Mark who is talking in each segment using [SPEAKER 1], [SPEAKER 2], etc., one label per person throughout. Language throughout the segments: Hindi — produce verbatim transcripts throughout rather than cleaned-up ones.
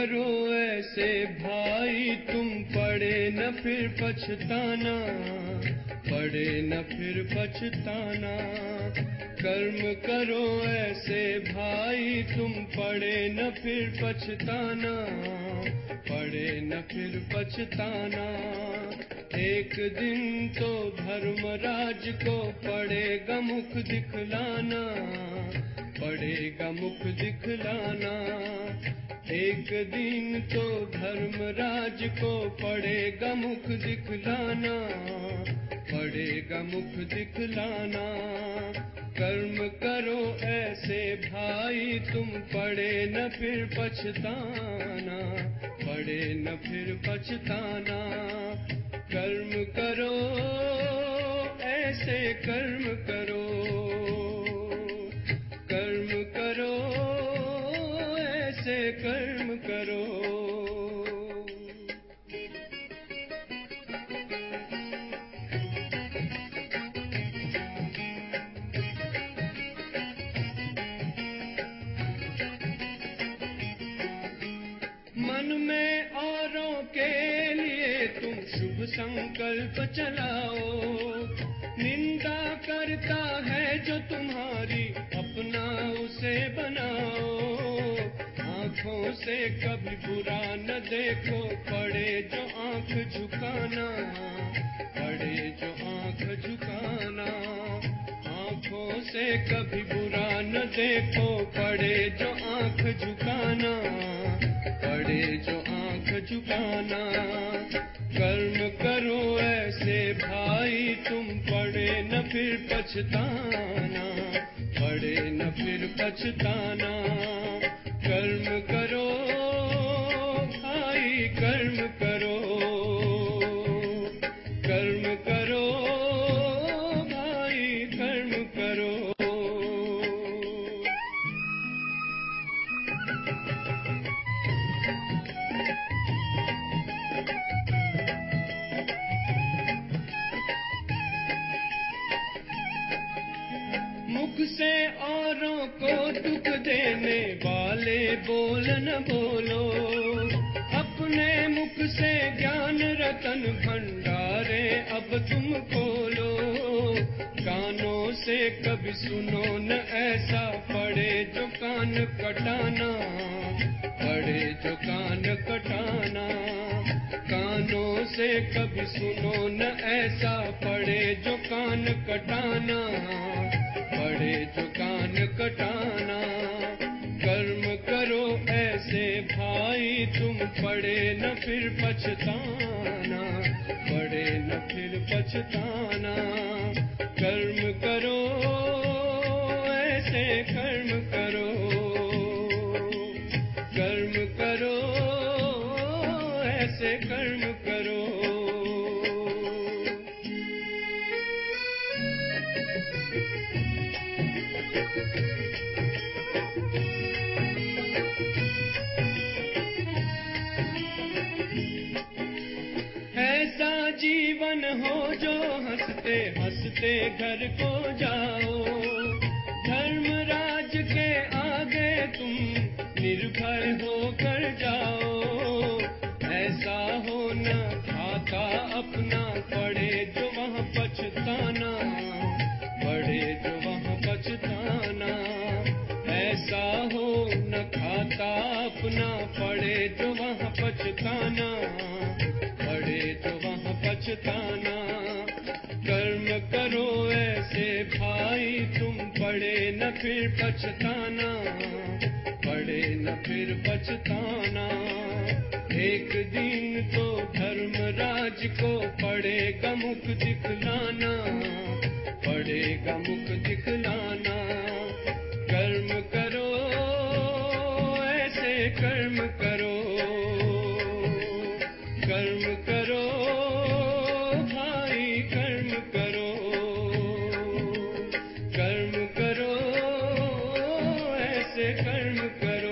[SPEAKER 1] करो ऐसे भाई तुम, पड़े न फिर पछताना, पड़े न फिर पछताना। कर्म करो ऐसे भाई तुम, पड़े न फिर पछताना, पड़े न फिर पछताना। एक दिन तो धर्मराज को पड़ेगा मुख दिखलाना, पड़ेगा मुख दिखलाना। एक दिन तो धर्मराज को पड़ेगा मुख दिखलाना, पड़ेगा मुख दिखलाना। कर्म करो ऐसे भाई तुम, पड़े न फिर पछताना, पड़े न फिर पछताना। कर्म करो ऐसे कर्म करो, कर्म करो ऐसे कर्म करो। मन में औरों के लिए तुम शुभ संकल्प चलाओ, निंदा करता है जो तुम्हारी अपना उसे बनाओ। आँखों से कभी बुरा न देखो, पड़े जो आँख झुकाना, पड़े जो आँख झुकाना। आँखों से कभी बुरा न देखो, पड़े जो आँख झुकाना, पड़े जो आँख झुकाना। कर्म करो ऐसे भाई तुम, पड़े न फिर पछताना, पड़े न फिर पछताना। कर्म करो भाई कर्म करो, कर्म करो भाई कर्म करो। मुख से औरों को दुख देने वाले बोल न बोलो, अपने मुख से ज्ञान रतन भंडारे अब तुम खोलो। कानों से कभी सुनो न ऐसा, पड़े जो कान कटाना, पड़े जो कान कटाना। कानों से कभी सुनो न ऐसा, पड़े जो कान कटाना, पड़े जो कान कटाना। कर्म करो ऐसे भाई तुम, पड़े न फिर पछताना, पड़े न फिर पछताना। कर्म करो ऐसे कर्म करो, कर्म करो ऐसे कर्म करो। ऐसा जीवन हो जो हंसते हंसते घर को जाओ, धर्मराज के आगे तुम निर्भय होकर जाओ। ऐसा हो न खाता अपना, पड़े जो वहाँ पछताना, पड़े जो वहाँ पछताना। ऐसा हो न खाता अपना, पड़े जो वहाँ पछताना, पड़े जो वहाँ पछताना। कर्म करो ऐसे भाई तुम, पड़े न फिर पछताना, पड़े न फिर पछताना। एक दिन तो धर्मराज को पड़ेगा मुख दिखलाना, पड़ेगा मुख दिखलाना। कर्म करो ऐसे कर्म करो, कर्म करो भाई कर्म करो, कर्म करो ऐसे कर्म करो।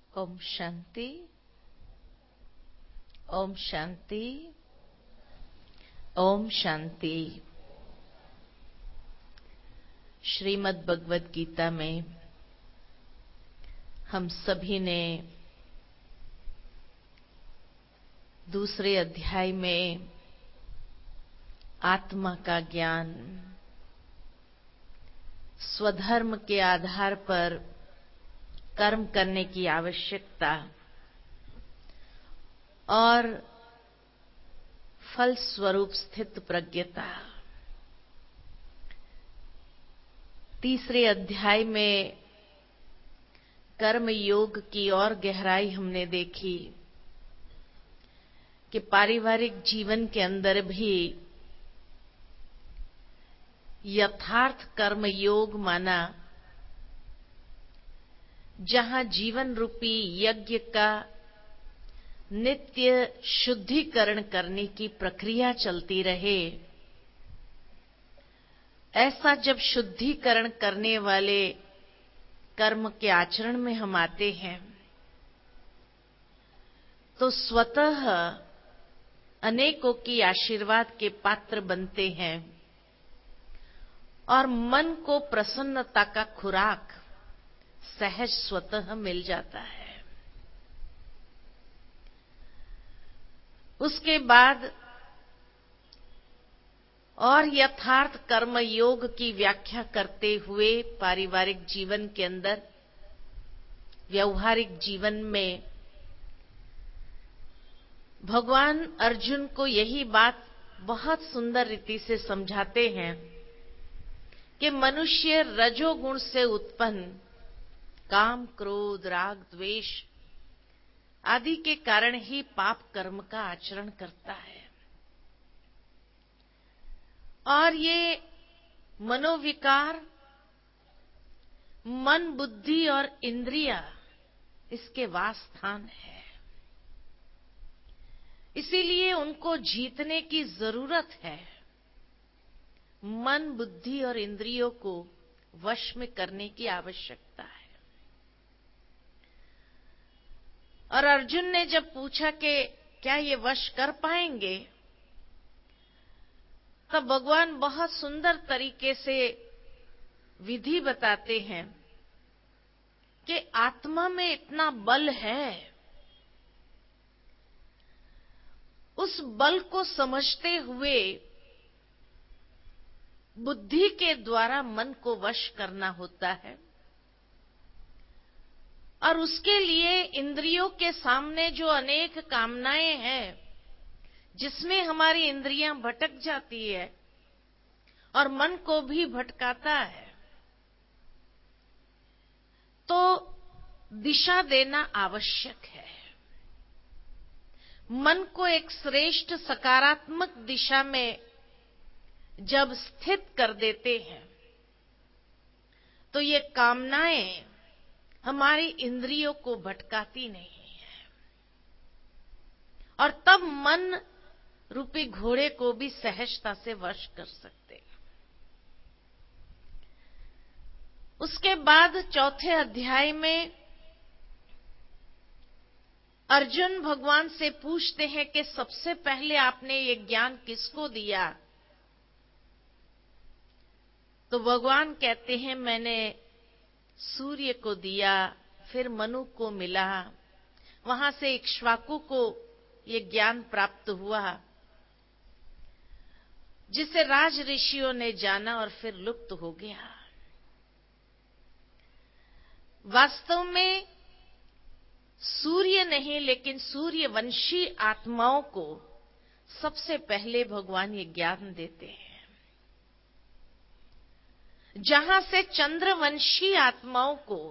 [SPEAKER 2] ओम शांति, ओम शांति, ओम शांति। श्रीमद् भगवद गीता में हम सभी ने दूसरे अध्याय में आत्मा का ज्ञान, स्वधर्म के आधार पर कर्म करने की आवश्यकता और फल स्वरूप स्थित प्रज्ञता, तीसरे अध्याय में कर्म योग की और गहराई हमने देखी कि पारिवारिक जीवन के अंदर भी यथार्थ कर्म योग माना, जहां जीवन रूपी यज्ञ का नित्य शुद्धिकरण करने की प्रक्रिया चलती रहे। ऐसा जब शुद्धिकरण करने वाले कर्म के आचरण में हम आते हैं तो स्वतः अनेकों की आशीर्वाद के पात्र बनते हैं और मन को प्रसन्नता का खुराक सहज स्वतः मिल जाता है। उसके बाद और यथार्थ कर्म योग की व्याख्या करते हुए पारिवारिक जीवन के अंदर, व्यवहारिक जीवन में भगवान अर्जुन को यही बात बहुत सुंदर रीति से समझाते हैं कि मनुष्य रजोगुण से उत्पन्न काम, क्रोध, राग, द्वेष आदि के कारण ही पाप कर्म का आचरण करता है और ये मनोविकार, मन, बुद्धि और इंद्रियां इसके वासस्थान है। इसीलिए उनको जीतने की जरूरत है। मन, बुद्धि और इंद्रियों को वश में करने की आवश्यकता है। और अर्जुन ने जब पूछा कि क्या ये वश कर पाएंगे, तब भगवान बहुत सुंदर तरीके से विधि बताते हैं कि आत्मा में इतना बल है, उस बल को समझते हुए बुद्धि के द्वारा मन को वश करना होता है और उसके लिए इंद्रियों के सामने जो अनेक कामनाएं हैं, जिसमें हमारी इंद्रियां भटक जाती है और मन को भी भटकाता है, तो दिशा देना आवश्यक है। मन को एक श्रेष्ठ सकारात्मक दिशा में जब स्थित कर देते हैं तो ये कामनाएं हमारी इंद्रियों को भटकाती नहीं है और तब मन रूपी घोड़े को भी सहजता से वश कर सकते हैं। उसके बाद चौथे अध्याय में अर्जुन भगवान से पूछते हैं कि सबसे पहले आपने ये ज्ञान किसको दिया? तो भगवान कहते हैं मैंने सूर्य को दिया, फिर मनु को मिला, वहां से इक्ष्वाकु को ये ज्ञान प्राप्त हुआ, जिसे राज ऋषियों ने जाना और फिर लुप्त हो गया। वास्तव में सूर्य नहीं, लेकिन सूर्यवंशी आत्माओं को सबसे पहले भगवान ये ज्ञान देते हैं, जहां से चंद्रवंशी आत्माओं को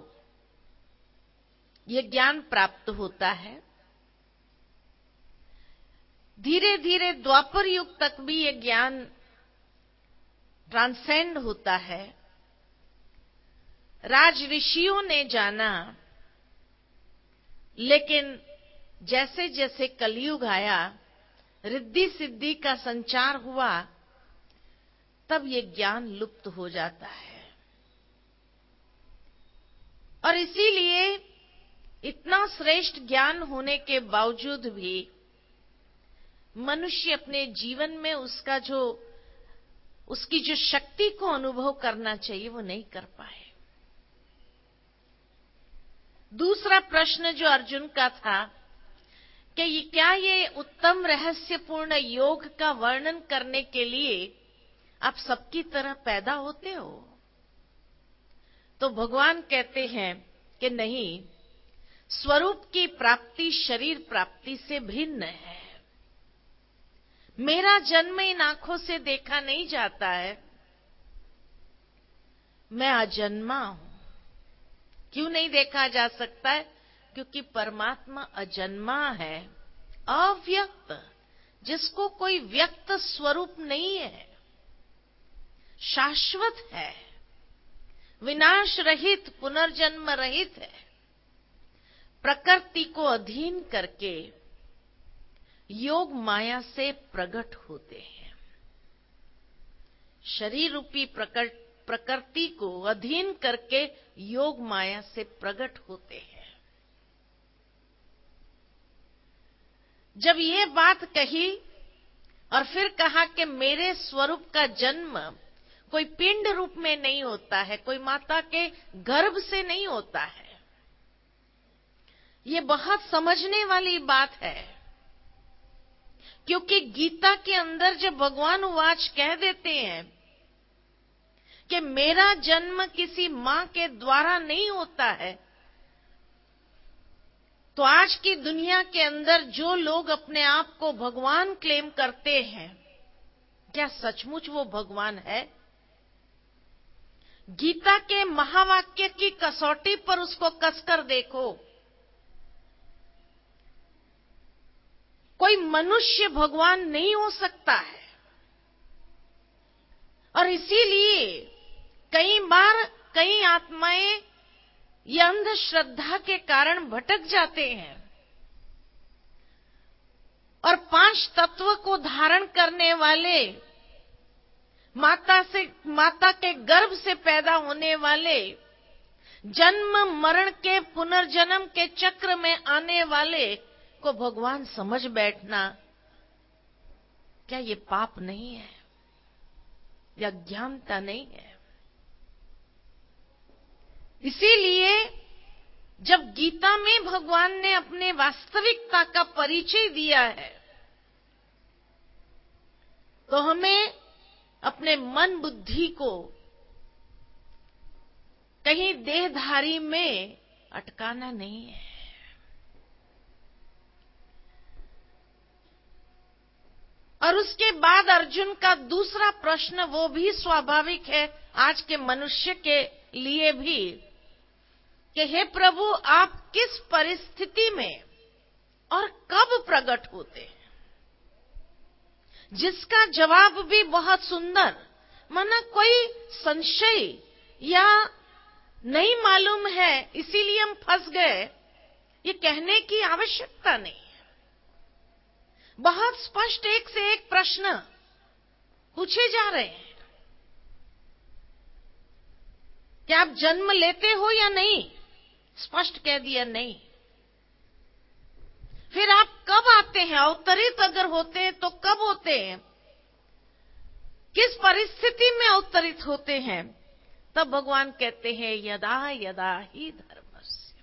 [SPEAKER 2] ये ज्ञान प्राप्त होता है। धीरे धीरे द्वापर युग तक भी ये ज्ञान ट्रांसेंड होता है। राज ऋषियों ने जाना, लेकिन जैसे जैसे कलयुग आया, रिद्धि सिद्धि का संचार हुआ, तब ये ज्ञान लुप्त हो जाता है। और इसीलिए इतना श्रेष्ठ ज्ञान होने के बावजूद भी मनुष्य अपने जीवन में उसका जो उसकी जो शक्ति को अनुभव करना चाहिए वो नहीं कर पाए। दूसरा प्रश्न जो अर्जुन का था कि ये क्या ये उत्तम रहस्यपूर्ण योग का वर्णन करने के लिए आप सबकी तरह पैदा होते हो? तो भगवान कहते हैं कि नहीं, स्वरूप की प्राप्ति शरीर प्राप्ति से भिन्न है। मेरा जन्म इन आंखों से देखा नहीं जाता है, मैं अजन्मा हूं। क्यों नहीं देखा जा सकता है? क्योंकि परमात्मा अजन्मा है, अव्यक्त, जिसको कोई व्यक्त स्वरूप नहीं है, शाश्वत है, विनाश रहित, पुनर्जन्म रहित है, प्रकृति को अधीन करके योग माया से प्रकट होते हैं। शरीर रूपी प्रकट प्रकृति को अधीन करके योग माया से प्रकट होते हैं। जब ये बात कही और फिर कहा कि मेरे स्वरूप का जन्म कोई पिंड रूप में नहीं होता है, कोई माता के गर्भ से नहीं होता है, ये बहुत समझने वाली बात है। क्योंकि गीता के अंदर जब भगवान वाच कह देते हैं कि मेरा जन्म किसी मां के द्वारा नहीं होता है, तो आज की दुनिया के अंदर जो लोग अपने आप को भगवान क्लेम करते हैं, क्या सचमुच वो भगवान है? गीता के महावाक्य की कसौटी पर उसको कसकर देखो, कोई मनुष्य भगवान नहीं हो सकता है। और इसीलिए कई बार कई आत्माएं ये अंधश्रद्धा के कारण भटक जाते हैं और पांच तत्व को धारण करने वाले, माता से माता के गर्भ से पैदा होने वाले, जन्म मरण के पुनर्जन्म के चक्र में आने वाले को भगवान समझ बैठना, क्या ये पाप नहीं है या ज्ञानता नहीं है? इसीलिए जब गीता में भगवान ने अपने वास्तविकता का परिचय दिया है, तो हमें अपने मन बुद्धि को कहीं देहधारी में अटकाना नहीं है। और उसके बाद अर्जुन का दूसरा प्रश्न, वो भी स्वाभाविक है आज के मनुष्य के लिए भी, कि हे प्रभु, आप किस परिस्थिति में और कब प्रकट होते हैं? जिसका जवाब भी बहुत सुंदर, माना कोई संशय या नहीं मालूम है इसीलिए हम फंस गए, ये कहने की आवश्यकता नहीं है। बहुत स्पष्ट एक से एक प्रश्न पूछे जा रहे हैं। क्या आप जन्म लेते हो या नहीं? स्पष्ट कह दिया नहीं। फिर आप कब आते हैं? अवतरित अगर होते हैं तो कब होते हैं? किस परिस्थिति में अवतरित होते हैं? तब भगवान कहते हैं यदा यदा ही धर्मस्य।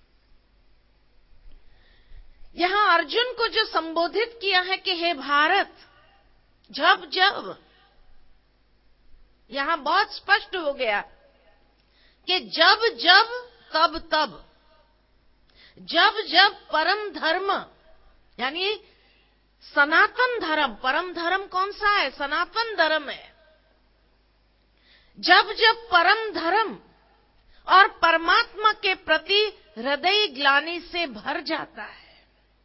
[SPEAKER 2] यहां अर्जुन को जो संबोधित किया है कि हे भारत, जब जब, यहां बहुत स्पष्ट हो गया कि जब जब तब तब, जब जब परम धर्म यानी सनातन धर्म, परम धर्म कौन सा है? सनातन धर्म है। जब जब परम धर्म और परमात्मा के प्रति हृदय ग्लानि से भर जाता है,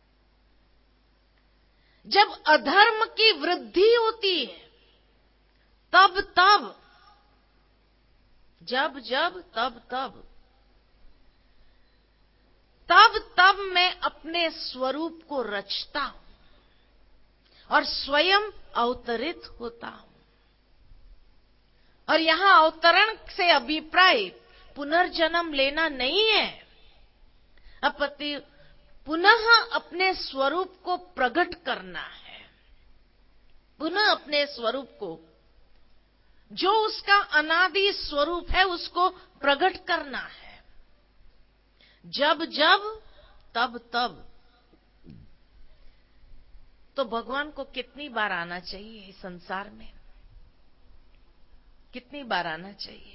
[SPEAKER 2] जब अधर्म की वृद्धि होती है, तब तब, जब जब तब तब, तब तब मैं अपने स्वरूप को रचता हूं और स्वयं अवतरित होता हूं। और यहां अवतरण से अभिप्राय पुनर्जन्म लेना नहीं है। अपति पुनः अपने स्वरूप को प्रकट करना है, पुनः अपने स्वरूप को, जो उसका अनादि स्वरूप है, उसको प्रकट करना है। जब जब तब तब। तो भगवान को कितनी बार आना चाहिए इस संसार में? कितनी बार आना चाहिए?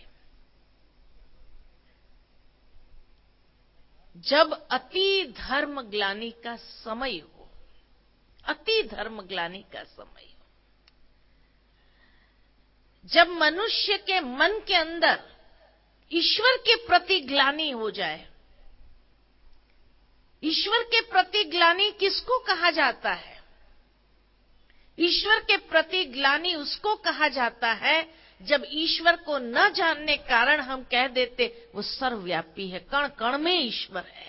[SPEAKER 2] जब अति धर्म ग्लानि का समय हो, अति धर्म ग्लानि का समय हो, जब मनुष्य के मन के अंदर ईश्वर के प्रति ग्लानि हो जाए। ईश्वर के प्रति ग्लानि किसको कहा जाता है? ईश्वर के प्रति ग्लानि उसको कहा जाता है जब ईश्वर को न जानने कारण हम कह देते वो सर्वव्यापी है, कण कण में ईश्वर है।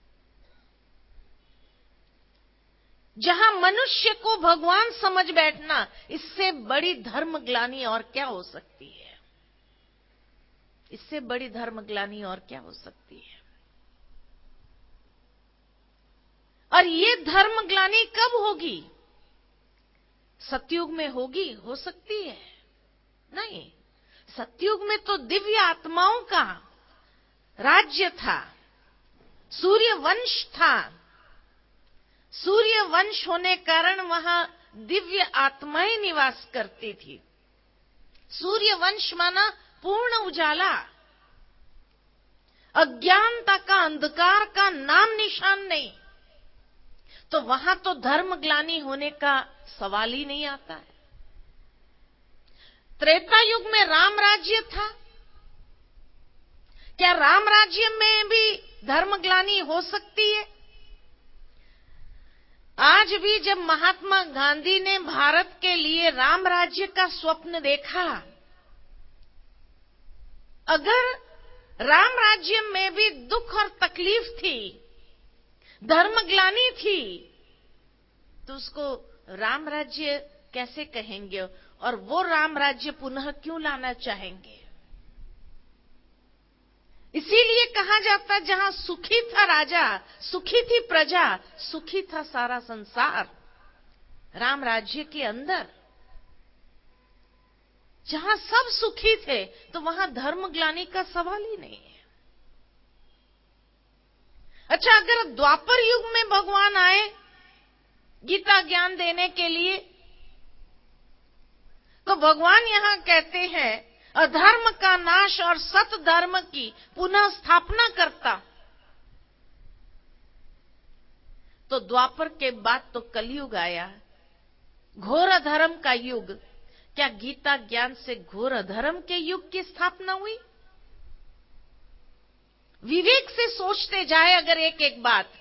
[SPEAKER 2] जहां मनुष्य को भगवान समझ बैठना, इससे बड़ी धर्म ग्लानि और क्या हो सकती है? इससे बड़ी धर्म ग्लानि और क्या हो सकती है? और ये धर्म ग्लानि कब होगी? सतयुग में होगी? हो सकती है? नहीं। सतयुग में तो दिव्य आत्माओं का राज्य था, सूर्य वंश था। सूर्य वंश होने कारण वहां दिव्य आत्माएं निवास करती थी। सूर्य वंश माना पूर्ण उजाला, अज्ञानता का, अंधकार का नाम निशान नहीं। तो वहां तो धर्म ग्लानि होने का सवाल ही नहीं आता है। त्रेता युग में राम राज्य था, क्या राम राज्य में भी धर्म ग्लानि हो सकती है? आज भी जब महात्मा गांधी ने भारत के लिए राम राज्य का स्वप्न देखा, अगर राम राज्य में भी दुख और तकलीफ थी, धर्म ग्लानि थी, तो उसको राम राज्य कैसे कहेंगे? और वो राम राज्य पुनः क्यों लाना चाहेंगे? इसीलिए कहा जाता, जहां सुखी था राजा, सुखी थी प्रजा, सुखी था सारा संसार। राम राज्य के अंदर जहां सब सुखी थे, तो वहां धर्म ग्लानि का सवाल ही नहीं है। अच्छा, अगर द्वापर युग में भगवान आए गीता ज्ञान देने के लिए, तो भगवान यहां कहते हैं अधर्म का नाश और सत धर्म की पुनः स्थापना करता। तो द्वापर के बाद तो कलयुग आया, घोर अधर्म का युग। क्या गीता ज्ञान से घोर अधर्म के युग की स्थापना हुई? विवेक से सोचते जाए अगर एक एक बात,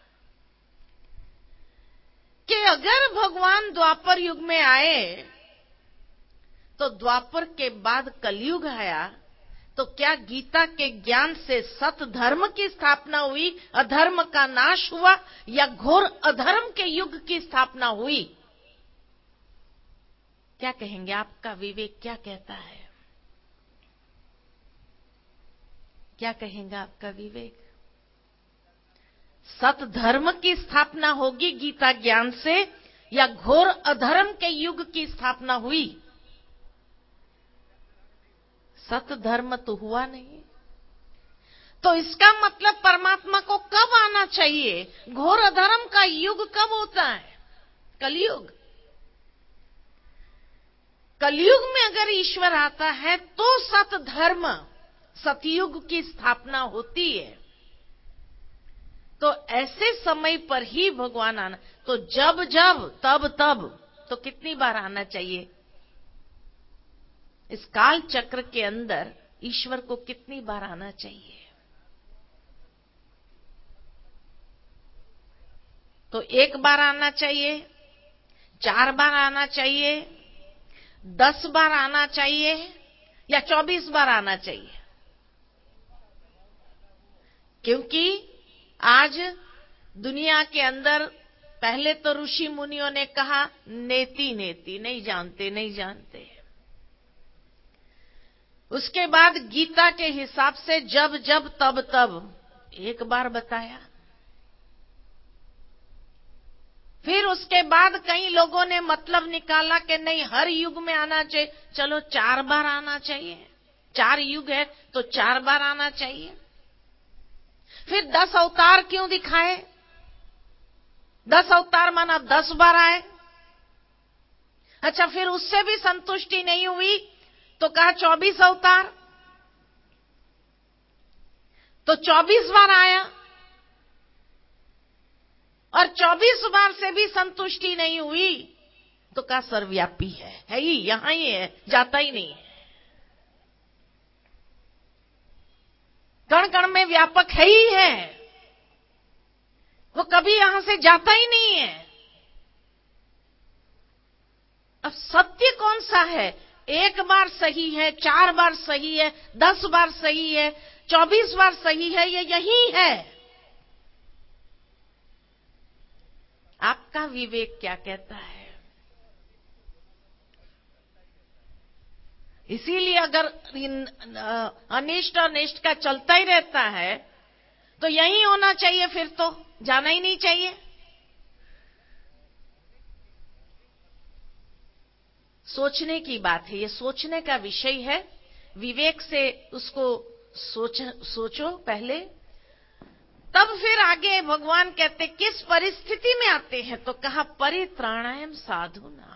[SPEAKER 2] कि अगर भगवान द्वापर युग में आए तो द्वापर के बाद कलयुग आया, तो क्या गीता के ज्ञान से सत धर्म की स्थापना हुई, अधर्म का नाश हुआ, या घोर अधर्म के युग की स्थापना हुई? क्या कहेंगे? आपका विवेक क्या कहता है? क्या कहेंगे आपका विवेक? सत धर्म की स्थापना होगी गीता ज्ञान से, या घोर अधर्म के युग की स्थापना हुई? सत धर्म तो हुआ नहीं। तो इसका मतलब परमात्मा को कब आना चाहिए? घोर अधर्म का युग कब होता है? कलयुग। कलयुग में अगर ईश्वर आता है तो सत धर्म, सतयुग की स्थापना होती है। तो ऐसे समय पर ही भगवान आना। तो जब जब तब तब, तो कितनी बार आना चाहिए? इस काल चक्र के अंदर ईश्वर को कितनी बार आना चाहिए? तो एक बार आना चाहिए, चार बार आना चाहिए, दस बार आना चाहिए, या चौबीस बार आना चाहिए? क्योंकि आज दुनिया के अंदर पहले तो ऋषि मुनियों ने कहा नेति नेति, नहीं जानते नहीं जानते। उसके बाद गीता के हिसाब से जब जब तब तब एक बार बताया। उसके बाद कई लोगों ने मतलब निकाला कि नहीं, हर युग में आना चाहिए, चलो चार बार आना चाहिए, चार युग है तो चार बार आना चाहिए। फिर दस अवतार क्यों दिखाए? दस अवतार माना दस बार आए। अच्छा, फिर उससे भी संतुष्टि नहीं हुई तो कहा चौबीस अवतार, तो चौबीस बार आया। और चौबीस बार से भी संतुष्टि नहीं हुई तो कहा सर्वव्यापी है, है ही, यहां ही है, जाता ही नहीं है, कण कण में व्यापक है ही है, वो कभी यहां से जाता ही नहीं है। अब सत्य कौन सा है? एक बार सही है, चार बार सही है, दस बार सही है, चौबीस बार सही है, ये यही है। आपका विवेक क्या कहता है? इसीलिए अगर अनिष्ट और निष्ठ का चलता ही रहता है तो यही होना चाहिए, फिर तो जाना ही नहीं चाहिए। सोचने की बात है, ये सोचने का विषय है। विवेक से उसको सोच सोचो पहले, तब फिर आगे भगवान कहते किस परिस्थिति में आते हैं, तो कहा परित्राणाय साधुना,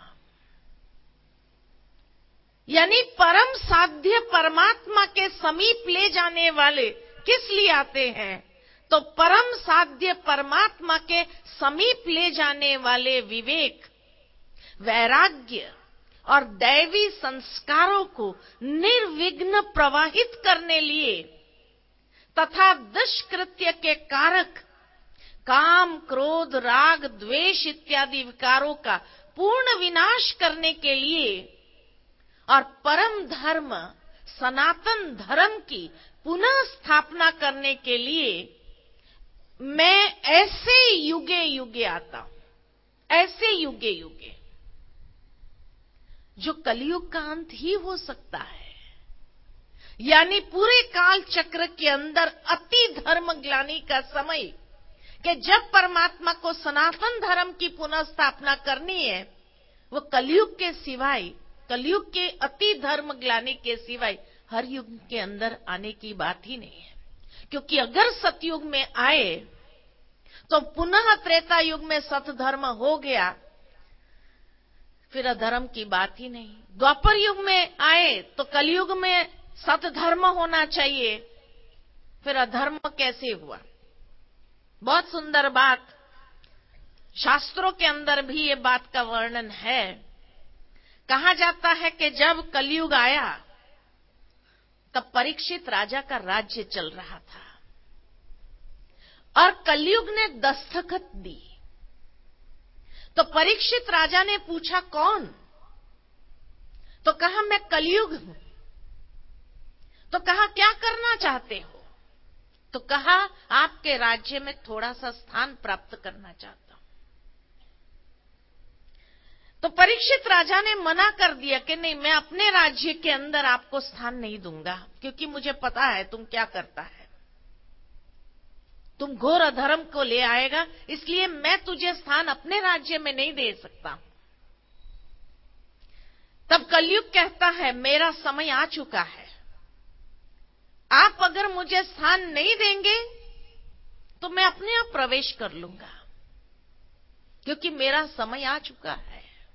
[SPEAKER 2] यानी परम साध्य परमात्मा के समीप ले जाने वाले किस लिए आते हैं? तो परम साध्य परमात्मा के समीप ले जाने वाले विवेक, वैराग्य और दैवी संस्कारों को निर्विघ्न प्रवाहित करने लिए तथा दुष्कृत्य के कारक काम, क्रोध, राग, द्वेष इत्यादि विकारों का पूर्ण विनाश करने के लिए और परम धर्म सनातन धर्म की पुनः स्थापना करने के लिए मैं ऐसे युगे युगे आता हूं, ऐसे युगे युगे, जो कलयुग का अंत ही हो सकता है। यानी पूरे काल चक्र के अंदर अति धर्म ग्लानि का समय, कि जब परमात्मा को सनातन धर्म की पुनः स्थापना करनी है, वो कलयुग के सिवाय, कलयुग के अति धर्म ग्लानि के सिवाय हर युग के अंदर आने की बात ही नहीं है। क्योंकि अगर सतयुग में आए तो पुनः त्रेता युग में सत धर्म हो गया, फिर अधर्म की बात ही नहीं। द्वापर युग में आए तो कलयुग में सत धर्म होना चाहिए, फिर अधर्म कैसे हुआ? बहुत सुंदर बात, शास्त्रों के अंदर भी ये बात का वर्णन है। कहा जाता है कि जब कलयुग आया तब परीक्षित राजा का राज्य चल रहा था और कलयुग ने दस्तखत दी। तो परीक्षित राजा ने पूछा कौन? तो कहा मैं कलयुग हूं। तो कहा क्या करना चाहते हो? तो कहा आपके राज्य में थोड़ा सा स्थान प्राप्त करना चाहता हूं। तो परीक्षित राजा ने मना कर दिया कि नहीं, मैं अपने राज्य के अंदर आपको स्थान नहीं दूंगा, क्योंकि मुझे पता है तुम क्या करता है, तुम घोर अधर्म को ले आएगा, इसलिए मैं तुझे स्थान अपने राज्य में नहीं दे सकता। तब कलयुग कहता है मेरा समय आ चुका है, आप अगर मुझे स्थान नहीं देंगे तो मैं अपने आप प्रवेश कर लूंगा, क्योंकि मेरा समय आ चुका है।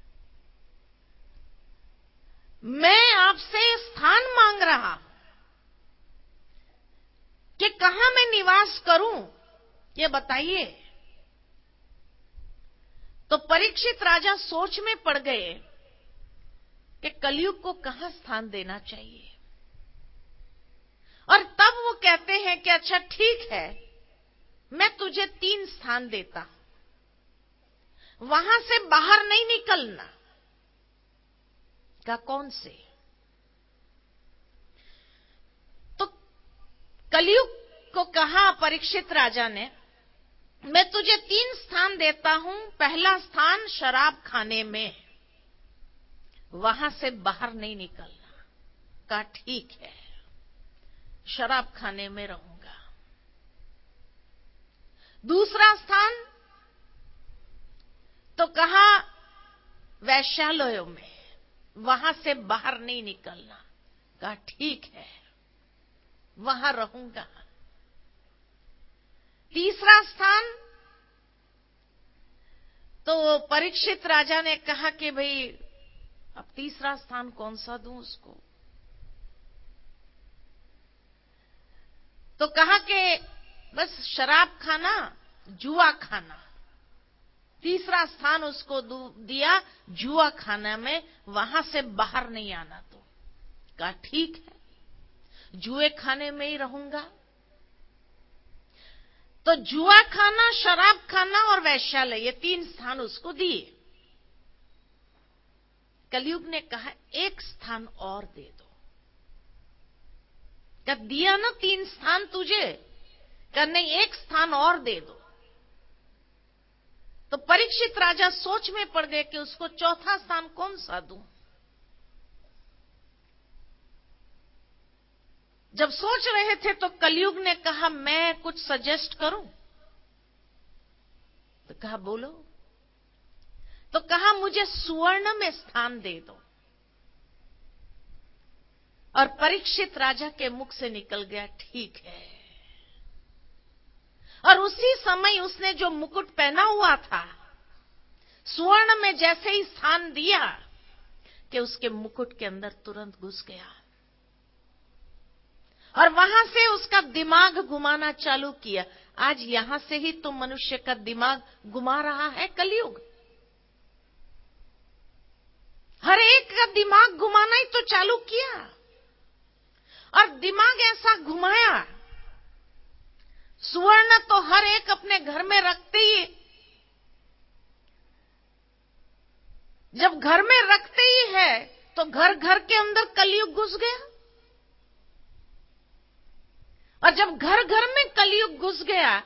[SPEAKER 2] मैं आपसे स्थान मांग रहा हूं कि कहां मैं निवास करूं, ये बताइए। तो परीक्षित राजा सोच में पड़ गए कि कलयुग को कहां स्थान देना चाहिए। और तब वो कहते हैं कि अच्छा ठीक है, मैं तुझे तीन स्थान देता हूं, वहां से बाहर नहीं निकलना। का कौन से? तो कलयुग को कहा परीक्षित राजा ने, मैं तुझे तीन स्थान देता हूं, पहला स्थान शराब खाने में, वहां से बाहर नहीं निकलना। का ठीक है, शराब खाने में रहूंगा। दूसरा स्थान तो कहा वैश्यालयों में, वहां से बाहर नहीं निकलना। कहा ठीक है, वहां रहूंगा। तीसरा स्थान तो परीक्षित राजा ने कहा कि भाई अब तीसरा स्थान कौन सा दूं उसको। तो कहा कि बस शराब खाना, जुआ खाना, तीसरा स्थान उसको दिया, जुआ खाना में, वहां से बाहर नहीं आना। तो कहा ठीक है, जुए खाने में ही रहूंगा। तो जुआ खाना, शराब खाना और वैश्यालय, ये तीन स्थान उसको दिए। कलयुग ने कहा एक स्थान और दे दो। क्या दिया ना तीन स्थान तुझे, क्या नहीं एक स्थान और दे दो। तो परीक्षित राजा सोच में पड़ गए कि उसको चौथा स्थान कौन सा दूं। जब सोच रहे थे तो कलयुग ने कहा मैं कुछ सजेस्ट करूं। तो कहा बोलो। तो कहा मुझे सुवर्ण में स्थान दे दो। और परीक्षित राजा के मुख से निकल गया ठीक है। और उसी समय उसने जो मुकुट पहना हुआ था, सुवर्ण में जैसे ही स्थान दिया कि उसके मुकुट के अंदर तुरंत घुस गया और वहां से उसका दिमाग घुमाना चालू किया। आज यहां से ही तो मनुष्य का दिमाग घुमा रहा है कलयुग। हर एक का दिमाग घुमाना ही तो चालू किया और दिमाग ऐसा घुमाया। सुवर्ण तो हर एक अपने घर में रखते ही, जब घर में रखते ही है तो घर घर के अंदर कलयुग घुस गया। और जब घर घर में कलयुग घुस गया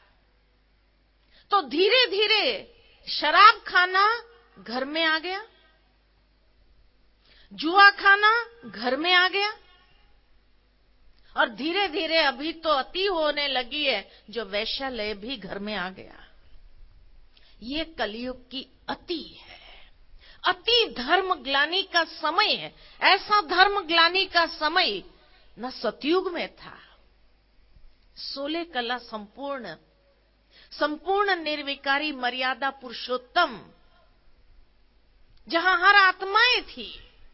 [SPEAKER 2] तो धीरे धीरे शराब खाना घर में आ गया, जुआ खाना घर में आ गया और धीरे धीरे अभी तो अति होने लगी है, जो वैश्यालय भी घर में आ गया। ये कलयुग की अति है। अति धर्म ग्लानि का समय है। ऐसा धर्म ग्लानि का समय न सतयुग में था। सोलह कला संपूर्ण, संपूर्ण निर्विकारी मर्यादा पुरुषोत्तम, जहां हर आत्माएं थी,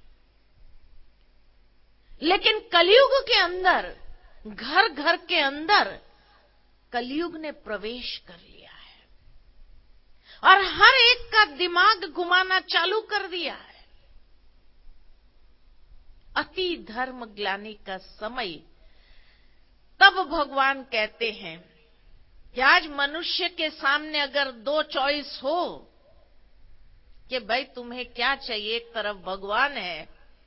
[SPEAKER 2] लेकिन कलयुग के अंदर, घर घर के अंदर कलयुग ने प्रवेश कर लिया है और हर एक का दिमाग घुमाना चालू कर दिया है। अति धर्म ग्लानि का समय। तब भगवान कहते हैं कि आज मनुष्य के सामने अगर दो चॉइस हो कि भाई तुम्हें क्या चाहिए, एक तरफ भगवान है,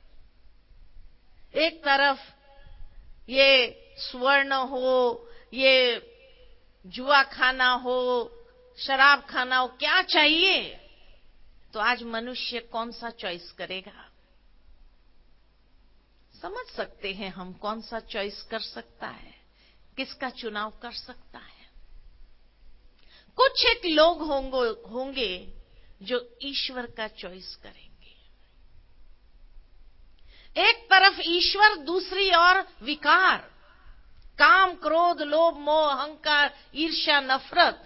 [SPEAKER 2] एक तरफ ये स्वर्ण हो, ये जुआ खाना हो, शराब खाना हो, क्या चाहिए, तो आज मनुष्य कौन सा चॉइस करेगा। समझ सकते हैं हम कौन सा चॉइस कर सकता है, किसका चुनाव कर सकता है। कुछ एक लोग होंगे होंगे जो ईश्वर का चॉइस करेंगे। एक तरफ ईश्वर, दूसरी ओर विकार, काम, क्रोध, लोभ, मोह, अहंकार, ईर्ष्या, नफरत।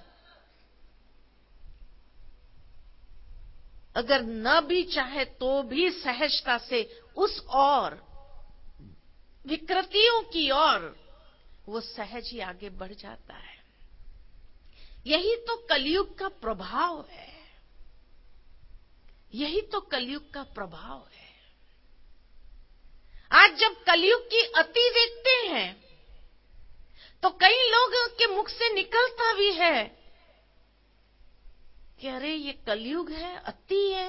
[SPEAKER 2] अगर न भी चाहे तो भी सहजता से उस ओर, विकृतियों की ओर वो सहज ही आगे बढ़ जाता है। यही तो कलयुग का प्रभाव है। यही तो कलयुग का प्रभाव है। आज जब कलयुग की अति देखते हैं तो कई लोगों के मुख से निकलता भी है कि अरे ये कलयुग है, अति है,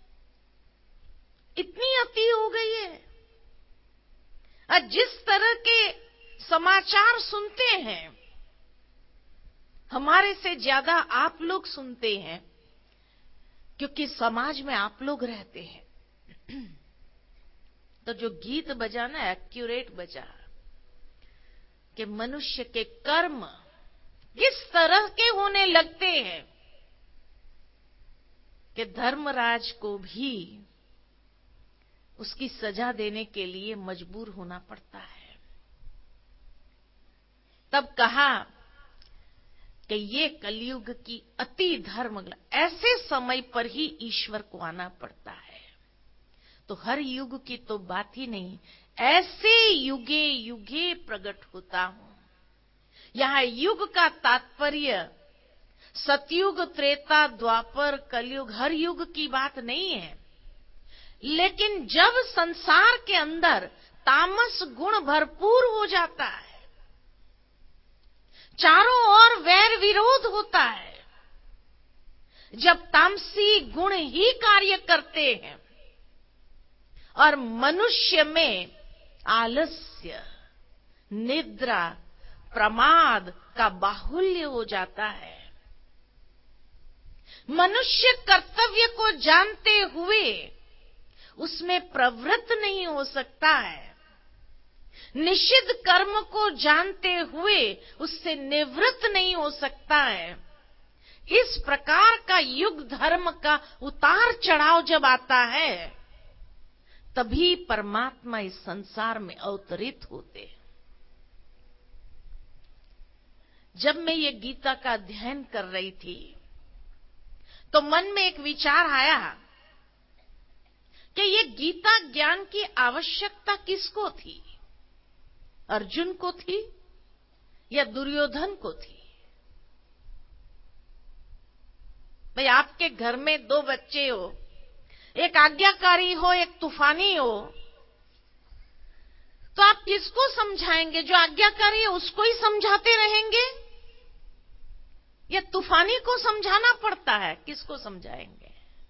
[SPEAKER 2] इतनी अति हो गई है। आज जिस तरह के समाचार सुनते हैं, हमारे से ज्यादा आप लोग सुनते हैं, क्योंकि समाज में आप लोग रहते हैं। तो जो गीत बजा ना, एक्यूरेट बजा कि मनुष्य के कर्म किस तरह के होने लगते हैं कि धर्मराज को भी उसकी सजा देने के लिए मजबूर होना पड़ता है। तब कहा कि ये कलयुग की अति धर्म, ऐसे समय पर ही ईश्वर को आना पड़ता है। तो हर युग की तो बात ही नहीं, ऐसे युगे युगे प्रकट होता हूं। यहां युग का तात्पर्य सतयुग, त्रेता, द्वापर, कलयुग, हर युग की बात नहीं है। लेकिन जब संसार के अंदर तामस गुण भरपूर हो जाता है, चारों ओर वैर विरोध होता है, जब तामसी गुण ही कार्य करते हैं और मनुष्य में आलस्य, निद्रा, प्रमाद का बाहुल्य हो जाता है, मनुष्य कर्तव्य को जानते हुए उसमें प्रवृत्त नहीं हो सकता है, निषिद्ध कर्म को जानते हुए उससे निवृत्त नहीं हो सकता है। इस प्रकार का युग धर्म का उतार चढ़ाव जब आता है, तभी परमात्मा इस संसार में अवतरित होते हैं। जब मैं ये गीता का अध्ययन कर रही थी तो मन में एक विचार आया कि ये गीता ज्ञान की आवश्यकता किसको थी? अर्जुन को थी या दुर्योधन को थी? भाई, आपके घर में दो बच्चे हो, एक आज्ञाकारी हो, एक तूफानी हो, तो आप किसको समझाएंगे? जो आज्ञाकारी है उसको ही समझाते रहेंगे या तूफानी को समझाना पड़ता है? किसको समझाएंगे?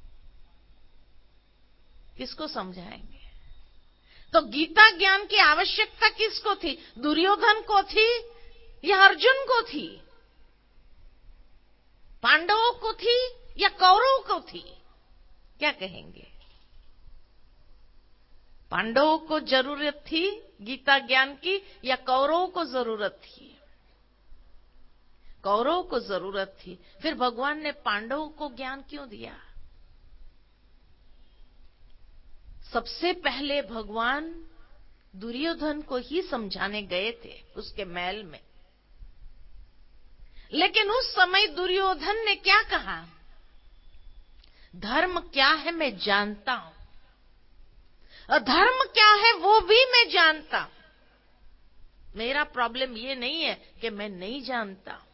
[SPEAKER 2] किसको समझाएंगे? तो गीता ज्ञान की आवश्यकता किसको थी? दुर्योधन को थी या अर्जुन को थी? पांडवों को थी या कौरवों को थी? क्या कहेंगे? पांडवों को जरूरत थी गीता ज्ञान की या कौरवों को जरूरत थी? कौरवों को जरूरत थी। फिर भगवान ने पांडवों को ज्ञान क्यों दिया? सबसे पहले भगवान दुर्योधन को ही समझाने गए थे उसके महल में, लेकिन उस समय दुर्योधन ने क्या कहा? धर्म क्या है मैं जानता हूं, अधर्म क्या है वो भी मैं जानता हूं। मेरा प्रॉब्लम ये नहीं है कि मैं नहीं जानता हूं,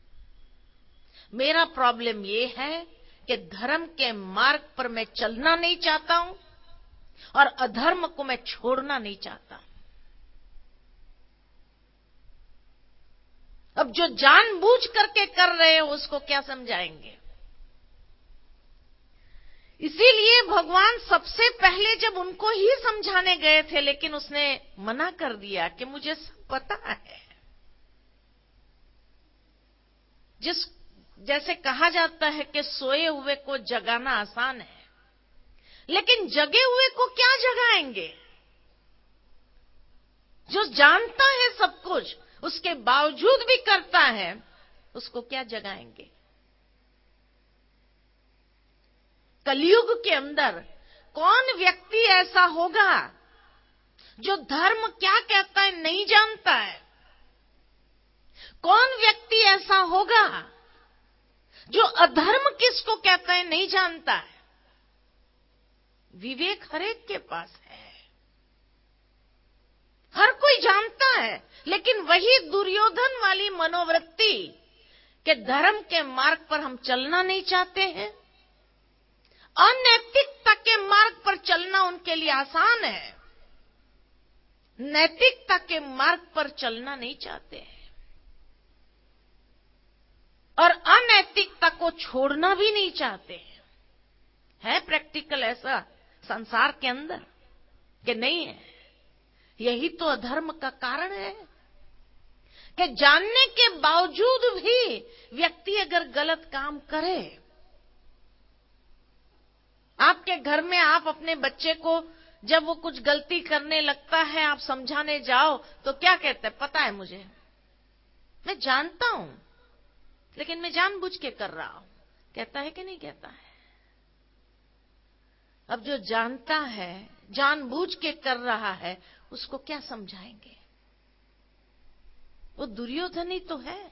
[SPEAKER 2] मेरा प्रॉब्लम ये है कि धर्म के मार्ग पर मैं चलना नहीं चाहता हूं और अधर्म को मैं छोड़ना नहीं चाहता। अब जो जानबूझ करके कर रहे हो उसको क्या समझाएंगे? इसीलिए भगवान सबसे पहले जब उनको ही समझाने गए थे, लेकिन उसने मना कर दिया कि मुझे सब पता है। जिस जैसे कहा जाता है कि सोए हुए को जगाना आसान है, लेकिन जगे हुए को क्या जगाएंगे? जो जानता है सब कुछ, उसके बावजूद भी करता है, उसको क्या जगाएंगे? कलयुग के अंदर कौन व्यक्ति ऐसा होगा जो धर्म क्या कहता है नहीं जानता है? कौन व्यक्ति ऐसा होगा जो अधर्म किसको कहता है नहीं जानता है? विवेक हरेक के पास है, हर कोई जानता है, लेकिन वही दुर्योधन वाली मनोवृत्ति कि धर्म के मार्ग पर हम चलना नहीं चाहते हैं, अनैतिकता के मार्ग पर चलना उनके लिए आसान है, नैतिकता के मार्ग पर चलना नहीं चाहते हैं और अनैतिकता को छोड़ना भी नहीं चाहते हैं। है प्रैक्टिकल ऐसा संसार के अंदर कि नहीं है? यही तो अधर्म का कारण है कि जानने के बावजूद भी व्यक्ति अगर गलत काम करे। आपके घर में आप अपने बच्चे को जब वो कुछ गलती करने लगता है, आप समझाने जाओ तो क्या कहते हैं? पता है मुझे, मैं जानता हूं, लेकिन मैं जानबूझ के कर रहा हूं। कहता है कि नहीं कहता है? अब जो जानता है, जानबूझ के कर रहा है, उसको क्या समझाएंगे? वो दुर्योधन ही तो है।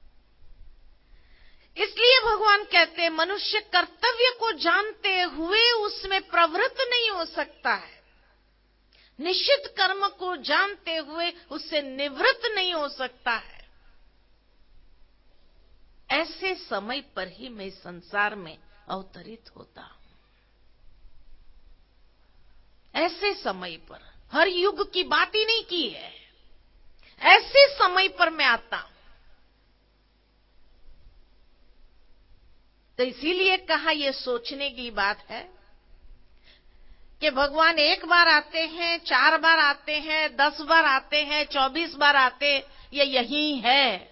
[SPEAKER 2] इसलिए भगवान कहते हैं मनुष्य कर्तव्य को जानते हुए उसमें प्रवृत्त नहीं हो सकता है, निश्चित कर्म को जानते हुए उससे निवृत्त नहीं हो सकता है। ऐसे समय पर ही मैं संसार में अवतरित होता हूं। ऐसे समय पर, हर युग की बात ही नहीं की है, ऐसे समय पर मैं आता हूं। तो इसीलिए कहा यह सोचने की बात है कि भगवान एक बार आते हैं, चार बार आते हैं, दस बार आते हैं, चौबीस बार आते, ये यही है।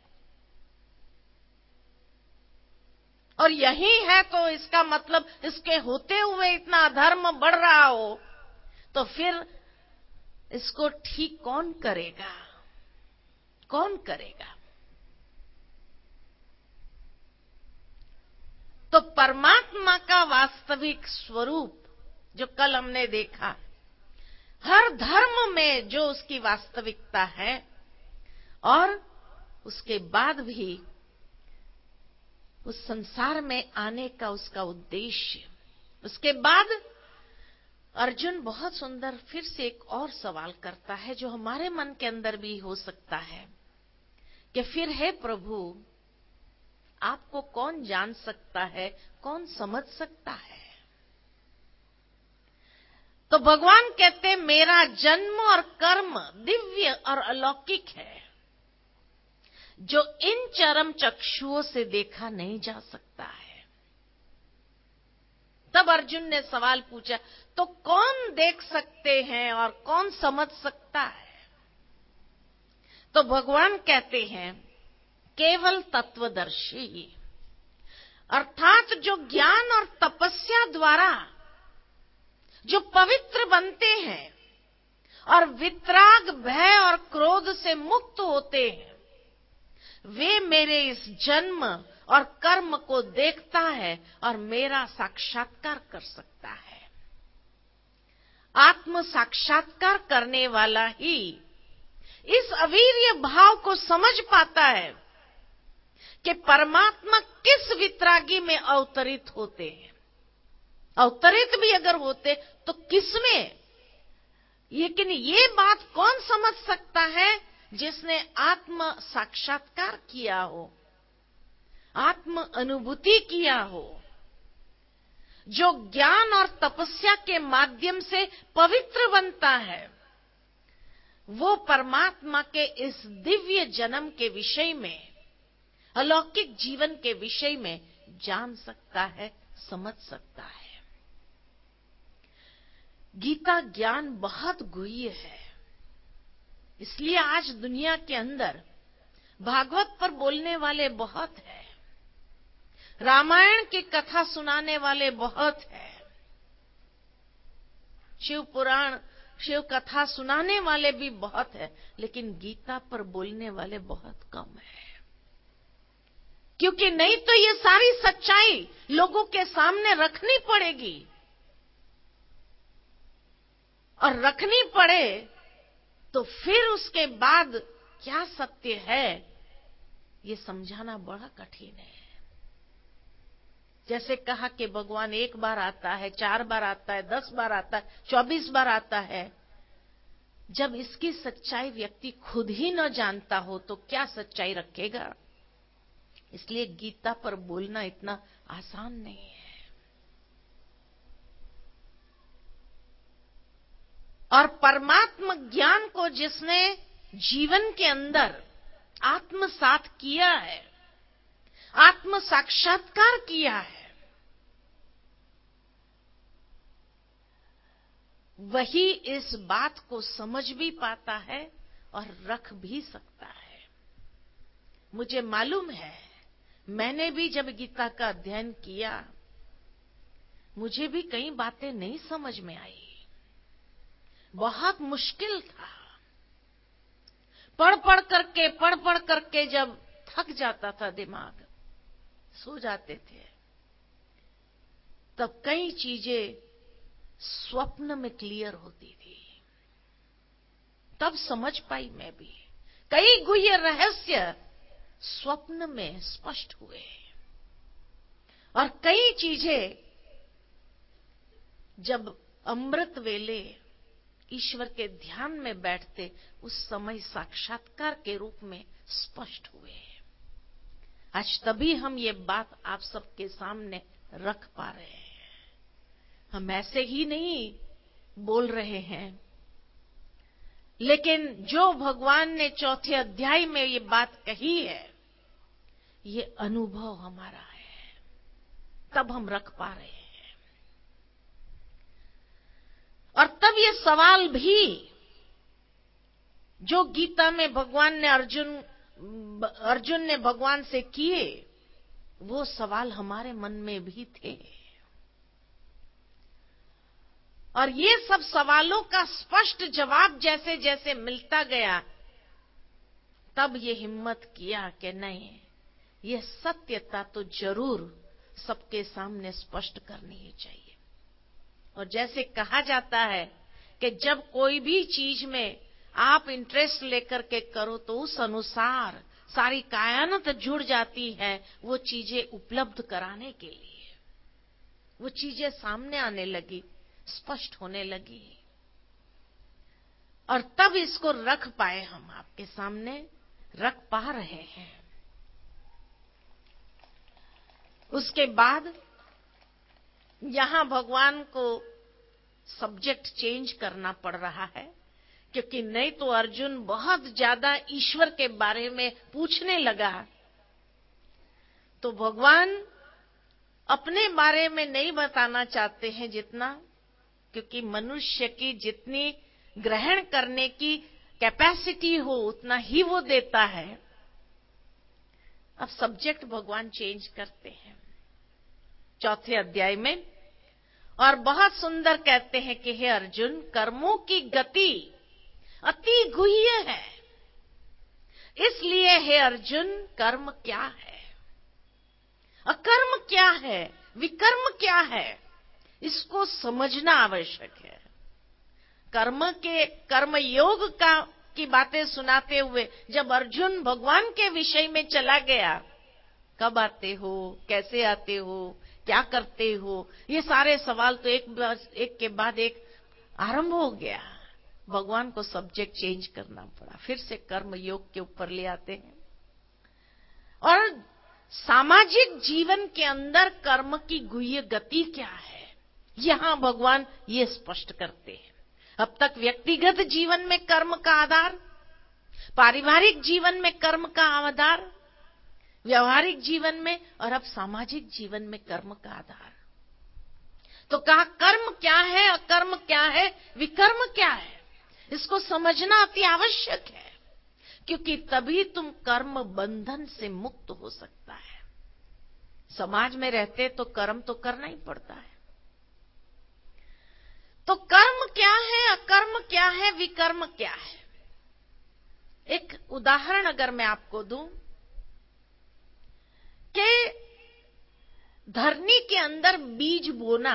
[SPEAKER 2] और यही है तो इसका मतलब इसके होते हुए इतना अधर्म बढ़ रहा हो तो फिर इसको ठीक कौन करेगा? कौन करेगा? तो परमात्मा का वास्तविक स्वरूप जो कल हमने देखा, हर धर्म में जो उसकी वास्तविकता है, और उसके बाद भी उस संसार में आने का उसका उद्देश्य। उसके बाद अर्जुन बहुत सुंदर फिर से एक और सवाल करता है जो हमारे मन के अंदर भी हो सकता है कि फिर हे प्रभु, आपको कौन जान सकता है, कौन समझ सकता है? तो भगवान कहते मेरा जन्म और कर्म दिव्य और अलौकिक है, जो इन चरम चक्षुओं से देखा नहीं जा सकता है। तब अर्जुन ने सवाल पूछा, तो कौन देख सकते हैं और कौन समझ सकता है? तो भगवान कहते हैं केवल तत्वदर्शी, अर्थात जो ज्ञान और तपस्या द्वारा जो पवित्र बनते हैं और वितराग, भय और क्रोध से मुक्त होते हैं, वे मेरे इस जन्म और कर्म को देखता है और मेरा साक्षात्कार कर सकता है। आत्म साक्षात्कार करने वाला ही इस अवीर्य भाव को समझ पाता है कि परमात्मा किस वितरागी में अवतरित होते हैं। अवतरित भी अगर होते तो किसमें? लेकिन ये बात कौन समझ सकता है? जिसने आत्म साक्षात्कार किया हो, आत्म अनुभूति किया हो, जो ज्ञान और तपस्या के माध्यम से पवित्र बनता है, वो परमात्मा के इस दिव्य जन्म के विषय में, अलौकिक जीवन के विषय में जान सकता है, समझ सकता है। गीता ज्ञान बहुत गुह्य है, इसलिए आज दुनिया के अंदर भागवत पर बोलने वाले बहुत हैं, रामायण की कथा सुनाने वाले बहुत हैं, शिव पुराण, शिव कथा सुनाने वाले भी बहुत हैं, लेकिन गीता पर बोलने वाले बहुत कम हैं। क्योंकि नहीं तो ये सारी सच्चाई लोगों के सामने रखनी पड़ेगी, और रखनी पड़े तो फिर उसके बाद क्या सत्य है ये समझाना बड़ा कठिन है। जैसे कहा कि भगवान एक बार आता है, चार बार आता है, दस बार आता है, चौबीस बार आता है। जब इसकी सच्चाई व्यक्ति खुद ही न जानता हो तो क्या सच्चाई रखेगा? इसलिए गीता पर बोलना इतना आसान नहीं है। और परमात्म ज्ञान को जिसने जीवन के अंदर आत्मसात किया है, आत्म साक्षात्कार किया है, वही इस बात को समझ भी पाता है और रख भी सकता है। मुझे मालूम है, मैंने भी जब गीता का अध्ययन किया, मुझे भी कई बातें नहीं समझ में आई, बहुत मुश्किल था। पढ़ पढ़ करके पढ़ पढ़ करके जब थक जाता था दिमाग, सो जाते थे, तब कई चीजें स्वप्न में क्लियर होती थी। तब समझ पाई मैं भी, कई गुह्य रहस्य स्वप्न में स्पष्ट हुए और कई चीजें जब अमृत वेले ईश्वर के ध्यान में बैठते उस समय साक्षात्कार के रूप में स्पष्ट हुए। आज तभी हम ये बात आप सबके सामने रख पा रहे हैं। हम ऐसे ही नहीं बोल रहे हैं, लेकिन जो भगवान ने चौथे अध्याय में ये बात कही है, ये अनुभव हमारा है, तब हम रख पा रहे हैं। और तब ये सवाल भी जो गीता में भगवान ने अर्जुन अर्जुन ने भगवान से किए, वो सवाल हमारे मन में भी थे। और ये सब सवालों का स्पष्ट जवाब जैसे जैसे मिलता गया, तब ये हिम्मत किया कि नहीं, ये सत्यता तो जरूर सबके सामने स्पष्ट करनी ही चाहिए। और जैसे कहा जाता है कि जब कोई भी चीज में आप इंटरेस्ट लेकर के करो तो उस अनुसार सारी कायनात जुड़ जाती है वो चीजें उपलब्ध कराने के लिए। वो चीजें सामने आने लगी, स्पष्ट होने लगी, और तब इसको रख पाए, हम आपके सामने रख पा रहे हैं। उसके बाद यहां भगवान को सब्जेक्ट चेंज करना पड़ रहा है, क्योंकि नहीं तो अर्जुन बहुत ज्यादा ईश्वर के बारे में पूछने लगा। तो भगवान अपने बारे में नहीं बताना चाहते हैं जितना, क्योंकि मनुष्य की जितनी ग्रहण करने की कैपेसिटी हो उतना ही वो देता है। अब सब्जेक्ट भगवान चेंज करते हैं चौथे अध्याय में, और बहुत सुंदर कहते हैं कि हे अर्जुन, कर्मों की गति अति गुह्य है, इसलिए हे अर्जुन, कर्म क्या है, अकर्म क्या है, विकर्म क्या है, इसको समझना आवश्यक है। कर्म के कर्म योग का की बातें सुनाते हुए जब अर्जुन भगवान के विषय में चला गया, कब आते हो, कैसे आते हो, क्या करते हो, ये सारे सवाल तो एक एक के बाद एक आरंभ हो गया। भगवान को सब्जेक्ट चेंज करना पड़ा, फिर से कर्म योग के ऊपर ले आते हैं। और सामाजिक जीवन के अंदर कर्म की गुह्य गति क्या है, यहां भगवान ये स्पष्ट करते हैं। अब तक व्यक्तिगत जीवन में कर्म का आधार, पारिवारिक जीवन में कर्म का आधार, व्यवहारिक जीवन में, और अब सामाजिक जीवन में कर्म का आधार। तो कहा कर्म क्या है, अकर्म क्या है, विकर्म क्या है, इसको समझना अति आवश्यक है, क्योंकि तभी तुम कर्म बंधन से मुक्त हो सकता है। समाज में रहते तो कर्म तो करना ही पड़ता है। तो कर्म क्या है, अकर्म क्या है, विकर्म क्या है। एक उदाहरण अगर मैं आपको दूं कि धरनी के अंदर बीज बोना,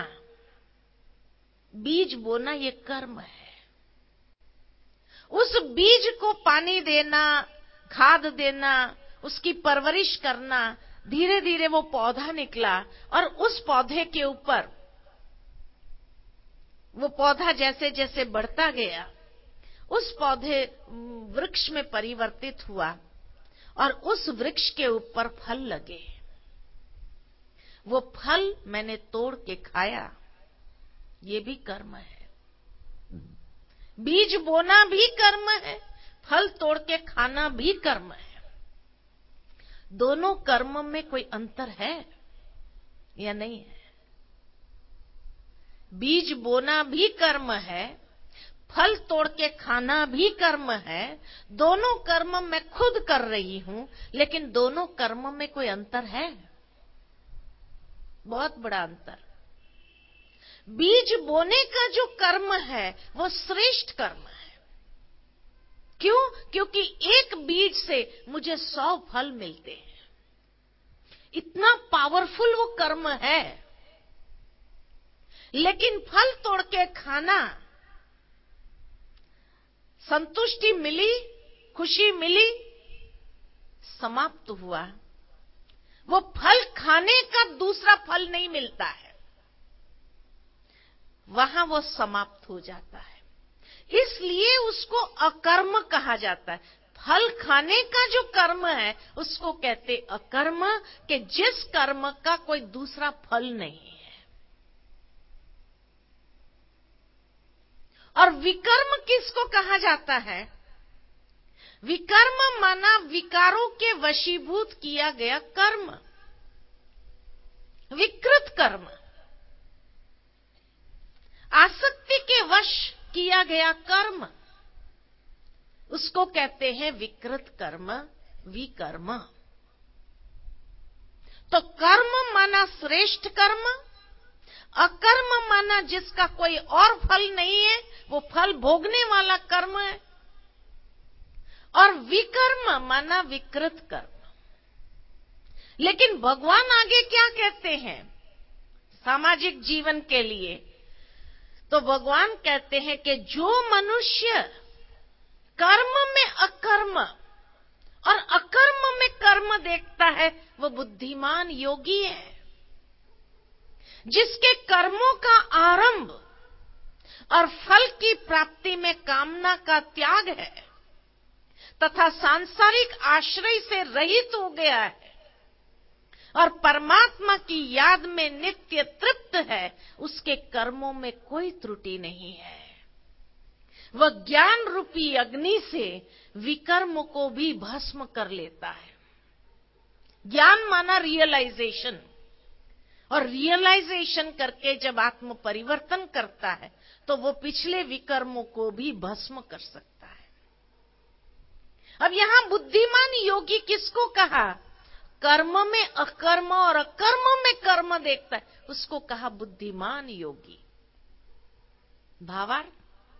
[SPEAKER 2] बीज बोना ये कर्म है। उस बीज को पानी देना, खाद देना, उसकी परवरिश करना, धीरे धीरे वो पौधा निकला, और उस पौधे के ऊपर वो पौधा जैसे जैसे बढ़ता गया, उस पौधे वृक्ष में परिवर्तित हुआ, और उस वृक्ष के ऊपर फल लगे। वो फल मैंने तोड़ के खाया, ये भी कर्म है। बीज बोना भी कर्म है, फल तोड़ के खाना भी कर्म है। दोनों कर्म में कोई अंतर है या नहीं है? बीज बोना भी कर्म है, फल तोड़ के खाना भी कर्म है। दोनों कर्म मैं खुद कर रही हूं, लेकिन दोनों कर्म में कोई अंतर है? बहुत बड़ा अंतर। बीज बोने का जो कर्म है वो श्रेष्ठ कर्म है। क्यों? क्योंकि एक बीज से मुझे सौ फल मिलते हैं। इतना पावरफुल वो कर्म है। लेकिन फल तोड़ के खाना, संतुष्टि मिली, खुशी मिली, समाप्त हुआ। वो फल खाने का दूसरा फल नहीं मिलता है, वहां वो समाप्त हो जाता है। इसलिए उसको अकर्म कहा जाता है। फल खाने का जो कर्म है उसको कहते अकर्म, कि जिस कर्म का कोई दूसरा फल नहीं है। और विकर्म किसको कहा जाता है? विकर्म माना विकारों के वशीभूत किया गया कर्म, विकृत कर्म, आसक्ति के वश किया गया कर्म, उसको कहते हैं विकृत कर्म, विकर्म। तो कर्म माना श्रेष्ठ कर्म, अकर्म माना जिसका कोई और फल नहीं है, वो फल भोगने वाला कर्म है, और विकर्म माना विकृत कर्म। लेकिन भगवान आगे क्या कहते हैं सामाजिक जीवन के लिए? तो भगवान कहते हैं कि जो मनुष्य कर्म में अकर्म और अकर्म में कर्म देखता है वो बुद्धिमान योगी है, जिसके कर्मों का आरंभ और फल की प्राप्ति में कामना का त्याग है तथा सांसारिक आश्रय से रहित हो गया है और परमात्मा की याद में नित्य तृप्त है, उसके कर्मों में कोई त्रुटि नहीं है। वह ज्ञान रूपी अग्नि से विकर्म को भी भस्म कर लेता है। ज्ञान माना रियलाइजेशन, और रियलाइजेशन करके जब आत्म परिवर्तन करता है तो वो पिछले विकर्मों को भी भस्म कर सकता है। अब यहां बुद्धिमान योगी किसको कहा? कर्म में अकर्म और अकर्म में कर्म देखता है, उसको कहा बुद्धिमान योगी। भावार्थ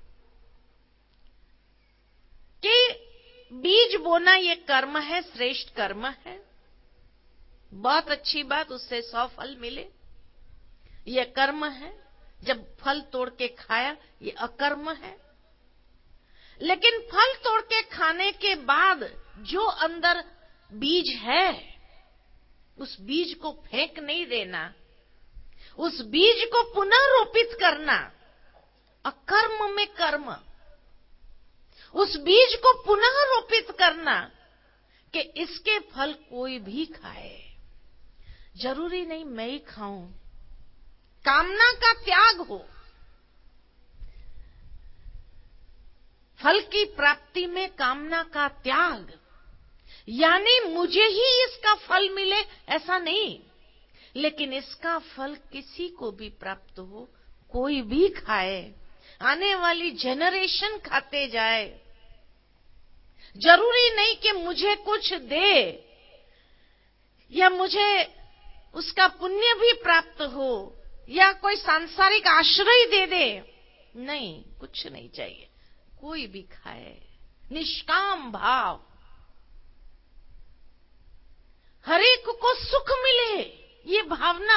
[SPEAKER 2] कि बीज बोना ये कर्म है, श्रेष्ठ कर्म है, बहुत अच्छी बात, उससे सौ फल मिले, ये कर्म है। जब फल तोड़ के खाया, ये अकर्म है। लेकिन फल तोड़ के खाने के बाद जो अंदर बीज है, उस बीज को फेंक नहीं देना, उस बीज को पुनः रोपित करना, अकर्म में कर्म, उस बीज को पुनः रोपित करना कि इसके फल कोई भी खाए, जरूरी नहीं मैं ही खाऊं। कामना का त्याग हो, फल की प्राप्ति में कामना का त्याग, यानी मुझे ही इसका फल मिले ऐसा नहीं, लेकिन इसका फल किसी को भी प्राप्त हो, कोई भी खाए, आने वाली जनरेशन खाते जाए। जरूरी नहीं कि मुझे कुछ दे या मुझे उसका पुण्य भी प्राप्त हो या कोई सांसारिक आश्रय दे दे, नहीं, कुछ नहीं चाहिए, कोई भी खाए, निष्काम भाव, हरेक को सुख मिले, ये भावना,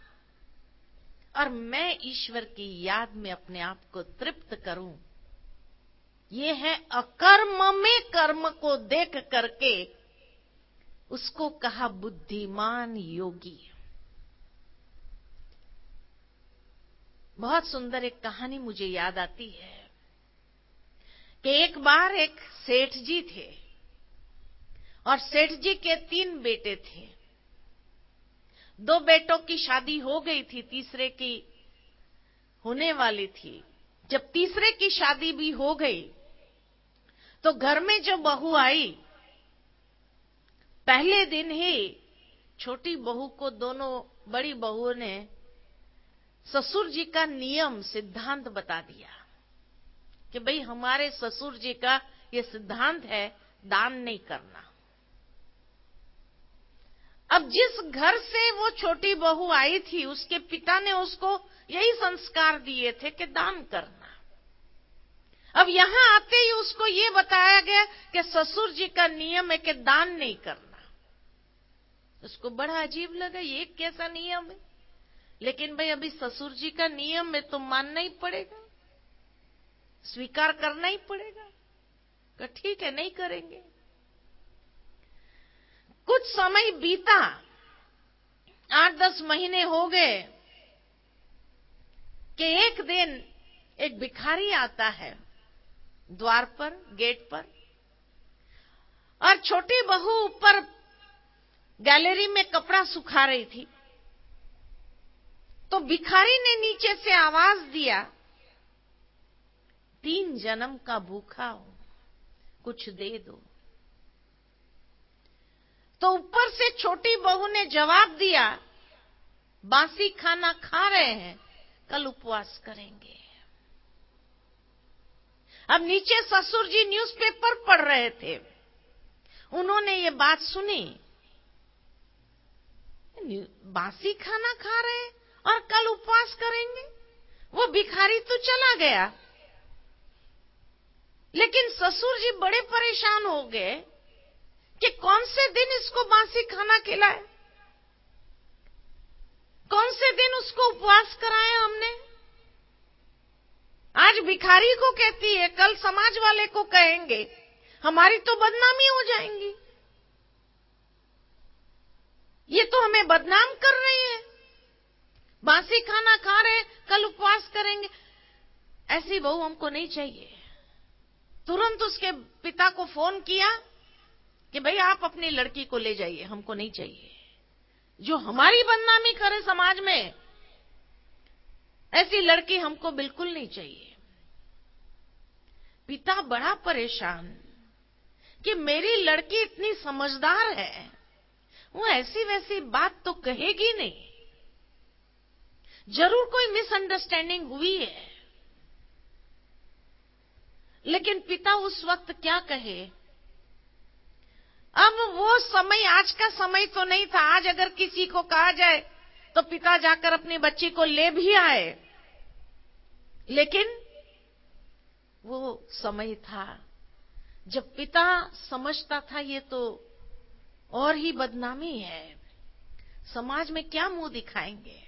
[SPEAKER 2] और मैं ईश्वर की याद में अपने आप को तृप्त करूं, ये है अकर्म में कर्म को देख करके उसको कहा बुद्धिमान योगी। बहुत सुंदर एक कहानी मुझे याद आती है कि एक बार एक सेठ जी थे और सेठ जी के तीन बेटे थे। दो बेटों की शादी हो गई थी, तीसरे की होने वाली थी। जब तीसरे की शादी भी हो गई तो घर में जो बहू आई, पहले दिन ही छोटी बहू को दोनों बड़ी बहुओं ने ससुर जी का नियम सिद्धांत बता दिया कि भाई हमारे ससुर जी का ये सिद्धांत है, दान नहीं करना। अब जिस घर से वो छोटी बहू आई थी, उसके पिता ने उसको यही संस्कार दिए थे कि दान करना। अब यहां आते ही उसको ये बताया गया कि ससुर जी का नियम है कि दान नहीं करना। उसको बड़ा अजीब लगा, ये कैसा नियम है? लेकिन भाई अभी ससुर जी का नियम है तो मानना ही पड़ेगा, स्वीकार करना ही पड़ेगा। तो ठीक है, नहीं करेंगे। कुछ समय बीता, आठ दस महीने हो गए कि एक दिन एक भिखारी आता है द्वार पर, गेट पर, और छोटी बहू ऊपर गैलरी में कपड़ा सुखा रही थी। तो भिखारी ने नीचे से आवाज दिया, तीन जन्म का भूखा हूं, कुछ दे दो। तो ऊपर से छोटी बहू ने जवाब दिया, बासी खाना खा रहे हैं, कल उपवास करेंगे। अब नीचे ससुर जी न्यूज़पेपर पढ़ रहे थे, उन्होंने ये बात सुनी, बासी खाना खा रहे हैं और कल उपवास करेंगे। वो भिखारी तो चला गया, लेकिन ससुर जी बड़े परेशान हो गए कि कौन से दिन इसको बासी खाना खिलाए, कौन से दिन उसको उपवास कराया हमने। आज भिखारी को कहती है, कल समाज वाले को कहेंगे, हमारी तो बदनामी हो जाएंगी। ये तो हमें बदनाम कर रही है, बासी खाना खा रहे, कल उपवास करेंगे। ऐसी बहू हमको नहीं चाहिए। तुरंत उसके पिता को फोन किया कि भाई आप अपनी लड़की को ले जाइए, हमको नहीं चाहिए। जो हमारी बदनामी करे समाज में, ऐसी लड़की हमको बिल्कुल नहीं चाहिए। पिता बड़ा परेशान कि मेरी लड़की इतनी समझदार है, वो ऐसी वैसी बात तो कहेगी नहीं, जरूर कोई मिसअंडरस्टैंडिंग हुई है। लेकिन पिता उस वक्त क्या कहे। अब वो समय आज का समय तो नहीं था। आज अगर किसी को कहा जाए तो पिता जाकर अपनी बच्ची को ले भी आए, लेकिन वो समय था जब पिता समझता था ये तो और ही बदनामी है, समाज में क्या मुंह दिखाएंगे।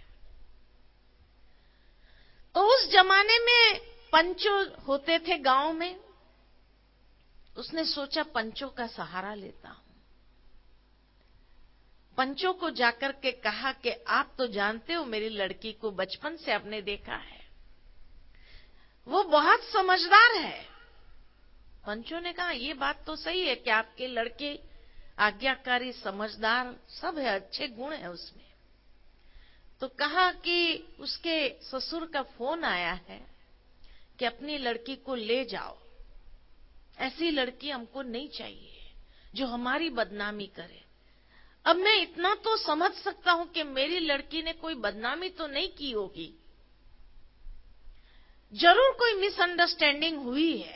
[SPEAKER 2] तो उस जमाने में पंचो होते थे गांव में, उसने सोचा पंचों का सहारा लेता हूं। पंचों को जाकर के कहा कि आप तो जानते हो मेरी लड़की को बचपन से आपने देखा है, वो बहुत समझदार है। पंचों ने कहा ये बात तो सही है कि आपके लड़के आज्ञाकारी, समझदार सब है, अच्छे गुण है उसमें। तो कहा कि उसके ससुर का फोन आया है कि अपनी लड़की को ले जाओ, ऐसी लड़की हमको नहीं चाहिए जो हमारी बदनामी करे। अब मैं इतना तो समझ सकता हूं कि मेरी लड़की ने कोई बदनामी तो नहीं की होगी, जरूर कोई मिसअंडरस्टैंडिंग हुई है।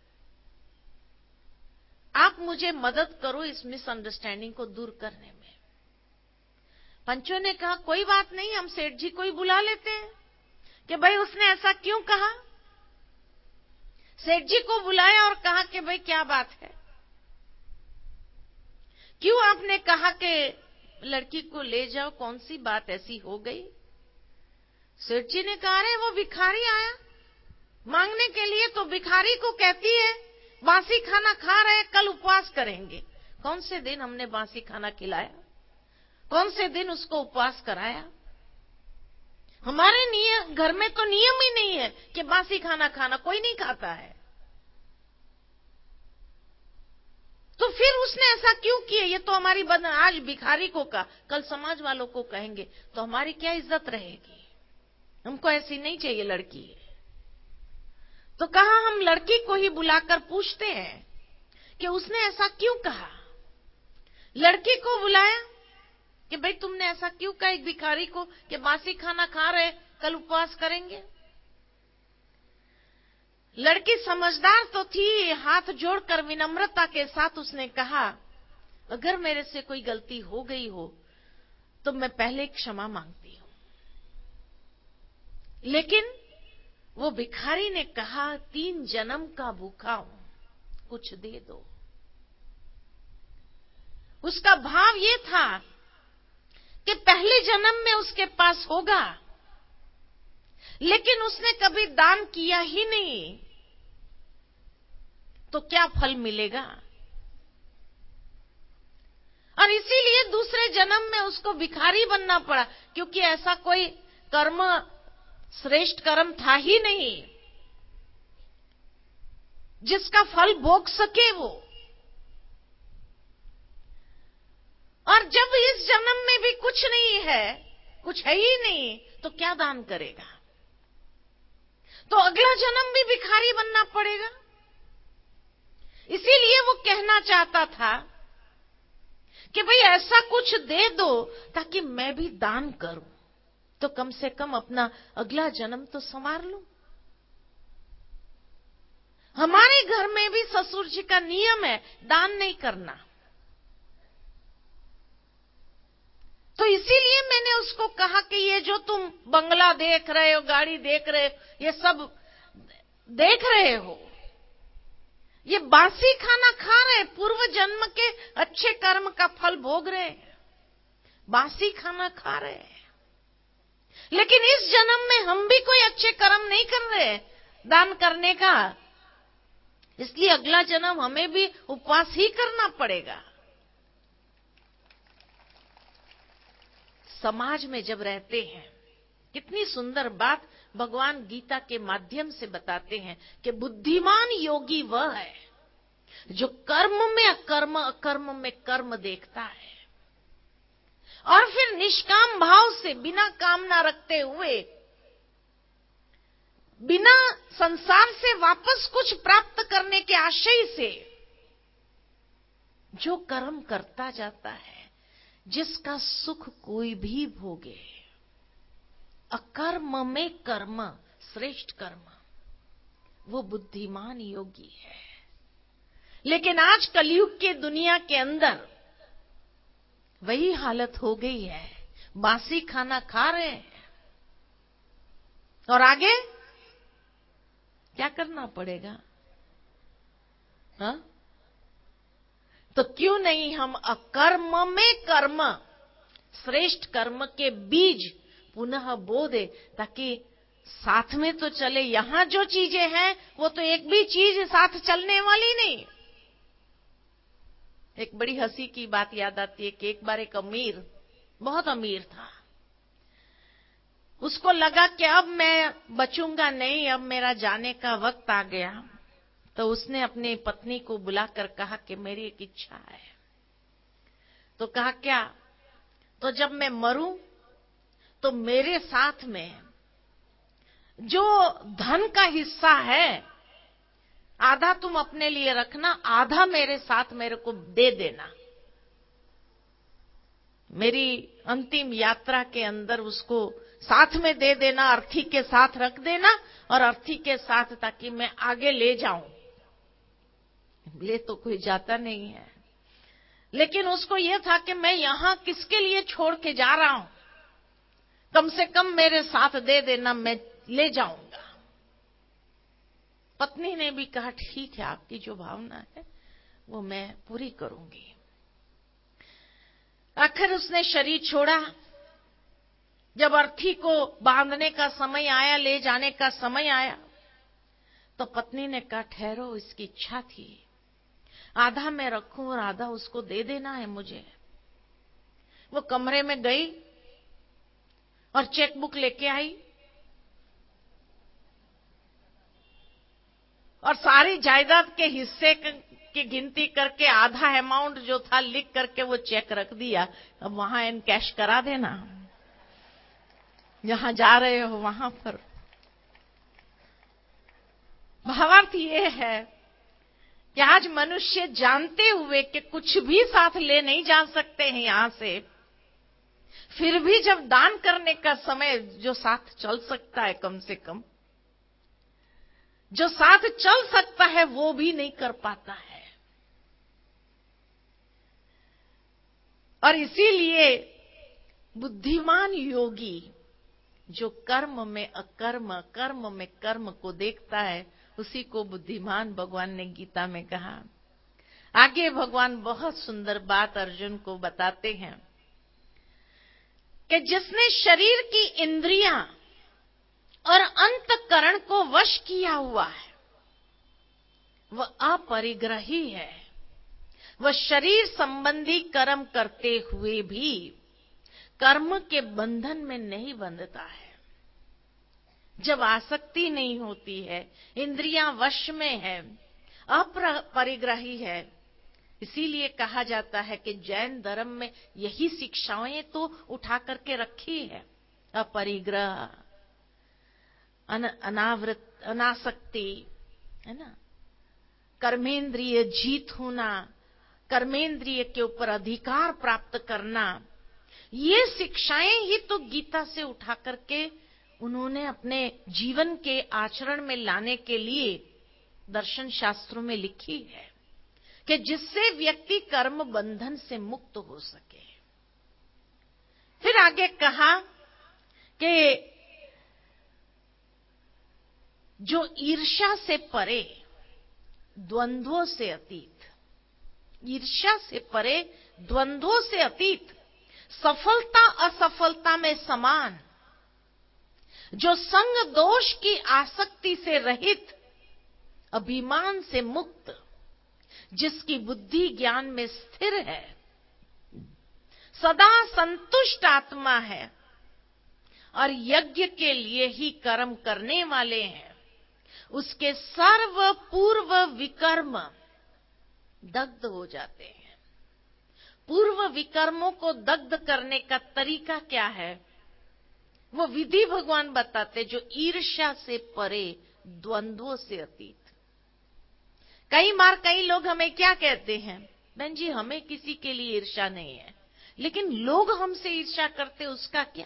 [SPEAKER 2] आप मुझे मदद करो इस मिसअंडरस्टैंडिंग को दूर करने में। पंचों ने कहा कोई बात नहीं, हम सेठ जी को ही बुला लेते हैं कि भाई उसने ऐसा क्यों कहा। सेठ जी को बुलाया और कहा कि भाई क्या बात है, क्यों आपने कहा कि लड़की को ले जाओ, कौन सी बात ऐसी हो गई। सेठ जी ने कहा अरे वो भिखारी आया मांगने के लिए, तो भिखारी को कहती है बासी खाना खा रहे, कल उपवास करेंगे। कौन से दिन हमने बासी खाना खिलाया, कौन से दिन उसको उपवास कराया। हमारे नियम घर में तो नियम ही नहीं है कि बासी खाना खाना, कोई नहीं खाता है। तो फिर उसने ऐसा क्यों किया, ये तो हमारी बदन, आज भिखारी को कहा, कल समाज वालों को कहेंगे तो हमारी क्या इज्जत रहेगी। हमको ऐसी नहीं चाहिए लड़की। तो कहा हम लड़की को ही बुलाकर पूछते हैं कि उसने ऐसा क्यों कहा। लड़की को बुलाया कि भाई तुमने ऐसा क्यों कहा एक भिखारी को कि बासी खाना खा रहे, कल उपवास करेंगे। लड़की समझदार तो थी, हाथ जोड़कर विनम्रता के साथ उसने कहा अगर मेरे से कोई गलती हो गई हो तो मैं पहले क्षमा मांगती हूं। लेकिन वो भिखारी ने कहा तीन जन्म का भूखा हूं, कुछ दे दो। उसका भाव ये था कि पहले जन्म में उसके पास होगा, लेकिन उसने कभी दान किया ही नहीं, तो क्या फल मिलेगा? और इसीलिए दूसरे जन्म में उसको भिखारी बनना पड़ा, क्योंकि ऐसा कोई कर्म, श्रेष्ठ कर्म था ही नहीं जिसका फल भोग सके वो। और जब इस जन्म में भी कुछ नहीं है, कुछ है ही नहीं, तो क्या दान करेगा? तो अगला जन्म भी भिखारी बनना पड़ेगा। इसीलिए वो कहना चाहता था कि भाई ऐसा कुछ दे दो ताकि मैं भी दान करूं, तो कम से कम अपना अगला जन्म तो संवार लूं। हमारे घर में भी ससुर जी का नियम है दान नहीं करना, तो इसीलिए मैंने उसको कहा कि ये जो तुम बंगला देख रहे हो, गाड़ी देख रहे हो, ये सब देख रहे हो, ये बासी खाना खा रहे, पूर्व जन्म के अच्छे कर्म का फल भोग रहे, बासी खाना खा रहे। लेकिन इस जन्म में हम भी कोई अच्छे कर्म नहीं कर रहे दान करने का, इसलिए अगला जन्म हमें भी उपवास ही करना पड़ेगा। समाज में जब रहते हैं, कितनी सुंदर बात भगवान गीता के माध्यम से बताते हैं कि बुद्धिमान योगी वह है जो कर्म में अकर्म, अकर्म में कर्म देखता है और फिर निष्काम भाव से, बिना कामना रखते हुए, बिना संसार से वापस कुछ प्राप्त करने के आशय से जो कर्म करता जाता है, जिसका सुख कोई भी भोगे। अकर्म में कर्म, श्रेष्ठ कर्म, वो बुद्धिमान योगी है। लेकिन आज कलयुग के दुनिया के अंदर वही हालत हो गई है, बासी खाना खा रहे हैं। और आगे क्या करना पड़ेगा? हा? तो क्यों नहीं हम अकर्म में कर्म, श्रेष्ठ कर्म के बीज पुनः बो दे, ताकि साथ में तो चले। यहां जो चीजें हैं वो तो एक भी चीज साथ चलने वाली नहीं। एक बड़ी हंसी की बात याद आती है कि एक बार एक अमीर, बहुत अमीर था, उसको लगा कि अब मैं बचूंगा नहीं, अब मेरा जाने का वक्त आ गया। तो उसने अपनी पत्नी को बुलाकर कहा कि मेरी एक इच्छा है। तो कहा क्या? तो जब मैं मरूं तो मेरे साथ में जो धन का हिस्सा है, आधा तुम अपने लिए रखना, आधा मेरे साथ मेरे को दे देना। मेरी अंतिम यात्रा के अंदर उसको साथ में दे देना, अर्थी के साथ रख देना, और अर्थी के साथ, ताकि मैं आगे ले जाऊं। ले तो कोई जाता नहीं है, लेकिन उसको यह था कि मैं यहां किसके लिए छोड़ के जा रहा हूं, कम से कम मेरे साथ दे देना, मैं ले जाऊंगा। पत्नी ने भी कहा ठीक है, आपकी जो भावना है वो मैं पूरी करूंगी। आखिर उसने शरीर छोड़ा। जब अर्थी को बांधने का समय आया, ले जाने का समय आया, तो पत्नी ने कहा ठहरो, इसकी इच्छा थी, आधा मैं रखूं और आधा उसको दे देना है मुझे। वो कमरे में गई और चेकबुक लेके आई और सारी जायदाद के हिस्से की गिनती करके आधा अमाउंट जो था लिख करके वो चेक रख दिया। अब वहां इन कैश करा देना, जहां जा रहे हो वहां पर। भावार्थ ये है कि आज मनुष्य जानते हुए कि कुछ भी साथ ले नहीं जा सकते हैं यहां से, फिर भी जब दान करने का समय, जो साथ चल सकता है, कम से कम जो साथ चल सकता है, वो भी नहीं कर पाता है। और इसीलिए बुद्धिमान योगी जो कर्म में अकर्म, कर्म में कर्म को देखता है, उसी को बुद्धिमान भगवान ने गीता में कहा। आगे भगवान बहुत सुंदर बात अर्जुन को बताते हैं कि जिसने शरीर की इंद्रियां और अंतकरण को वश किया हुआ है, वह अपरिग्रही है। वह शरीर संबंधी कर्म करते हुए भी कर्म के बंधन में नहीं बंधता है। जब आसक्ति नहीं होती है, इंद्रियां वश में है, अपरिग्रही है, इसीलिए कहा जाता है कि जैन धर्म में यही शिक्षाएं तो उठा करके रखी है। अपरिग्रह, अन, अनावृत, अनासक्ति, है ना, कर्मेंद्रिय जीत होना, कर्मेंद्रिय के ऊपर अधिकार प्राप्त करना, ये शिक्षाएं ही तो गीता से उठा करके उन्होंने अपने जीवन के आचरण में लाने के लिए दर्शन शास्त्रों में लिखी है कि जिससे व्यक्ति कर्म बंधन से मुक्त हो सके। फिर आगे कहा कि जो ईर्ष्या से परे, द्वंद्वों से अतीत, ईर्ष्या से परे, द्वंद्वों से अतीत, सफलता असफलता में समान, जो संग दोष की आसक्ति से रहित, अभिमान से मुक्त, जिसकी बुद्धि ज्ञान में स्थिर है, सदा संतुष्ट आत्मा है और यज्ञ के लिए ही कर्म करने वाले हैं, उसके सर्व पूर्व विकर्म दग्ध हो जाते हैं। पूर्व विकर्मों को दग्ध करने का तरीका क्या है, वो विधि भगवान बताते, जो ईर्ष्या से परे, द्वंद्वों से अतीत। कई बार कई लोग हमें क्या कहते हैं, बहन जी हमें किसी के लिए ईर्ष्या नहीं है, लेकिन लोग हमसे ईर्ष्या करते, उसका क्या?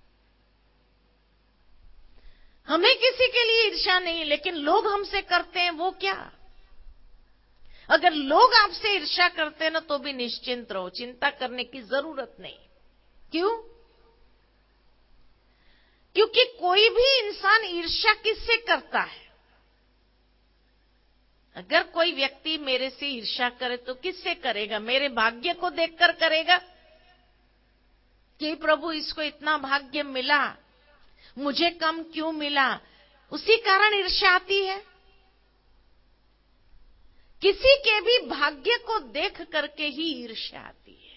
[SPEAKER 2] हमें किसी के लिए ईर्ष्या नहीं, लेकिन लोग हमसे करते हैं, वो क्या? अगर लोग आपसे ईर्ष्या करते हैं ना, तो भी निश्चिंत रहो, चिंता करने की जरूरत नहीं। क्यों? क्योंकि कोई भी इंसान ईर्ष्या किससे करता है? अगर कोई व्यक्ति मेरे से ईर्ष्या करे तो किससे करेगा? मेरे भाग्य को देखकर करेगा कि प्रभु इसको इतना भाग्य मिला, मुझे कम क्यों मिला, उसी कारण ईर्ष्या आती है। किसी के भी भाग्य को देख करके ही ईर्ष्या आती है।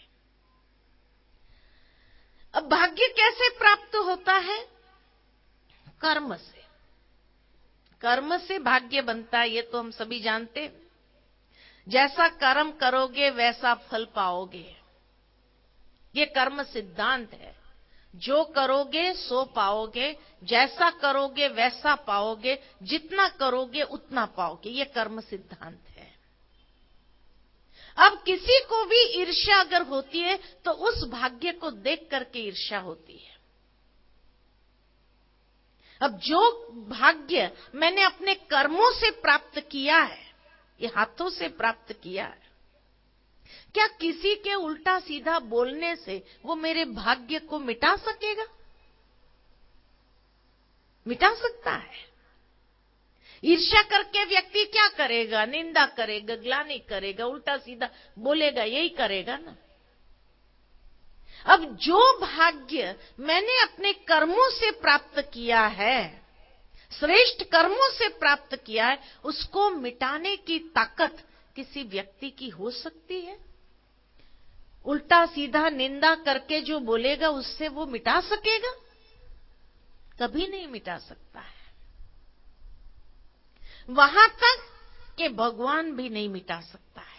[SPEAKER 2] अब भाग्य कैसे प्राप्त होता है? कर्म से। कर्म से भाग्य बनता है, ये तो हम सभी जानते हैं। जैसा कर्म करोगे वैसा फल पाओगे, ये कर्म सिद्धांत है। जो करोगे सो पाओगे, जैसा करोगे वैसा पाओगे, जितना करोगे उतना पाओगे, ये कर्म सिद्धांत है। अब किसी को भी ईर्ष्या अगर होती है तो उस भाग्य को देख करके ईर्ष्या होती है। अब जो भाग्य मैंने अपने कर्मों से प्राप्त किया है, ये हाथों से प्राप्त किया है, क्या किसी के उल्टा सीधा बोलने से वो मेरे भाग्य को मिटा सकेगा? मिटा सकता है? ईर्ष्या करके व्यक्ति क्या करेगा? निंदा करेगा, ग्लानि करेगा, उल्टा सीधा बोलेगा, यही करेगा ना। अब जो भाग्य मैंने अपने कर्मों से प्राप्त किया है, श्रेष्ठ कर्मों से प्राप्त किया है, उसको मिटाने की ताकत किसी व्यक्ति की हो सकती है? उल्टा सीधा निंदा करके जो बोलेगा उससे वो मिटा सकेगा? कभी नहीं मिटा सकता है। वहां तक कि भगवान भी नहीं मिटा सकता है।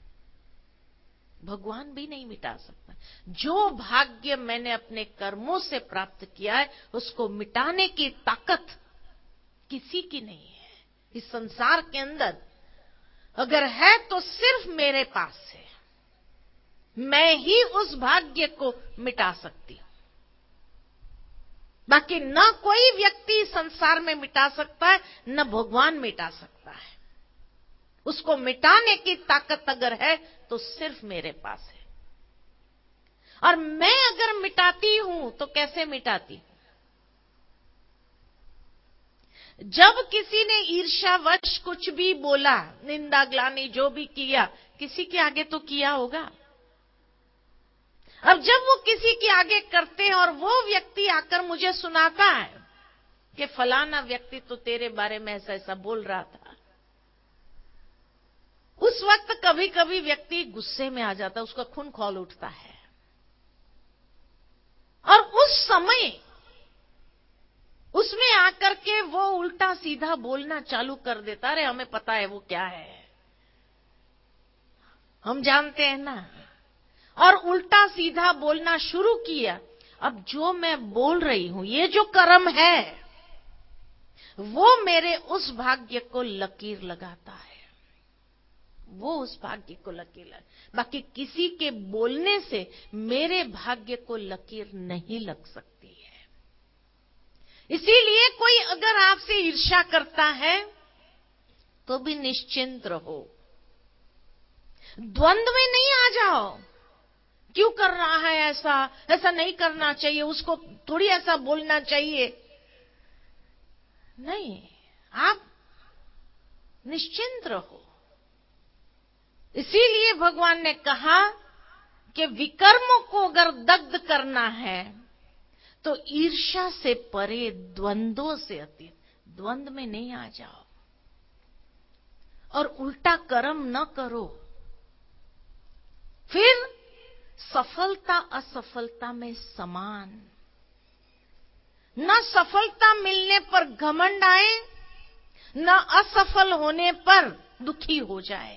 [SPEAKER 2] भगवान भी नहीं मिटा सकता। जो भाग्य मैंने अपने कर्मों से प्राप्त किया है, उसको मिटाने की ताकत किसी की नहीं है इस संसार के अंदर। अगर है तो सिर्फ मेरे पास है। मैं ही उस भाग्य को मिटा सकती हूं। बाकी न कोई व्यक्ति संसार में मिटा सकता है, न भगवान मिटा सकता है। उसको मिटाने की ताकत अगर है तो सिर्फ मेरे पास है। और मैं अगर मिटाती हूं तो कैसे मिटाती हूं? जब किसी ने ईर्ष्यावश कुछ भी बोला, निंदा ग्लानि जो भी किया, किसी के आगे तो किया होगा। अब जब वो किसी के आगे करते हैं और वो व्यक्ति आकर मुझे सुनाता है कि फलाना व्यक्ति तो तेरे बारे में ऐसा ऐसा बोल रहा था, उस वक्त कभी कभी व्यक्ति गुस्से में आ जाता है, उसका खून खौल उठता है और उस समय उसमें आकर के वो उल्टा सीधा बोलना चालू कर देता। अरे हमें पता है वो क्या है, हम जानते हैं ना, और उल्टा सीधा बोलना शुरू किया। अब जो मैं बोल रही हूं, ये जो कर्म है, वो मेरे उस भाग्य को लकीर लगाता है, वो उस भाग्य को लकीर लगा। बाकी किसी के बोलने से मेरे भाग्य को लकीर नहीं लग सकती है। इसीलिए कोई अगर आपसे ईर्ष्या करता है तो भी निश्चिंत रहो, द्वंद्व में नहीं आ जाओ। क्यों कर रहा है ऐसा, ऐसा नहीं करना चाहिए, उसको थोड़ी ऐसा बोलना चाहिए। नहीं, आप निश्चिंत रहो। इसीलिए भगवान ने कहा कि विकर्मों को अगर दग्ध करना है तो ईर्ष्या से परे, द्वंद्वों से अतीत, द्वंद्व में नहीं आ जाओ और उल्टा कर्म न करो। फिर सफलता असफलता में समान, न सफलता मिलने पर घमंड आए, न असफल होने पर दुखी हो जाए।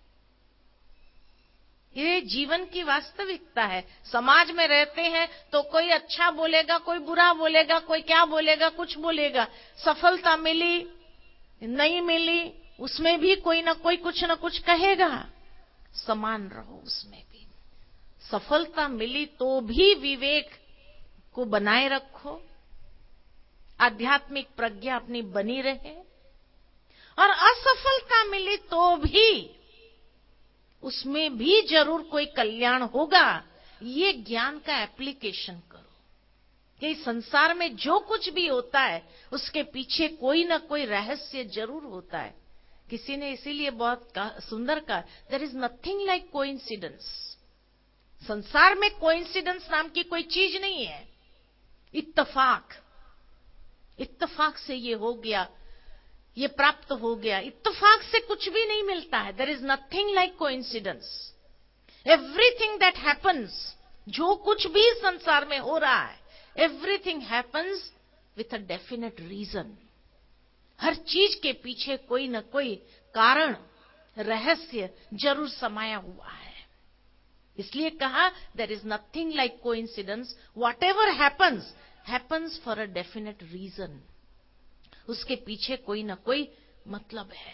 [SPEAKER 2] ये जीवन की वास्तविकता है। समाज में रहते हैं तो कोई अच्छा बोलेगा, कोई बुरा बोलेगा, कोई क्या बोलेगा, कुछ बोलेगा। सफलता मिली, नहीं मिली, उसमें भी कोई ना कोई कुछ ना कुछ कहेगा। समान रहो उसमें भी। सफलता मिली तो भी विवेक को बनाए रखो, आध्यात्मिक प्रज्ञा अपनी बनी रहे, और असफलता मिली तो भी उसमें भी जरूर कोई कल्याण होगा। ये ज्ञान का एप्लीकेशन करो कि संसार में जो कुछ भी होता है उसके पीछे कोई ना कोई रहस्य जरूर होता है। किसी ने इसीलिए बहुत सुंदर कहा, there is nothing like coincidence. संसार में कोइंसिडेंस नाम की कोई चीज नहीं है। इत्तफाक, इत्तफाक से ये हो गया, ये प्राप्त हो गया, इत्तफाक से कुछ भी नहीं मिलता है। There is nothing like coincidence. Everything that happens, जो कुछ भी संसार में हो रहा है, everything happens with a definite reason. हर चीज के पीछे कोई न कोई कारण, रहस्य जरूर समाया हुआ है। इसलिए कहा, there is nothing like coincidence, whatever happens happens for a definite reason. उसके पीछे कोई ना कोई मतलब है।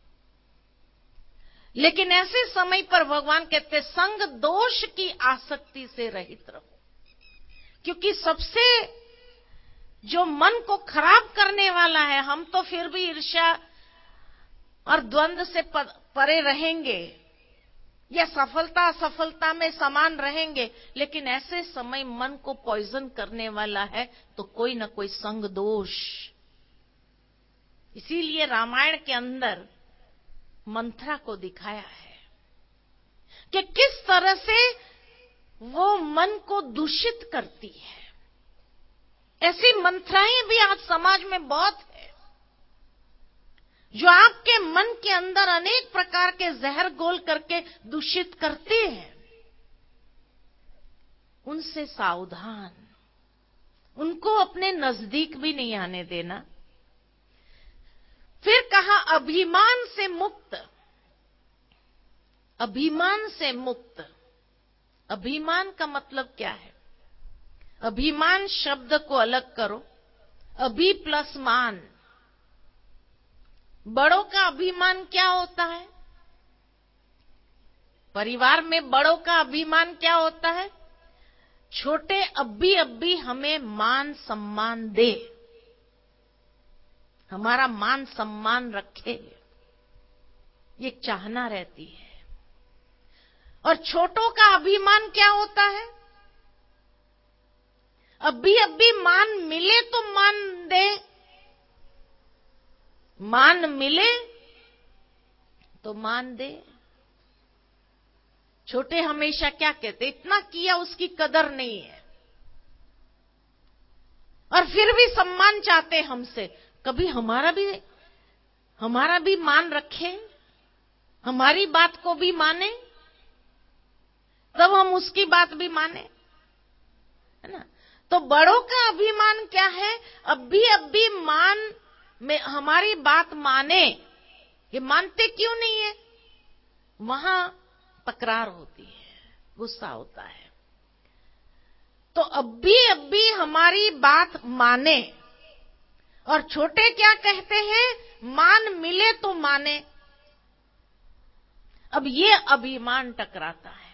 [SPEAKER 2] लेकिन ऐसे समय पर भगवान कहते, संग दोष की आसक्ति से रहित रहो, क्योंकि सबसे जो मन को खराब करने वाला है, हम तो फिर भी ईर्ष्या और द्वंद्व से परे रहेंगे या सफलता असफलता में समान रहेंगे, लेकिन ऐसे समय मन को पॉइजन करने वाला है तो कोई ना कोई संग दोष। इसीलिए रामायण के अंदर मंथरा को दिखाया है कि किस तरह से वो मन को दूषित करती है। ऐसी मंथराएं भी आज समाज में बहुत है, जो आपके मन के अंदर अनेक प्रकार के जहर घोल करके दूषित करते हैं। उनसे सावधान, उनको अपने नजदीक भी नहीं आने देना। फिर कहा, अभिमान से मुक्त, अभिमान से मुक्त। अभिमान का मतलब क्या है? अभिमान शब्द को अलग करो, अभि प्लस मान। बड़ों का अभिमान क्या होता है? परिवार में बड़ों का अभिमान क्या होता है? छोटे अब्बी अब्बी हमें मान सम्मान दे, हमारा मान सम्मान रखे, ये चाहना रहती है। और छोटों का अभिमान क्या होता है? अब्बी अब्बी मान मिले तो मान दे, मान मिले तो मान दे। छोटे हमेशा क्या कहते, इतना किया उसकी कदर नहीं है, और फिर भी सम्मान चाहते हमसे। कभी हमारा भी हमारा भी मान रखे, हमारी बात को भी माने, तब हम उसकी बात भी माने, है ना। तो बड़ों का अभिमान क्या है, अब भी अब भी मान में हमारी बात माने, ये मानते क्यों नहीं है, वहां तकरार होती है, गुस्सा होता है। तो अब भी अब भी हमारी बात माने, और छोटे क्या कहते हैं, मान मिले तो माने। अब ये अभिमान टकराता है,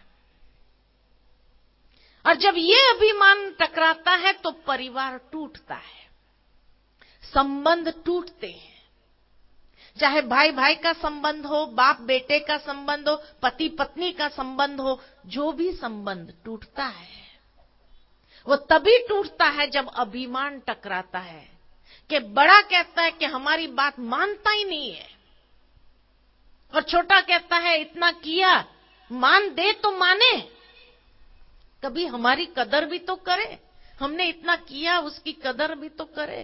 [SPEAKER 2] और जब ये अभिमान टकराता है तो परिवार टूटता है, संबंध टूटते हैं। चाहे भाई भाई का संबंध हो, बाप बेटे का संबंध हो, पति पत्नी का संबंध हो, जो भी संबंध टूटता है वो तभी टूटता है जब अभिमान टकराता है, कि बड़ा कहता है कि हमारी बात मानता ही नहीं है, और छोटा कहता है इतना किया, मान दे तो माने, कभी हमारी कदर भी तो करे, हमने इतना किया उसकी कदर भी तो करे।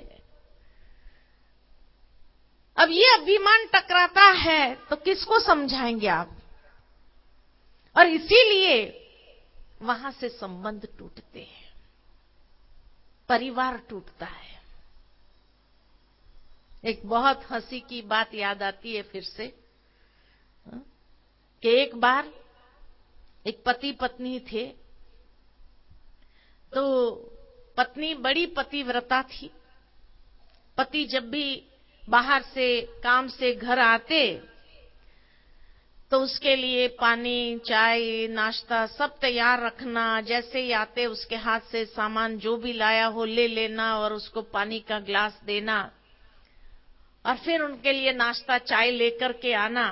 [SPEAKER 2] अब ये अभिमान टकराता है तो किसको समझाएंगे आप, और इसीलिए वहां से संबंध टूटते हैं, परिवार टूटता है। एक बहुत हंसी की बात याद आती है फिर से, कि एक बार एक पति पत्नी थे, तो पत्नी बड़ी पतिव्रता थी। पति जब भी बाहर से काम से घर आते तो उसके लिए पानी, चाय, नाश्ता सब तैयार रखना, जैसे ही आते उसके हाथ से सामान जो भी लाया हो ले लेना, और उसको पानी का ग्लास देना, और फिर उनके लिए नाश्ता चाय लेकर के आना।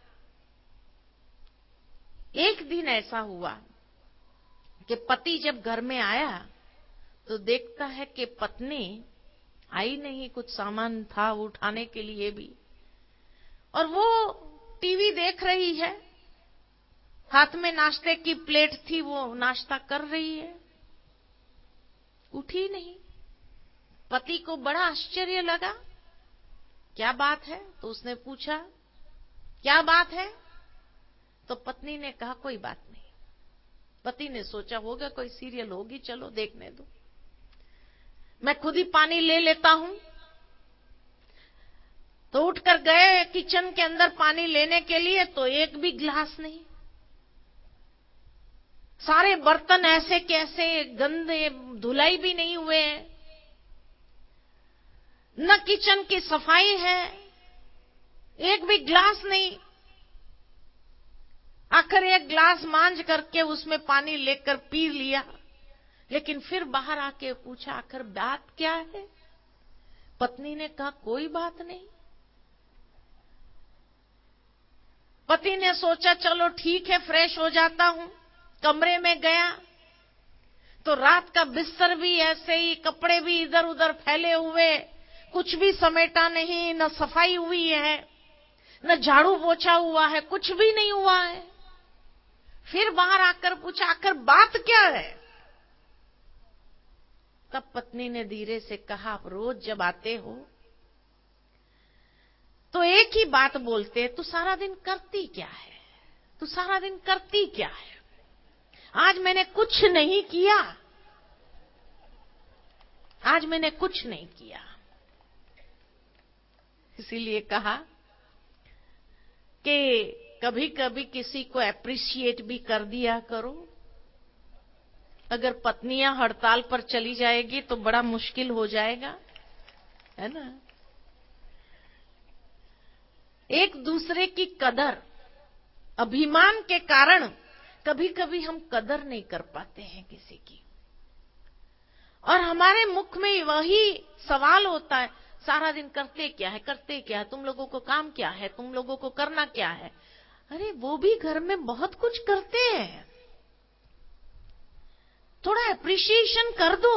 [SPEAKER 2] एक दिन ऐसा हुआ कि पति जब घर में आया तो देखता है कि पत्नी आई नहीं, कुछ सामान था उठाने के लिए भी, और वो टीवी देख रही है, हाथ में नाश्ते की प्लेट थी, वो नाश्ता कर रही है, उठी नहीं। पति को बड़ा आश्चर्य लगा, क्या बात है, तो उसने पूछा क्या बात है, तो पत्नी ने कहा कोई बात नहीं। पति ने सोचा होगा कोई सीरियल होगी, चलो देखने दो, मैं खुद ही पानी ले लेता हूं। तो उठकर गए किचन के अंदर पानी लेने के लिए, तो एक भी गिलास नहीं, सारे बर्तन ऐसे कैसे गंदे, धुलाई भी नहीं हुए हैं, न किचन की सफाई है, एक भी ग्लास नहीं। आखिर एक ग्लास मांझ करके उसमें पानी लेकर पी लिया, लेकिन फिर बाहर आके पूछा आखिर बात क्या है। पत्नी ने कहा कोई बात नहीं। पति ने सोचा चलो ठीक है, फ्रेश हो जाता हूं। कमरे में गया तो रात का बिस्तर भी ऐसे ही, कपड़े भी इधर उधर फैले हुए, कुछ भी समेटा नहीं, न सफाई हुई है, न झाड़ू पोछा हुआ है, कुछ भी नहीं हुआ है। फिर बाहर आकर पूछा आखिर बात क्या है। तब पत्नी ने धीरे से कहा आप रोज जब आते हो तो एक ही बात बोलते, तू सारा दिन करती क्या है, तू सारा दिन करती क्या है। आज मैंने कुछ नहीं किया, आज मैंने कुछ नहीं किया। इसीलिए कहा कि कभी कभी किसी को एप्रिशिएट भी कर दिया करो। अगर पत्नियां हड़ताल पर चली जाएगी तो बड़ा मुश्किल हो जाएगा, है ना। एक दूसरे की कदर, अभिमान के कारण कभी कभी हम कदर नहीं कर पाते हैं किसी की, और हमारे मुख में वही सवाल होता है सारा दिन करते क्या है, करते क्या है, तुम लोगों को काम क्या है, तुम लोगों को करना क्या है। अरे वो भी घर में बहुत कुछ करते हैं, थोड़ा एप्रिसिएशन कर दो,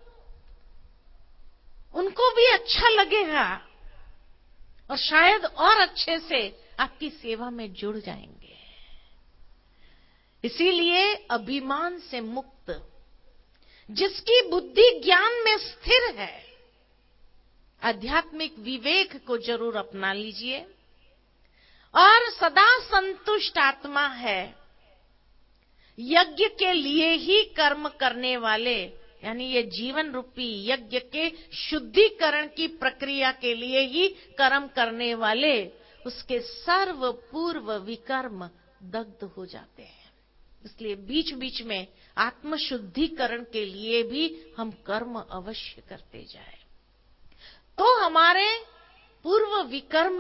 [SPEAKER 2] उनको भी अच्छा लगेगा और शायद और अच्छे से आपकी सेवा में जुड़ जाएंगे। इसीलिए अभिमान से मुक्त, जिसकी बुद्धि ज्ञान में स्थिर है, आध्यात्मिक विवेक को जरूर अपना लीजिए। और सदा संतुष्ट आत्मा है, यज्ञ के लिए ही कर्म करने वाले, यानी ये जीवन रूपी यज्ञ के शुद्धिकरण की प्रक्रिया के लिए ही कर्म करने वाले, उसके सर्व पूर्व विकर्म दग्ध हो जाते हैं। इसलिए बीच बीच में आत्म शुद्धिकरण के लिए भी हम कर्म अवश्य करते जाएं, तो हमारे पूर्व विकर्म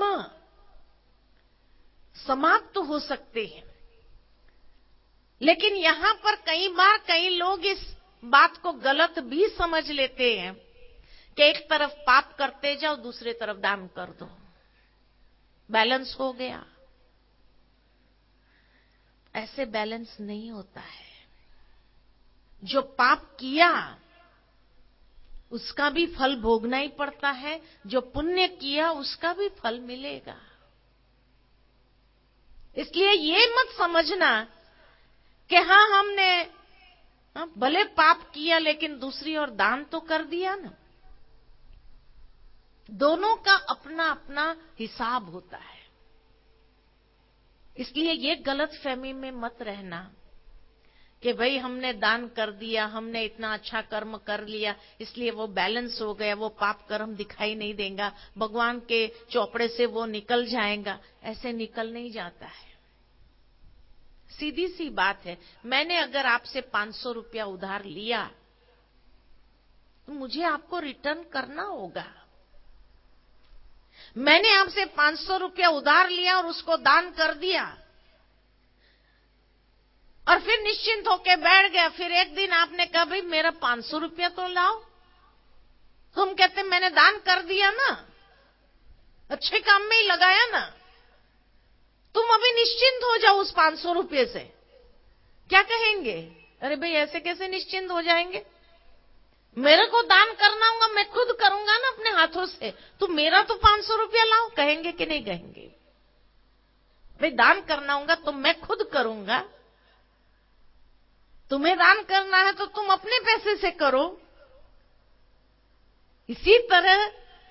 [SPEAKER 2] समाप्त हो सकते हैं। लेकिन यहां पर कई बार कई लोग इस बात को गलत भी समझ लेते हैं कि एक तरफ पाप करते जाओ, दूसरे तरफ दान कर दो, बैलेंस हो गया। ऐसे बैलेंस नहीं होता है। जो पाप किया उसका भी फल भोगना ही पड़ता है, जो पुण्य किया उसका भी फल मिलेगा। इसलिए ये मत समझना कि हाँ हमने हाँ, भले पाप किया लेकिन दूसरी ओर दान तो कर दिया ना। दोनों का अपना अपना हिसाब होता है। इसलिए ये गलत फहमी में मत रहना कि भाई हमने दान कर दिया, हमने इतना अच्छा कर्म कर लिया, इसलिए वो बैलेंस हो गया, वो पाप कर्म दिखाई नहीं देगा, भगवान के चौपड़े से वो निकल जाएगा। ऐसे निकल नहीं जाता है। सीधी सी बात है, मैंने अगर आपसे पांच सौ रुपया उधार लिया तो मुझे आपको रिटर्न करना होगा। मैंने आपसे पांच सौ रुपया उधार लिया और उसको दान कर दिया और फिर निश्चिंत होके बैठ गया। फिर एक दिन आपने कहा भाई मेरा पांच सौ रुपया तो लाओ, तुम कहते मैंने दान कर दिया ना, अच्छे काम में ही लगाया ना, तुम अभी निश्चिंत हो जाओ उस पांच सौ रुपये से। क्या कहेंगे? अरे भाई ऐसे कैसे निश्चिंत हो जाएंगे, मेरे को दान करना होगा, मैं खुद करूंगा ना अपने हाथों से, तो मेरा तो पांच सौ रुपया लाओ। कहेंगे कि नहीं कहेंगे? भाई दान करना होगा तो मैं खुद करूंगा, तुम्हें दान करना है तो तुम अपने पैसे से करो। इसी तरह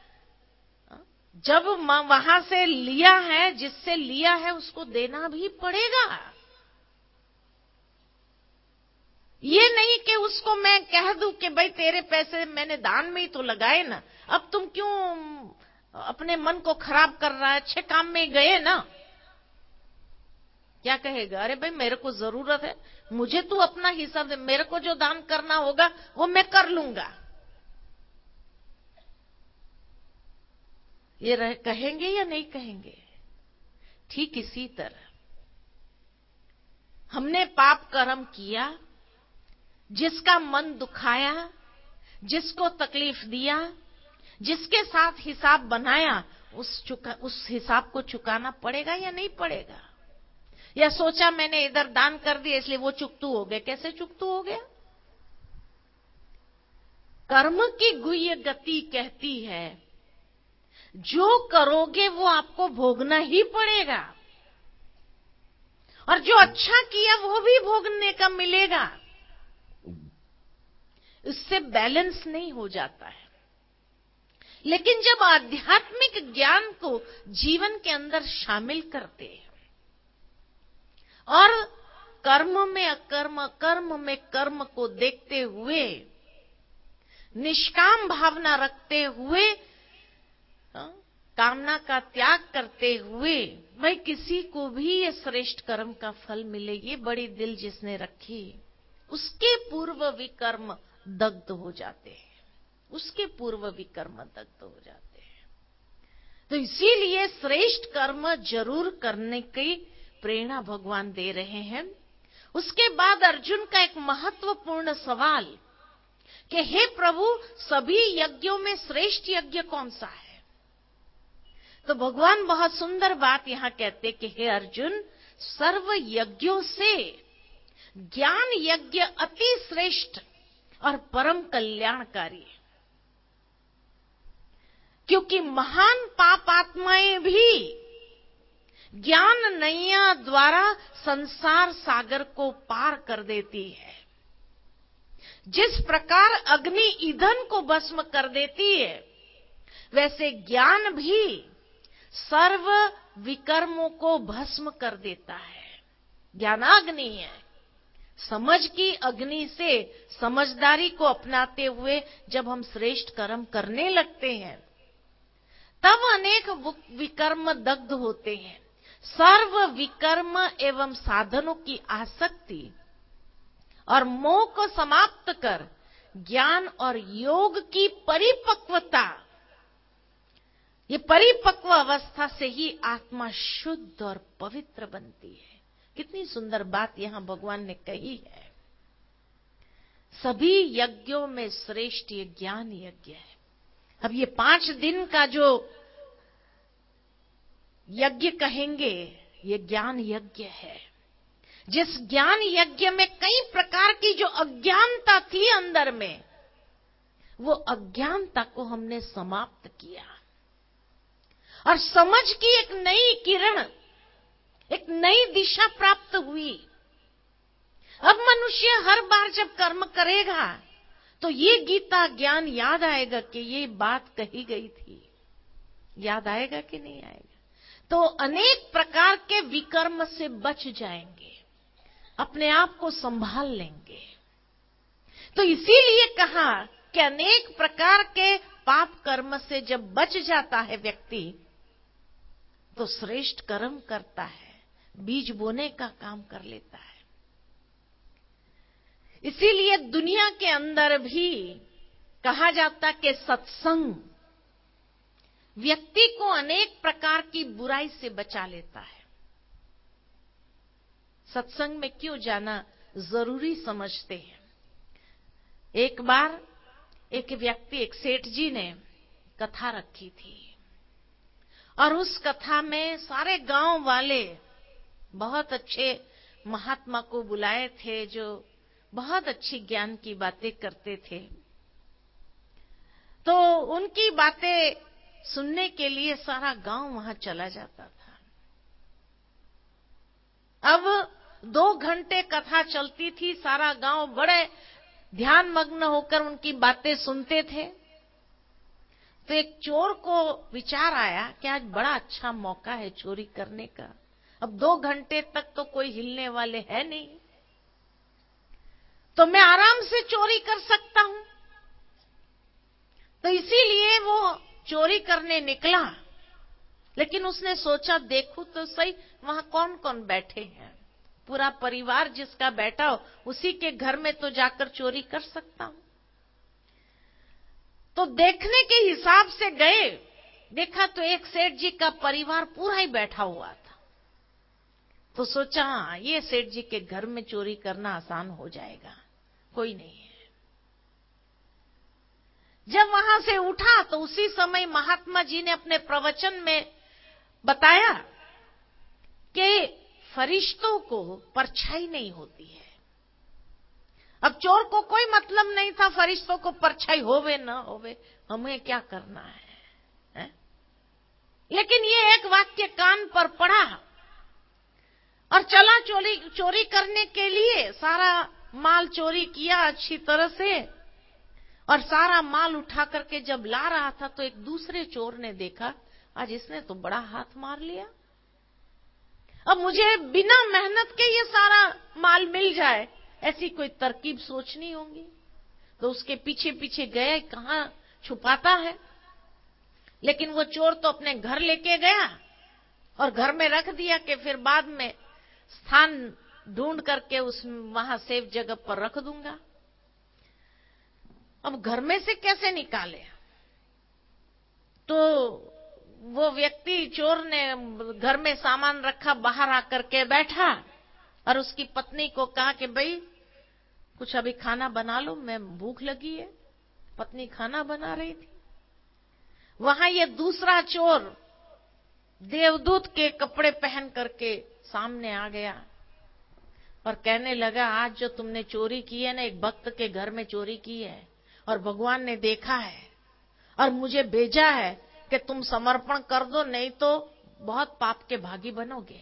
[SPEAKER 2] जब वहां से लिया है, जिससे लिया है उसको देना भी पड़ेगा। ये नहीं कि उसको मैं कह दूं कि भाई तेरे पैसे मैंने दान में ही तो लगाए ना, अब तुम क्यों अपने मन को खराब कर रहा है, अच्छे काम में गए ना। क्या कहेगा? अरे भाई मेरे को जरूरत है, मुझे तू अपना हिस्सा दे, मेरे को जो दान करना होगा वो मैं कर लूंगा। ये रह, कहेंगे या नहीं कहेंगे? ठीक इसी तरह हमने पाप कर्म किया, जिसका मन दुखाया, जिसको तकलीफ दिया, जिसके साथ हिसाब बनाया, उस चुका उस हिसाब को चुकाना पड़ेगा या नहीं पड़ेगा? या सोचा मैंने इधर दान कर दिया इसलिए वो चुकतू हो गए। कैसे चुकतू हो गया? कर्म की गुह्य गति कहती है जो करोगे वो आपको भोगना ही पड़ेगा, और जो अच्छा किया वो भी भोगने का मिलेगा। इससे बैलेंस नहीं हो जाता है। लेकिन जब आध्यात्मिक ज्ञान को जीवन के अंदर शामिल करते हैं और कर्म में अकर्म, कर्म में कर्म को देखते हुए, निष्काम भावना रखते हुए, कामना का त्याग करते हुए, भाई किसी को भी ये श्रेष्ठ कर्म का फल मिले, ये बड़ी दिल जिसने रखी, उसके पूर्व विकर्म दग्ध हो जाते हैं, उसके पूर्व विकर्म दग्ध हो जाते हैं। तो इसीलिए श्रेष्ठ कर्म जरूर करने की प्रेरणा भगवान दे रहे हैं। उसके बाद अर्जुन का एक महत्वपूर्ण सवाल कि हे प्रभु, सभी यज्ञों में श्रेष्ठ यज्ञ कौन सा है? तो भगवान बहुत सुंदर बात यहां कहते कि हे अर्जुन, सर्व यज्ञों से ज्ञान यज्ञ अति श्रेष्ठ और परम कल्याणकारी है। क्योंकि महान पापात्माएं भी ज्ञान नैया द्वारा संसार सागर को पार कर देती है। जिस प्रकार अग्नि ईंधन को भस्म कर देती है, वैसे ज्ञान भी सर्व विकर्मों को भस्म कर देता है। ज्ञानाग्नि है। समझ की अग्नि से समझदारी को अपनाते हुए जब हम श्रेष्ठ कर्म करने लगते हैं, तब अनेक विकर्म दग्ध होते हैं। सर्व विकर्म एवं साधनों की आसक्ति और मोह को समाप्त कर ज्ञान और योग की परिपक्वता, ये परिपक्व अवस्था से ही आत्मा शुद्ध और पवित्र बनती है। कितनी सुंदर बात यहां भगवान ने कही है। सभी यज्ञों में श्रेष्ठ ये ज्ञान यज्ञ है। अब ये पांच दिन का जो यज्ञ कहेंगे, ये ज्ञान यज्ञ है। जिस ज्ञान यज्ञ में कई प्रकार की जो अज्ञानता थी अंदर में, वो अज्ञानता को हमने समाप्त किया और समझ की एक नई किरण, एक नई दिशा प्राप्त हुई। अब मनुष्य हर बार जब कर्म करेगा तो ये गीता ज्ञान याद आएगा कि ये बात कही गई थी। याद आएगा कि नहीं आएगा? तो अनेक प्रकार के विकर्म से बच जाएंगे, अपने आप को संभाल लेंगे। तो इसीलिए कहा कि अनेक प्रकार के पाप कर्म से जब बच जाता है व्यक्ति, तो श्रेष्ठ कर्म करता है, बीज बोने का काम कर लेता है। इसीलिए दुनिया के अंदर भी कहा जाता कि सत्संग व्यक्ति को अनेक प्रकार की बुराई से बचा लेता है। सत्संग में क्यों जाना जरूरी समझते हैं। एक बार एक व्यक्ति, एक सेठ जी ने कथा रखी थी और उस कथा में सारे गांव वाले बहुत अच्छे महात्मा को बुलाए थे जो बहुत अच्छी ज्ञान की बातें करते थे। तो उनकी बातें सुनने के लिए सारा गांव वहां चला जाता था। अब दो घंटे कथा चलती थी, सारा गांव बड़े ध्यान मग्न होकर उनकी बातें सुनते थे। तो एक चोर को विचार आया कि आज बड़ा अच्छा मौका है चोरी करने का। अब दो घंटे तक तो कोई हिलने वाले है नहीं, तो मैं आराम से चोरी कर सकता हूं। तो इसीलिए वो चोरी करने निकला। लेकिन उसने सोचा, देखूं तो सही वहां कौन कौन बैठे हैं। पूरा परिवार जिसका बैठा हो उसी के घर में तो जाकर चोरी कर सकता हूं। तो देखने के हिसाब से गए, देखा तो एक सेठ जी का परिवार पूरा ही बैठा हुआ था। तो सोचा, हाँ, ये सेठ जी के घर में चोरी करना आसान हो जाएगा, कोई नहीं है। जब वहां से उठा तो उसी समय महात्मा जी ने अपने प्रवचन में बताया कि फरिश्तों को परछाई नहीं होती है। अब चोर को कोई मतलब नहीं था फरिश्तों को परछाई होवे न होवे, हमें क्या करना है, है? लेकिन ये एक वाक्य कान पर पड़ा और चला चोरी चोरी करने के लिए। सारा माल चोरी किया अच्छी तरह से और सारा माल उठा करके जब ला रहा था तो एक दूसरे चोर ने देखा, आज इसने तो बड़ा हाथ मार लिया। अब मुझे बिना मेहनत के ये सारा माल मिल जाए, ऐसी कोई तरकीब सोचनी होगी। तो उसके पीछे पीछे गए, कहां छुपाता है। लेकिन वो चोर तो अपने घर लेके गया और घर में रख दिया कि फिर बाद में स्थान ढूंढ करके उस वहां सेफ जगह पर रख दूंगा। अब घर में से कैसे निकाले? तो वो व्यक्ति चोर ने घर में सामान रखा, बाहर आकर के बैठा और उसकी पत्नी को कहा कि भाई कुछ अभी खाना बना लो, मैं भूख लगी है। पत्नी खाना बना रही थी। वहां ये दूसरा चोर देवदूत के कपड़े पहन करके सामने आ गया और कहने लगा, आज जो तुमने चोरी की है ना, एक भक्त के घर में चोरी की है और भगवान ने देखा है और मुझे भेजा है कि तुम समर्पण कर दो, नहीं तो बहुत पाप के भागी बनोगे।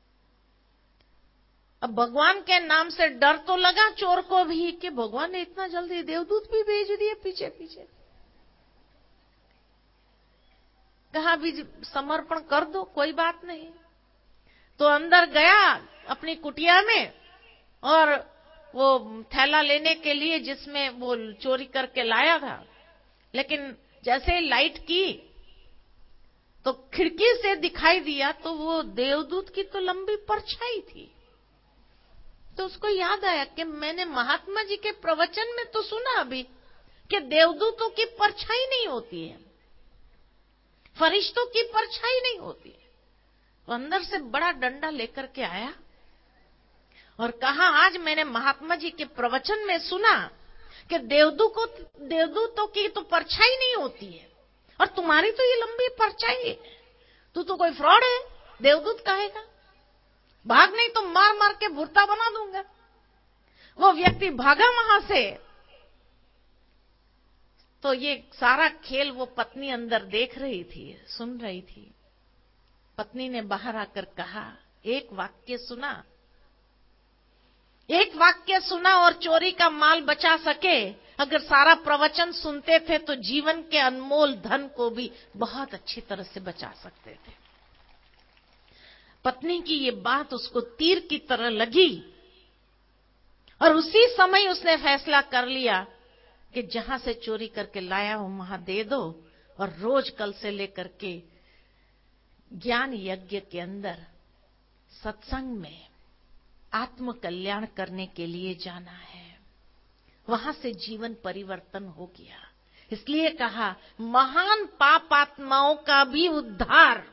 [SPEAKER 2] अब भगवान के नाम से डर तो लगा चोर को भी कि भगवान ने इतना जल्दी देवदूत भी भेज दिए पीछे पीछे। कहा भी समर्पण कर दो, कोई बात नहीं। तो अंदर गया अपनी कुटिया में और वो थैला लेने के लिए जिसमें वो चोरी करके लाया था, लेकिन जैसे लाइट की तो खिड़की से दिखाई दिया तो वो देवदूत की तो लंबी परछाई थी। तो उसको याद आया कि मैंने महात्मा जी के प्रवचन में तो सुना अभी कि देवदूतों की परछाई नहीं होती है, फरिश्तों की परछाई नहीं होती है। तो अंदर से बड़ा डंडा लेकर के आया और कहा, आज मैंने महात्मा जी के प्रवचन में सुना कि देवदूत को देवदूतों की तो परछाई नहीं होती है और तुम्हारी तो ये लंबी परछाई है। तू तो कोई फ्रॉड है, देवदूत कहेगा, भाग नहीं तो मार मार के भुर्ता बना दूंगा। वो व्यक्ति भागा वहां से। तो ये सारा खेल वो पत्नी अंदर देख रही थी, सुन रही थी। पत्नी ने बाहर आकर कहा, एक वाक्य सुना, एक वाक्य सुना और चोरी का माल बचा सके। अगर सारा प्रवचन सुनते थे तो जीवन के अनमोल धन को भी बहुत अच्छी तरह से बचा सकते थे। पत्नी की ये बात उसको तीर की तरह लगी और उसी समय उसने फैसला कर लिया कि जहां से चोरी करके लाया हो वहां दे दो और रोज कल से लेकर के ज्ञान यज्ञ के अंदर सत्संग में आत्म कल्याण करने के लिए जाना है। वहां से जीवन परिवर्तन हो गया। इसलिए कहा, महान पापात्माओं का भी उद्धार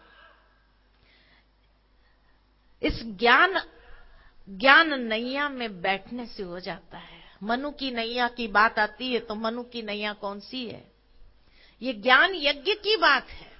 [SPEAKER 2] इस ज्ञान ज्ञान नैया में बैठने से हो जाता है। मनु की नैया की बात आती है तो मनु की नैया कौन सी है? ये ज्ञान यज्ञ की बात है।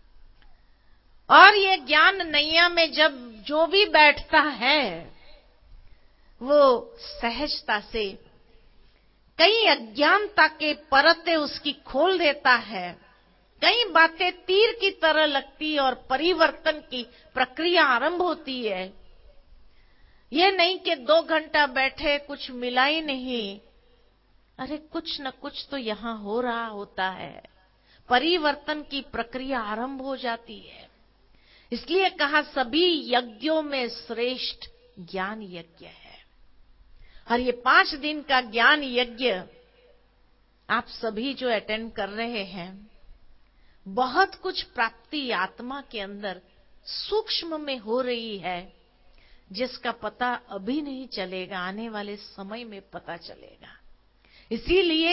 [SPEAKER 2] और ये ज्ञान नैया में जब जो भी बैठता है वो सहजता से कई अज्ञानता के परतें उसकी खोल देता है। कई बातें तीर की तरह लगती और परिवर्तन की प्रक्रिया आरंभ होती है। ये नहीं कि दो घंटा बैठे कुछ मिला ही नहीं, अरे कुछ न कुछ तो यहां हो रहा होता है। परिवर्तन की प्रक्रिया आरंभ हो जाती है। इसलिए कहा, सभी यज्ञों में श्रेष्ठ ज्ञान यज्ञ है। और ये पांच दिन का ज्ञान यज्ञ आप सभी जो अटेंड कर रहे हैं, बहुत कुछ प्राप्ति आत्मा के अंदर सूक्ष्म में हो रही है, जिसका पता अभी नहीं चलेगा, आने वाले समय में पता चलेगा। इसीलिए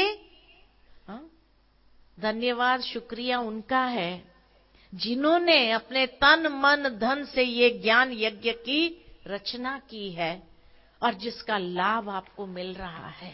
[SPEAKER 2] धन्यवाद, शुक्रिया उनका है जिन्होंने अपने तन मन धन से ये ज्ञान यज्ञ की रचना की है और जिसका लाभ आपको मिल रहा है।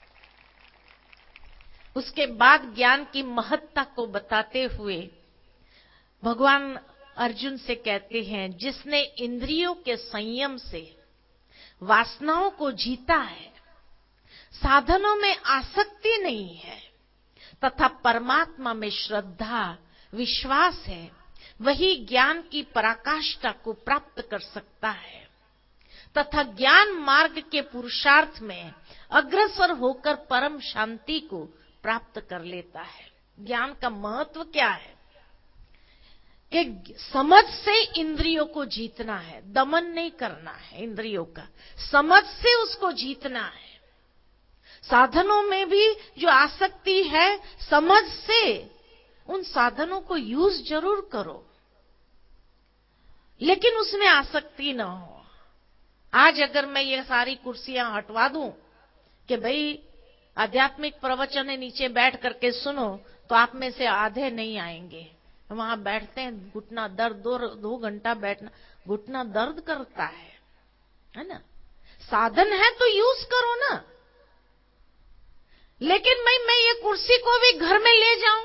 [SPEAKER 2] उसके बाद ज्ञान की महत्ता को बताते हुए भगवान अर्जुन से कहते हैं, जिसने इंद्रियों के संयम से वासनाओं को जीता है, साधनों में आसक्ति नहीं है तथा परमात्मा में श्रद्धा विश्वास है, वही ज्ञान की पराकाष्ठा को प्राप्त कर सकता है तथा ज्ञान मार्ग के पुरुषार्थ में अग्रसर होकर परम शांति को प्राप्त कर लेता है। ज्ञान का महत्व क्या है कि समझ से इंद्रियों को जीतना है, दमन नहीं करना है इंद्रियों का, समझ से उसको जीतना है। साधनों में भी जो आसक्ति है, समझ से उन साधनों को यूज जरूर करो, लेकिन उसमें आसक्ति ना हो। आज अगर मैं ये सारी कुर्सियां हटवा दूं कि भाई आध्यात्मिक प्रवचन है, नीचे बैठ करके सुनो, तो आप में से आधे नहीं आएंगे। वहां बैठते हैं, घुटना दर्द, दो दो घंटा बैठना घुटना दर्द करता है, है ना। साधन है तो यूज करो ना। लेकिन मैं मैं ये कुर्सी को भी घर में ले जाऊं,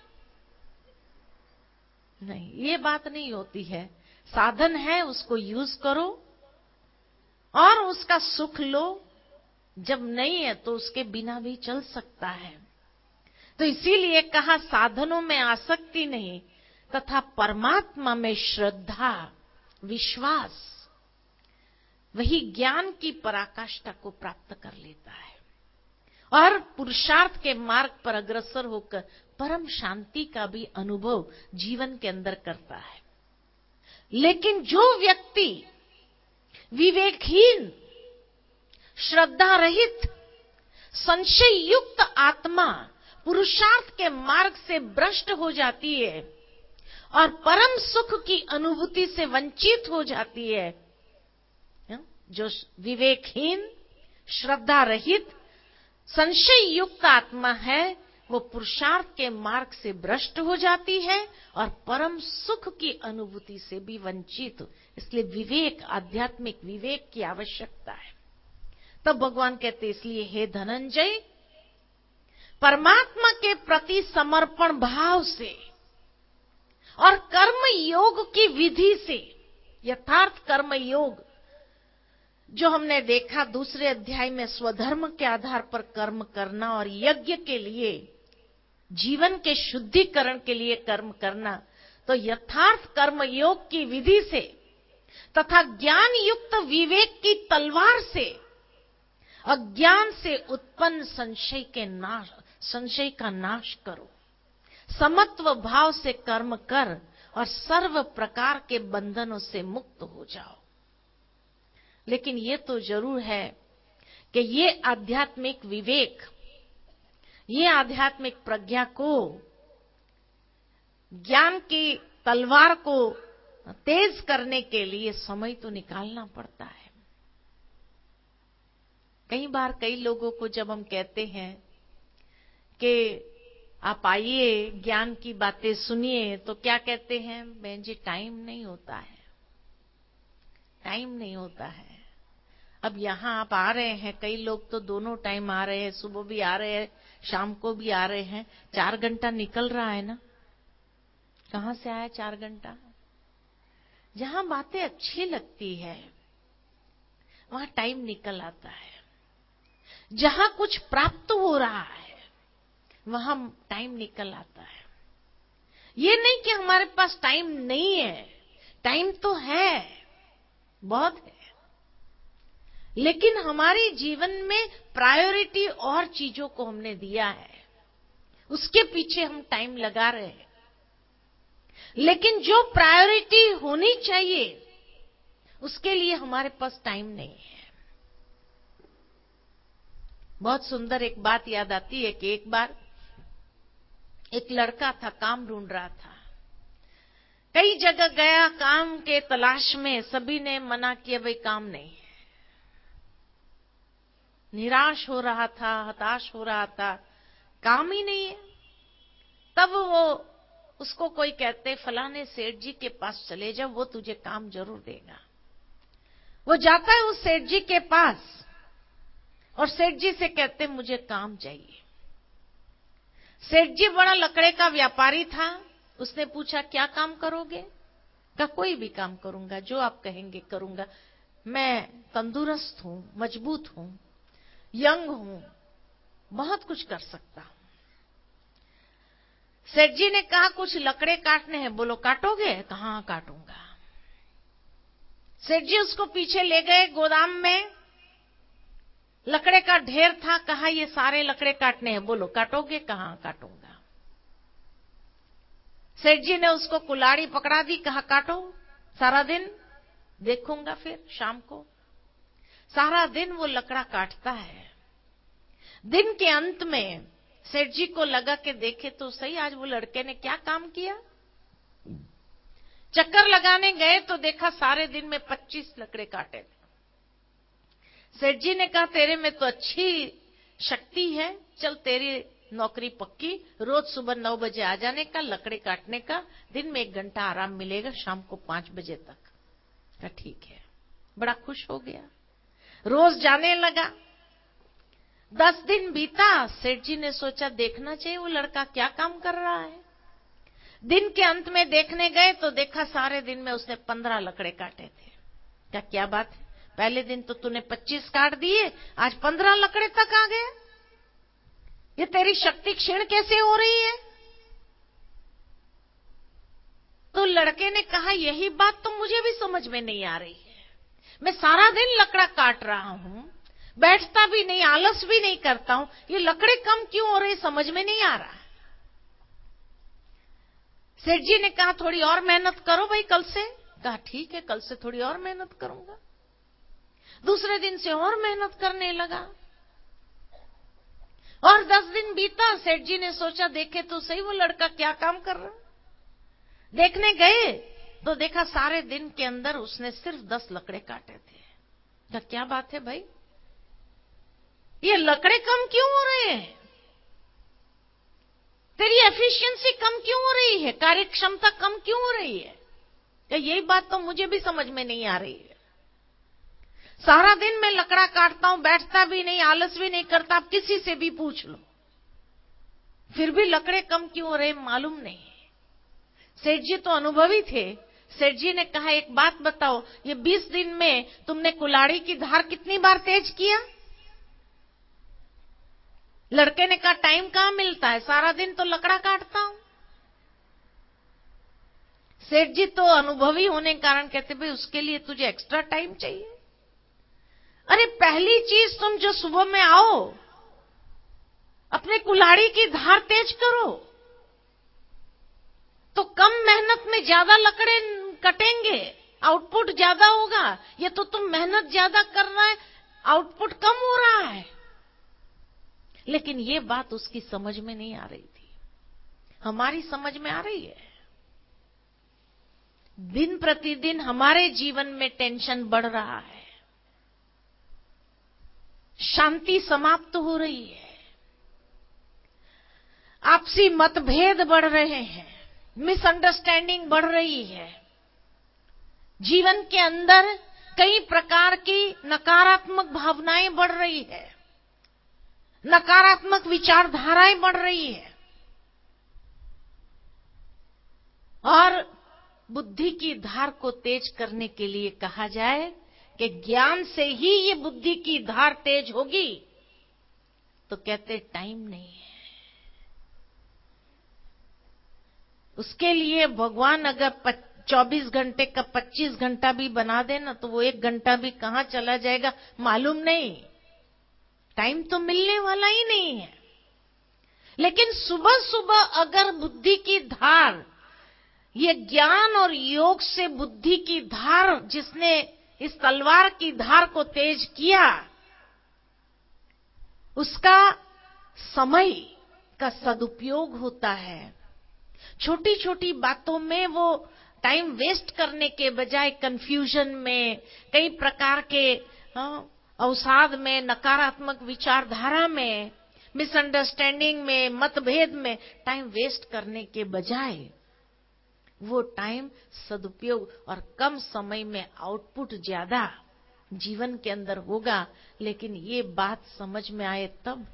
[SPEAKER 2] नहीं, ये बात नहीं होती है। साधन है, उसको यूज करो और उसका सुख लो। जब नहीं है तो उसके बिना भी चल सकता है। तो इसीलिए कहा, साधनों में आसक्ति नहीं तथा परमात्मा में श्रद्धा, विश्वास, वही ज्ञान की पराकाष्ठा को प्राप्त कर लेता है और पुरुषार्थ के मार्ग पर अग्रसर होकर परम शांति का भी अनुभव जीवन के अंदर करता है। लेकिन जो व्यक्ति विवेकहीन, श्रद्धा रहित, संशय युक्त आत्मा पुरुषार्थ के मार्ग से भ्रष्ट हो जाती है और परम सुख की अनुभूति से वंचित हो जाती है, जो विवेकहीन, श्रद्धा रहित, संशय युक्त आत्मा है, वो पुरुषार्थ के मार्ग से भ्रष्ट हो जाती है और परम सुख की अनुभूति से भी वंचित। इसलिए विवेक, आध्यात्मिक विवेक की आवश्यकता है। तब भगवान कहते, इसलिए हे धनंजय, परमात्मा के प्रति समर्पण भाव से और कर्म योग की विधि से, यथार्थ कर्म योग जो हमने देखा दूसरे अध्याय में, स्वधर्म के आधार पर कर्म करना और यज्ञ के लिए, जीवन के शुद्धिकरण के लिए कर्म करना, तो यथार्थ कर्म योग की विधि से तथा ज्ञान युक्त विवेक की तलवार से अज्ञान से उत्पन्न संशय के नाश, संशय का नाश करो। समत्व भाव से कर्म कर और सर्व प्रकार के बंधनों से मुक्त हो जाओ। लेकिन ये तो जरूर है कि ये आध्यात्मिक विवेक, ये आध्यात्मिक प्रज्ञा को, ज्ञान की तलवार को तेज करने के लिए समय तो निकालना पड़ता है। कई बार कई लोगों को जब हम कहते हैं कि आप आइए, ज्ञान की बातें सुनिए, तो क्या कहते हैं, बहन जी टाइम नहीं होता है, टाइम नहीं होता है। अब यहाँ आप आ रहे हैं, कई लोग तो दोनों टाइम आ रहे हैं, सुबह भी आ रहे हैं, शाम को भी आ रहे हैं, चार घंटा निकल रहा है ना। कहाँ से आया चार घंटा? जहाँ बातें अच्छी लगती है वहां टाइम निकल आता है, जहां कुछ प्राप्त हो रहा है वहां टाइम निकल आता है। ये नहीं कि हमारे पास टाइम नहीं है, टाइम तो है, बहुत है, लेकिन हमारे जीवन में प्रायोरिटी और चीजों को हमने दिया है, उसके पीछे हम टाइम लगा रहे हैं। लेकिन जो प्रायोरिटी होनी चाहिए उसके लिए हमारे पास टाइम नहीं है। बहुत सुंदर एक बात याद आती है कि एक बार एक लड़का था, काम ढूंढ रहा था, कई जगह गया काम के तलाश में, सभी ने मना किया, भाई काम नहीं है। निराश हो रहा था, हताश हो रहा था, काम ही नहीं है। तब वो उसको कोई कहते, फलाने सेठ जी के पास चले जाओ, वो तुझे काम जरूर देगा। वो जाता है उस सेठ जी के पास और सेठ जी से कहते, मुझे काम चाहिए। सेठ जी बड़ा लकड़े का व्यापारी था। उसने पूछा, क्या काम करोगे? कहा, कोई भी काम करूंगा, जो आप कहेंगे करूंगा, मैं तंदुरुस्त हूं, मजबूत हूं, यंग हूं, बहुत कुछ कर सकता हूं। सेठ जी ने कहा, कुछ लकड़े काटने हैं, बोलो काटोगे? कहाँ काटूंगा। सेठ जी उसको पीछे ले गए गोदाम में, लकड़े का ढेर था, कहा ये सारे लकड़े काटने हैं, बोलो काटोगे? कहाँ काटूंगा। सेठ जी ने उसको कुल्हाड़ी पकड़ा दी, कहा काटो, सारा दिन देखूंगा, फिर शाम को। सारा दिन वो लकड़ा काटता है। दिन के अंत में सेठ जी को लगा कि देखे तो सही आज वो लड़के ने क्या काम किया। चक्कर लगाने गए तो देखा सारे दिन में पच्चीस लकड़े काटे थे। सेठ जी ने कहा, तेरे में तो अच्छी शक्ति है, चल तेरी नौकरी पक्की, रोज सुबह नौ बजे आ जाने का, लकड़े काटने का, दिन में एक घंटा आराम मिलेगा, शाम को पांच बजे तक। कहा ठीक है। बड़ा खुश हो गया, रोज जाने लगा। दस दिन बीता। सेठ जी ने सोचा देखना चाहिए वो लड़का क्या काम कर रहा है। दिन के अंत में देखने गए तो देखा सारे दिन में उसने पंद्रह लकड़े काटे थे। क्या क्या बात है, पहले दिन तो तूने पच्चीस काट दिए, आज पंद्रह लकड़े तक आ गए, ये तेरी शक्ति क्षीण कैसे हो रही है? लड़के ने कहा, यही बात तो मुझे भी समझ में नहीं आ रही है। मैं सारा दिन लकड़ा काट रहा हूं, बैठता भी नहीं, आलस भी नहीं करता हूं, ये लकड़े कम क्यों हो रहे समझ में नहीं आ रहा। सेठ जी ने कहा, थोड़ी और मेहनत करो भाई कल से। कहा ठीक है, कल से थोड़ी और मेहनत करूंगा। दूसरे दिन से और मेहनत करने लगा और दस दिन बीता। सेठ जी ने सोचा, देखे तो सही वो लड़का क्या काम कर रहा। देखने गए तो देखा सारे दिन के अंदर उसने सिर्फ दस लकड़े काटे थे। तो क्या बात है भाई, ये लकड़े कम क्यों हो रहे हैं, तेरी एफिशिएंसी कम क्यों हो रही है, कार्य क्षमता कम क्यों हो रही है। क्या यही बात तो मुझे भी समझ में नहीं आ रही है। सारा दिन मैं लकड़ा काटता हूं, बैठता भी नहीं, आलस भी नहीं करता, आप किसी से भी पूछ लो, फिर भी लकड़े कम क्यों हो रहे मालूम नहीं। सेठ जी तो अनुभवी थे। सेठ जी ने कहा, एक बात बताओ, ये बीस दिन में तुमने कुल्हाड़ी की धार कितनी बार तेज किया। लड़के ने कहा, टाइम कहां मिलता है, सारा दिन तो लकड़ा काटता हूं। सेठ जी तो अनुभवी होने के कारण कहते, भाई उसके लिए तुझे एक्स्ट्रा टाइम चाहिए। अरे पहली चीज, तुम जो सुबह में आओ अपने कुल्हाड़ी की धार तेज करो, तो कम मेहनत में ज्यादा लकड़े कटेंगे, आउटपुट ज्यादा होगा। ये तो तुम मेहनत ज्यादा कर रहा है, आउटपुट कम हो रहा है। लेकिन ये बात उसकी समझ में नहीं आ रही थी, हमारी समझ में आ रही है। दिन प्रतिदिन हमारे जीवन में टेंशन बढ़ रहा है, शांति समाप्त हो रही है, आपसी मतभेद बढ़ रहे हैं, मिसअंडरस्टैंडिंग बढ़ रही है, जीवन के अंदर कई प्रकार की नकारात्मक भावनाएं बढ़ रही है, नकारात्मक विचारधाराएं बढ़ रही है। और बुद्धि की धार को तेज करने के लिए कहा जाए कि ज्ञान से ही ये बुद्धि की धार तेज होगी, तो कहते टाइम नहीं है। उसके लिए भगवान अगर चौबीस घंटे का पच्चीस घंटा भी बना देना, तो वो एक घंटा भी कहां चला जाएगा मालूम नहीं, टाइम तो मिलने वाला ही नहीं है। लेकिन सुबह सुबह अगर बुद्धि की धार, ये ज्ञान और योग से बुद्धि की धार, जिसने इस तलवार की धार को तेज किया, उसका समय का सदुपयोग होता है। छोटी छोटी बातों में वो टाइम वेस्ट करने के बजाय कंफ्यूजन में, कई प्रकार के अवसाद में, नकारात्मक विचारधारा में, मिसअंडरस्टैंडिंग में, मतभेद में टाइम वेस्ट करने के बजाय वो टाइम सदुपयोग और कम समय में आउटपुट ज्यादा जीवन के अंदर होगा। लेकिन ये बात समझ में आए तब।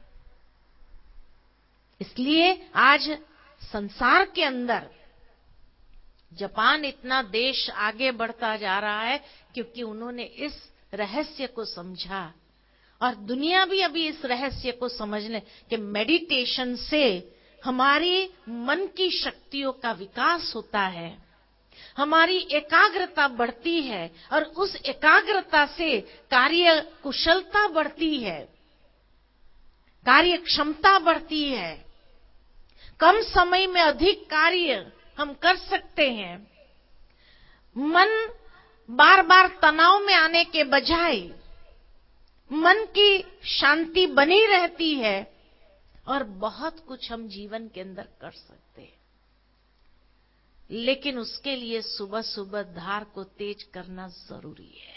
[SPEAKER 2] इसलिए आज संसार के अंदर जापान इतना देश आगे बढ़ता जा रहा है, क्योंकि उन्होंने इस रहस्य को समझा, और दुनिया भी अभी इस रहस्य को समझ ले कि मेडिटेशन से हमारी मन की शक्तियों का विकास होता है, हमारी एकाग्रता बढ़ती है, और उस एकाग्रता से कार्य कुशलता बढ़ती है, कार्य क्षमता बढ़ती है, कम समय में अधिक कार्य हम कर सकते हैं। मन बार बार तनाव में आने के बजाय मन की शांति बनी रहती है, और बहुत कुछ हम जीवन के अंदर कर सकते हैं। लेकिन उसके लिए सुबह सुबह धार को तेज करना जरूरी है।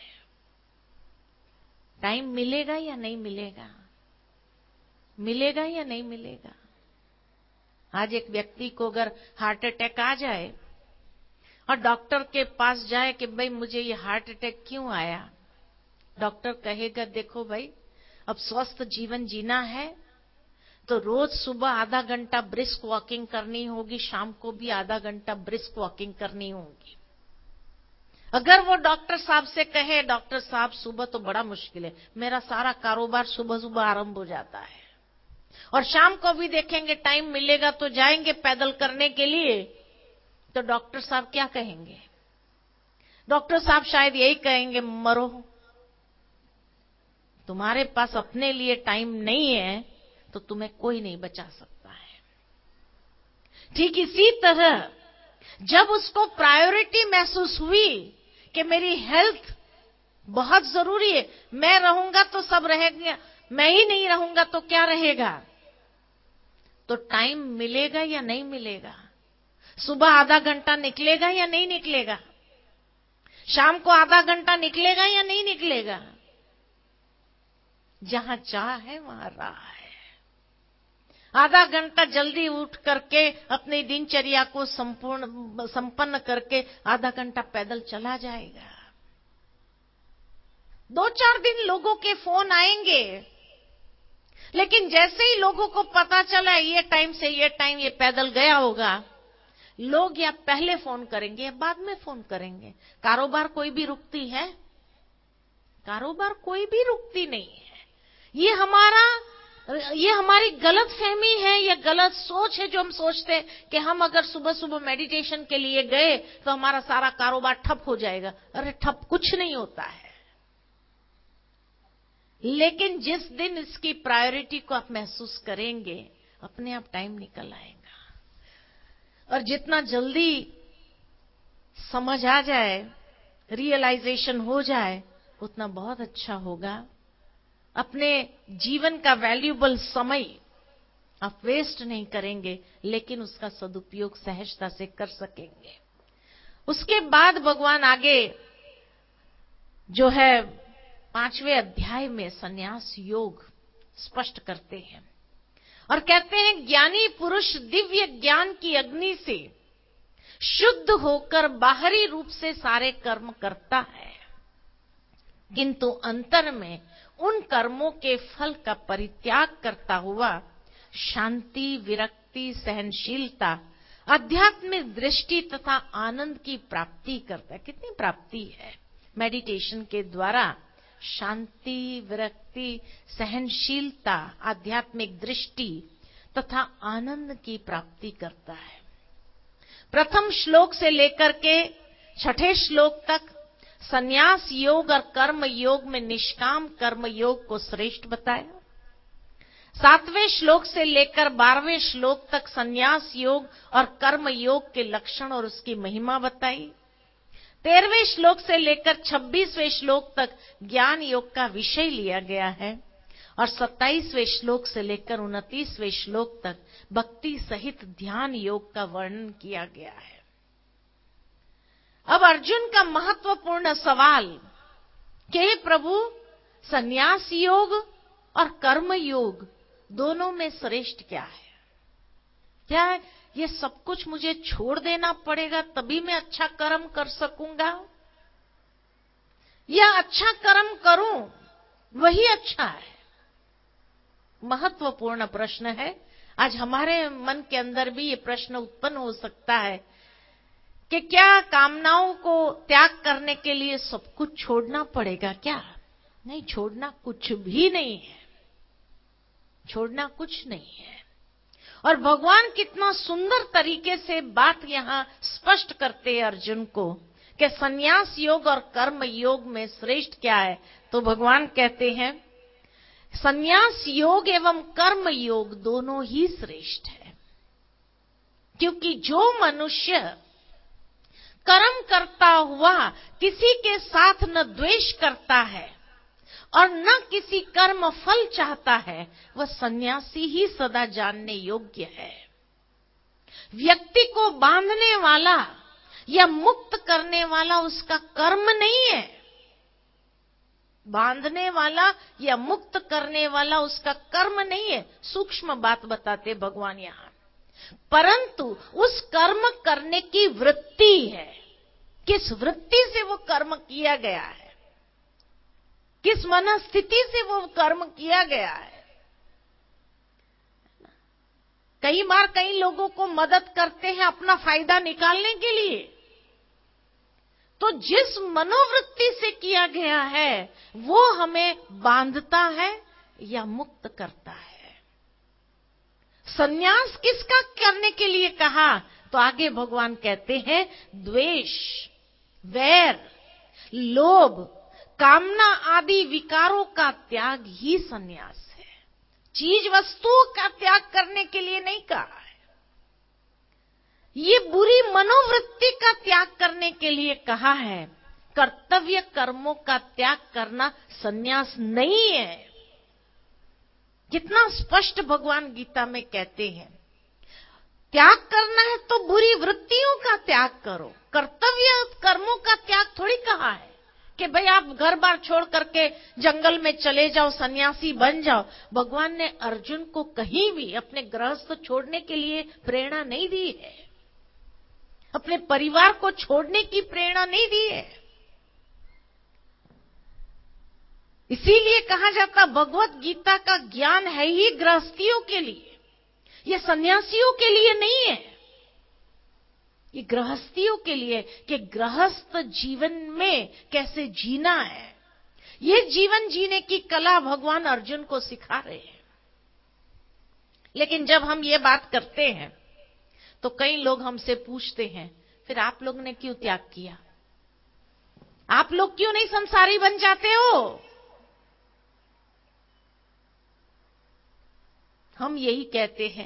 [SPEAKER 2] टाइम मिलेगा या नहीं मिलेगा, मिलेगा या नहीं मिलेगा। आज एक व्यक्ति को अगर हार्ट अटैक आ जाए और डॉक्टर के पास जाए कि भाई मुझे ये हार्ट अटैक क्यों आया, डॉक्टर कहेगा, देखो भाई, अब स्वस्थ जीवन जीना है तो रोज सुबह आधा घंटा ब्रिस्क वॉकिंग करनी होगी, शाम को भी आधा घंटा ब्रिस्क वॉकिंग करनी होगी। अगर वो डॉक्टर साहब से कहे, डॉक्टर साहब सुबह तो बड़ा मुश्किल है, मेरा सारा कारोबार सुबह सुबह आरंभ हो जाता है, और शाम को भी देखेंगे टाइम मिलेगा तो जाएंगे पैदल करने के लिए, तो डॉक्टर साहब क्या कहेंगे? डॉक्टर साहब शायद यही कहेंगे, मरो, तुम्हारे पास अपने लिए टाइम नहीं है तो तुम्हें कोई नहीं बचा सकता है। ठीक इसी तरह जब उसको प्रायोरिटी महसूस हुई कि मेरी हेल्थ बहुत जरूरी है, मैं रहूंगा तो सब रहेंगे, मैं ही नहीं रहूंगा तो क्या रहेगा, तो टाइम मिलेगा या नहीं मिलेगा? सुबह आधा घंटा निकलेगा या नहीं निकलेगा? शाम को आधा घंटा निकलेगा या नहीं निकलेगा? जहां चाह है वहां राह है। आधा घंटा जल्दी उठ करके अपनी दिनचर्या को संपूर्ण संपन्न करके आधा घंटा पैदल चला जाएगा। दो चार दिन लोगों के फोन आएंगे, लेकिन जैसे ही लोगों को पता चला ये टाइम से ये टाइम ये पैदल गया होगा, लोग या पहले फोन करेंगे या बाद में फोन करेंगे। कारोबार कोई भी रुकती है? कारोबार कोई भी रुकती नहीं है। ये हमारा ये हमारी गलत फहमी है, ये गलत सोच है जो हम सोचते हैं कि हम अगर सुबह सुबह मेडिटेशन के लिए गए तो हमारा सारा कारोबार ठप हो जाएगा। अरे ठप कुछ नहीं होता है, लेकिन जिस दिन इसकी प्रायोरिटी को आप महसूस करेंगे, अपने आप टाइम निकल आएगा। और जितना जल्दी समझ आ जाए, रियलाइजेशन हो जाए, उतना बहुत अच्छा होगा। अपने जीवन का वैल्यूएबल समय आप वेस्ट नहीं करेंगे, लेकिन उसका सदुपयोग सहजता से कर सकेंगे। उसके बाद भगवान आगे जो है पांचवें अध्याय में संन्यास योग स्पष्ट करते हैं और कहते हैं, ज्ञानी पुरुष दिव्य ज्ञान की अग्नि से शुद्ध होकर बाहरी रूप से सारे कर्म करता है, किंतु अंतर में उन कर्मों के फल का परित्याग करता हुआ शांति, विरक्ति, सहनशीलता, आध्यात्मिक दृष्टि तथा आनंद की प्राप्ति करता है। कितनी प्राप्ति है मेडिटेशन के द्वारा? शांति, विरक्ति, सहनशीलता, आध्यात्मिक दृष्टि तथा आनंद की प्राप्ति करता है। प्रथम श्लोक से लेकर के छठे श्लोक तक संन्यास योग और कर्म योग में निष्काम कर्म योग को श्रेष्ठ बताया। सातवें श्लोक से लेकर बारहवें श्लोक तक संन्यास योग और कर्म योग के लक्षण और उसकी महिमा बताई। तेरहवें श्लोक से लेकर छब्बीसवें श्लोक तक ज्ञान योग का विषय लिया गया है और सत्ताईसवें श्लोक से लेकर उनतीसवें श्लोक तक भक्ति सहित ध्यान योग का वर्णन किया गया है। अब अर्जुन का महत्वपूर्ण सवाल कि हे प्रभु, संन्यास योग और कर्म योग दोनों में श्रेष्ठ क्या है? क्या ये सब कुछ मुझे छोड़ देना पड़ेगा तभी मैं अच्छा कर्म कर सकूंगा, या अच्छा कर्म करूं वही अच्छा है? महत्वपूर्ण प्रश्न है। आज हमारे मन के अंदर भी ये प्रश्न उत्पन्न हो सकता है कि क्या कामनाओं को त्याग करने के लिए सब कुछ छोड़ना पड़ेगा क्या? नहीं, छोड़ना कुछ भी नहीं है, छोड़ना कुछ नहीं है। और भगवान कितना सुंदर तरीके से बात यहां स्पष्ट करते हैं अर्जुन को कि संन्यास योग और कर्म योग में श्रेष्ठ क्या है। तो भगवान कहते हैं, संन्यास योग एवं कर्म योग दोनों ही श्रेष्ठ है, क्योंकि जो मनुष्य कर्म करता हुआ किसी के साथ न द्वेष करता है और न किसी कर्म फल चाहता है, वह सन्यासी ही सदा जानने योग्य है। व्यक्ति को बांधने वाला या मुक्त करने वाला उसका कर्म नहीं है, बांधने वाला या मुक्त करने वाला उसका कर्म नहीं है। सूक्ष्म बात बताते भगवान यहां, परंतु उस कर्म करने की वृत्ति है। किस वृत्ति से वो कर्म किया गया है, किस मनस्थिति से वो कर्म किया गया है। कई बार कई लोगों को मदद करते हैं अपना फायदा निकालने के लिए, तो जिस मनोवृत्ति से किया गया है वो हमें बांधता है या मुक्त करता है। संन्यास किसका करने के लिए कहा? तो आगे भगवान कहते हैं द्वेष, वैर, लोभ, कामना आदि विकारों का त्याग ही सन्यास है। चीज वस्तुओं का त्याग करने के लिए नहीं कहा है, ये बुरी मनोवृत्ति का त्याग करने के लिए कहा है। कर्तव्य कर्मों का त्याग करना सन्यास नहीं है। कितना स्पष्ट भगवान गीता में कहते हैं, त्याग करना है तो बुरी वृत्तियों का त्याग करो, कर्तव्य कर्मों का त्याग थोड़ी कहा है कि भाई आप घर बार छोड़ करके जंगल में चले जाओ, सन्यासी बन जाओ। भगवान ने अर्जुन को कहीं भी अपने गृहस्थ छोड़ने के लिए प्रेरणा नहीं दी है, अपने परिवार को छोड़ने की प्रेरणा नहीं दी है। इसीलिए कहा जाता भगवत गीता का ज्ञान है ही गृहस्थियों के लिए, ये सन्यासियों के लिए नहीं है, ये गृहस्थियों के लिए कि गृहस्थ जीवन में कैसे जीना है। ये जीवन जीने की कला भगवान अर्जुन को सिखा रहे हैं। लेकिन जब हम ये बात करते हैं तो कई लोग हमसे पूछते हैं, फिर आप लोग ने क्यों त्याग किया? आप लोग क्यों नहीं संसारी बन जाते हो? हम यही कहते हैं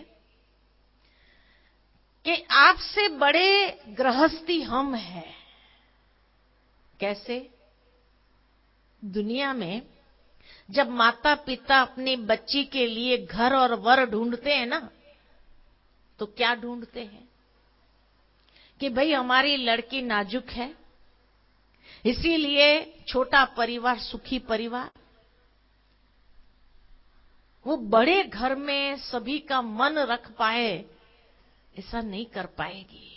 [SPEAKER 2] कि आपसे बड़े गृहस्थी हम हैं। कैसे? दुनिया में जब माता पिता अपनी बच्ची के लिए घर और वर ढूंढते हैं ना, तो क्या ढूंढते हैं कि भाई हमारी लड़की नाजुक है, इसीलिए छोटा परिवार सुखी परिवार, वो बड़े घर में सभी का मन रख पाए, ऐसा नहीं कर पाएगी।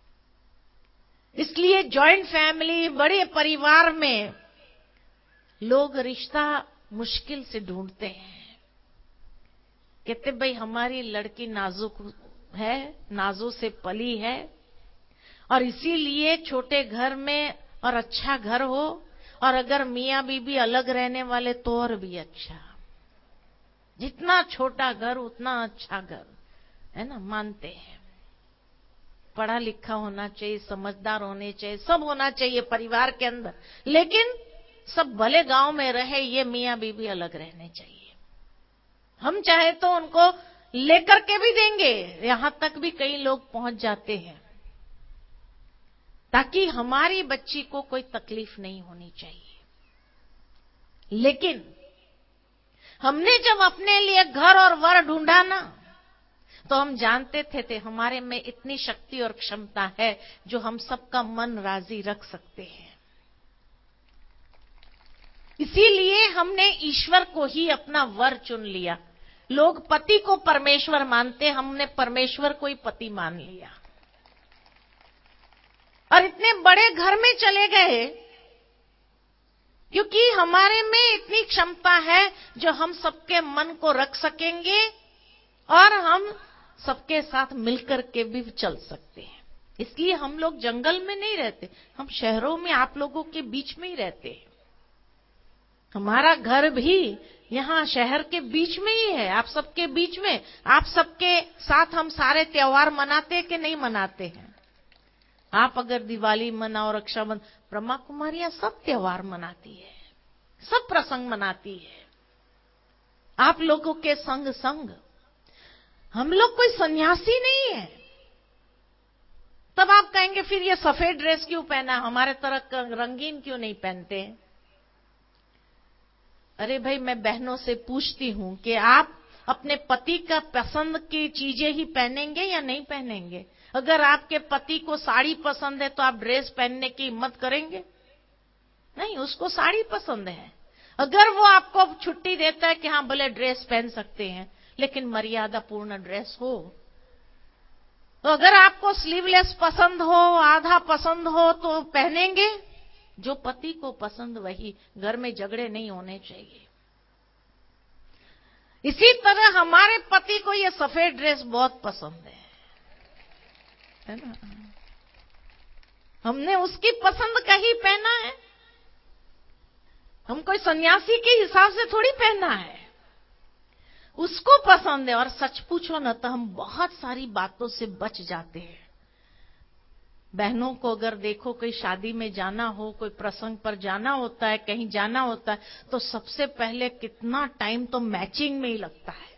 [SPEAKER 2] इसलिए जॉइंट फैमिली, बड़े परिवार में लोग रिश्ता मुश्किल से ढूंढते हैं। कहते भाई हमारी लड़की नाजुक है, नाजों से पली है, और इसीलिए छोटे घर में और अच्छा घर हो, और अगर मियां बीबी अलग रहने वाले तो और भी अच्छा। जितना छोटा घर उतना अच्छा घर, है ना, मानते हैं। पढ़ा लिखा होना चाहिए, समझदार होने चाहिए, सब होना चाहिए परिवार के अंदर, लेकिन सब भले गांव में रहे, ये मियां बीबी अलग रहने चाहिए। हम चाहे तो उनको लेकर के भी देंगे, यहां तक भी कई लोग पहुंच जाते हैं, ताकि हमारी बच्ची को कोई तकलीफ नहीं होनी चाहिए। लेकिन हमने जब अपने लिए घर और वर ढूंढा ना, तो हम जानते थे, थे हमारे में इतनी शक्ति और क्षमता है जो हम सबका मन राजी रख सकते हैं। इसीलिए हमने ईश्वर को ही अपना वर चुन लिया। लोग पति को परमेश्वर मानते, हमने परमेश्वर को ही पति मान लिया, और इतने बड़े घर में चले गए क्योंकि हमारे में इतनी क्षमता है जो हम सबके मन को रख सकेंगे और हम सबके साथ मिलकर के भी चल सकते हैं। इसलिए हम लोग जंगल में नहीं रहते, हम शहरों में आप लोगों के बीच में ही रहते हैं। हमारा घर भी यहाँ शहर के बीच में ही है, आप सबके बीच में। आप सबके साथ हम सारे त्योहार मनाते कि नहीं मनाते हैं? आप अगर दिवाली मनाओ, रक्षाबंधन, ब्रह्मा कुमारियां सब त्योहार मनाती है, सब प्रसंग मनाती है। आप लोगों के संग संग हम लोग कोई सन्यासी नहीं है। तब आप कहेंगे फिर ये सफेद ड्रेस क्यों पहना, हमारे तरह रंगीन क्यों नहीं पहनते? अरे भाई, मैं बहनों से पूछती हूं कि आप अपने पति का पसंद की चीजें ही पहनेंगे या नहीं पहनेंगे? अगर आपके पति को साड़ी पसंद है तो आप ड्रेस पहनने की हिम्मत करेंगे? नहीं, उसको साड़ी पसंद है। अगर वो आपको छुट्टी देता है कि हाँ भले ड्रेस पहन सकते हैं, लेकिन मर्यादा पूर्ण ड्रेस हो। तो अगर आपको स्लीवलेस पसंद हो, आधा पसंद हो, तो पहनेंगे। जो पति को पसंद वही, घर में झगड़े नहीं होने चाहिए। इसी तरह हमारे पति को ये सफेद ड्रेस बहुत पसंद है, है ना? हमने उसकी पसंद का ही पहना है, हम कोई सन्यासी के हिसाब से थोड़ी पहना है। उसको पसंद है। और सच पूछो ना तो हम बहुत सारी बातों से बच जाते हैं। बहनों को अगर देखो, कोई शादी में जाना हो, कोई प्रसंग पर जाना होता है, कहीं जाना होता है, तो सबसे पहले कितना टाइम तो मैचिंग में ही लगता है,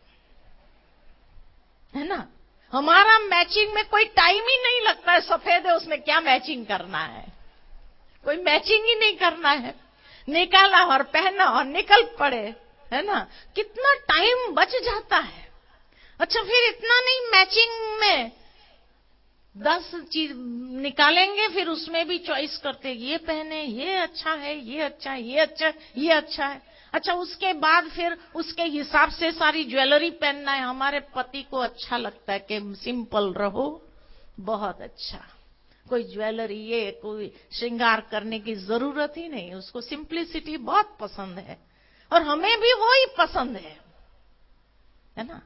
[SPEAKER 2] है ना। हमारा मैचिंग में कोई टाइम ही नहीं लगता है। सफेद है, उसमें क्या मैचिंग करना है, कोई मैचिंग ही नहीं करना है। निकाला और पहना और निकल पड़े, है ना। कितना टाइम बच जाता है। अच्छा, फिर इतना नहीं, मैचिंग में दस चीज निकालेंगे, फिर उसमें भी चॉइस करते, ये पहने, ये अच्छा है, ये अच्छा है, ये अच्छा है, ये अच्छा है। अच्छा, उसके बाद फिर उसके हिसाब से सारी ज्वेलरी पहनना है। हमारे पति को अच्छा लगता है कि सिंपल रहो, बहुत अच्छा, कोई ज्वेलरी, ये कोई श्रृंगार करने की जरूरत ही नहीं, उसको सिंप्लिसिटी बहुत पसंद है, और हमें भी वो ही पसंद है, है ना।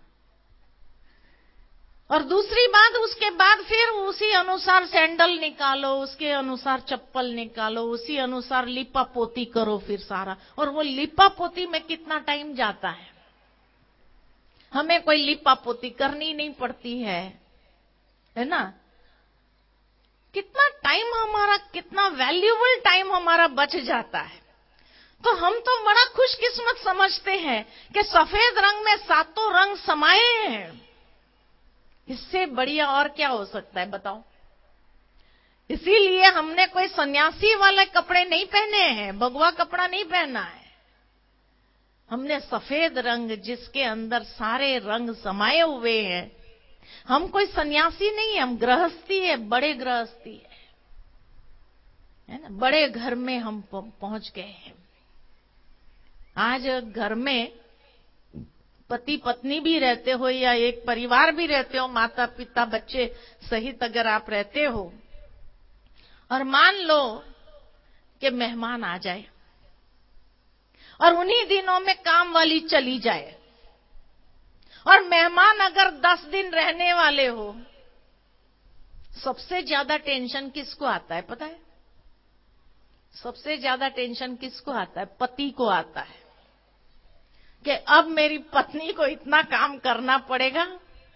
[SPEAKER 2] और दूसरी बात, उसके बाद फिर उसी अनुसार सैंडल निकालो, उसके अनुसार चप्पल निकालो, उसी अनुसार लिपा पोती करो फिर सारा। और वो लिपा पोती में कितना टाइम जाता है। हमें कोई लिपा पोती करनी नहीं पड़ती है, है ना। कितना टाइम हमारा, कितना वैल्यूएबल टाइम हमारा बच जाता है। तो हम तो बड़ा खुशकिस्मत समझते हैं कि सफेद रंग में सातों रंग समाये हैं। इससे बढ़िया और क्या हो सकता है, बताओ। इसीलिए हमने कोई सन्यासी वाले कपड़े नहीं पहने हैं, भगवा कपड़ा नहीं पहना है। हमने सफेद रंग, जिसके अंदर सारे रंग समाये हुए हैं। हम कोई सन्यासी नहीं है, हम गृहस्थी है, बड़े गृहस्थी है, है ना। बड़े घर में हम पहुंच गए हैं। आज घर में पति पत्नी भी रहते हो, या एक परिवार भी रहते हो, माता पिता बच्चे सहित अगर आप रहते हो, और मान लो कि मेहमान आ जाए, और उन्हीं दिनों में काम वाली चली जाए, और मेहमान अगर दस दिन रहने वाले हो, सबसे ज्यादा टेंशन किसको आता है पता है? सबसे ज्यादा टेंशन किसको आता है? पति को आता है कि अब मेरी पत्नी को इतना काम करना पड़ेगा,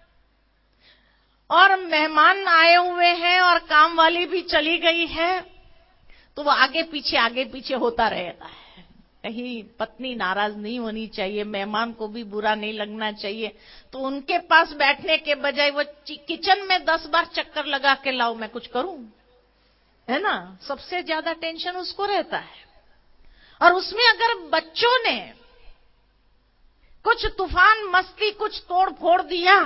[SPEAKER 2] और मेहमान आए हुए हैं और काम वाली भी चली गई है, तो वो आगे पीछे आगे पीछे होता रहता है। कहीं पत्नी नाराज नहीं होनी चाहिए, मेहमान को भी बुरा नहीं लगना चाहिए, तो उनके पास बैठने के बजाय वो किचन में दस बार चक्कर लगा के लाओ, मैं कुछ करूं, है ना। सबसे ज्यादा टेंशन उसको रहता है। और उसमें अगर बच्चों ने कुछ तूफान मस्ती, कुछ तोड़ फोड़ दिया,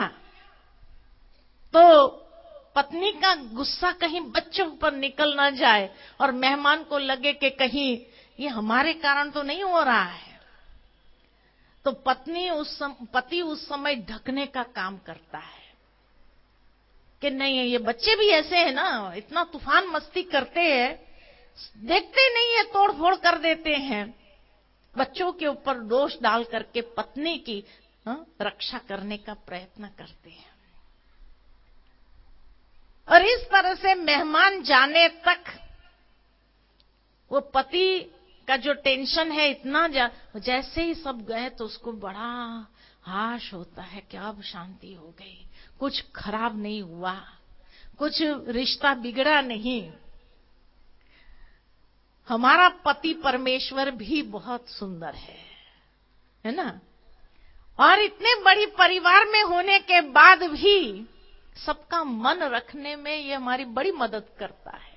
[SPEAKER 2] तो पत्नी का गुस्सा कहीं बच्चों पर निकल ना जाए, और मेहमान को लगे कि कहीं ये हमारे कारण तो नहीं हो रहा है, तो पत्नी उस सम, पति उस समय ढकने का काम करता है कि नहीं, ये बच्चे भी ऐसे हैं ना, इतना तूफान मस्ती करते हैं, देखते नहीं है, तोड़ फोड़ कर देते हैं। बच्चों के ऊपर दोष डाल करके पत्नी की हा? रक्षा करने का प्रयत्न करते हैं। और इस तरह से मेहमान जाने तक वो पति का जो टेंशन है इतना जा, जैसे ही सब गए तो उसको बड़ा हाश होता है कि अब शांति हो गई, कुछ खराब नहीं हुआ, कुछ रिश्ता बिगड़ा नहीं। हमारा पति परमेश्वर भी बहुत सुंदर है, है ना। और इतने बड़ी परिवार में होने के बाद भी सबका मन रखने में ये हमारी बड़ी मदद करता है।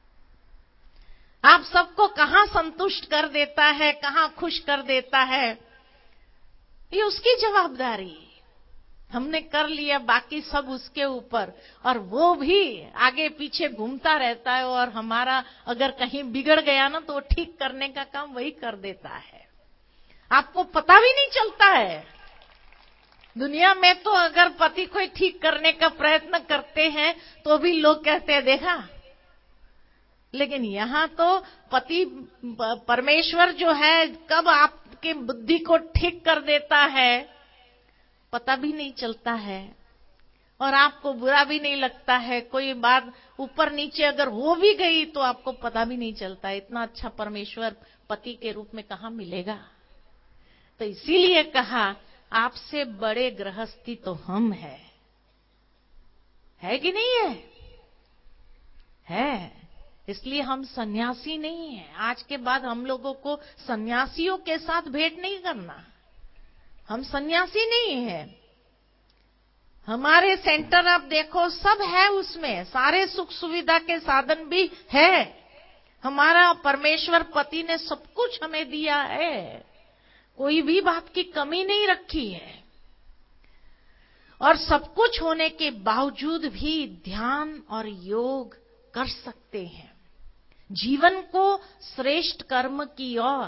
[SPEAKER 2] आप सबको कहां संतुष्ट कर देता है, कहां खुश कर देता है, ये उसकी जवाबदारी। हमने कर लिया, बाकी सब उसके ऊपर, और वो भी आगे पीछे घूमता रहता है, और हमारा अगर कहीं बिगड़ गया ना, तो ठीक करने का काम वही कर देता है। आपको पता भी नहीं चलता है। दुनिया में तो अगर पति कोई ठीक करने का प्रयत्न करते हैं तो भी लोग कहते हैं देखा, लेकिन यहां तो पति परमेश्वर जो है, कब आपके बुद्धि को ठीक कर देता है पता भी नहीं चलता है, और आपको बुरा भी नहीं लगता है। कोई बात ऊपर नीचे अगर हो भी गई तो आपको पता भी नहीं चलता। इतना अच्छा परमेश्वर पति के रूप में कहां मिलेगा। तो इसीलिए कहा, आपसे बड़े गृहस्थी तो हम है, है कि नहीं है? है। इसलिए हम सन्यासी नहीं हैं। आज के बाद हम लोगों को सन्यासियों के साथ भेंट नहीं करना। हम सन्यासी नहीं हैं। हमारे सेंटर आप देखो, सब है उसमें, सारे सुख सुविधा के साधन भी है। हमारा परमेश्वर पति ने सब कुछ हमें दिया है, कोई भी बात की कमी नहीं रखी है। और सब कुछ होने के बावजूद भी ध्यान और योग कर सकते हैं। जीवन को श्रेष्ठ कर्म की ओर,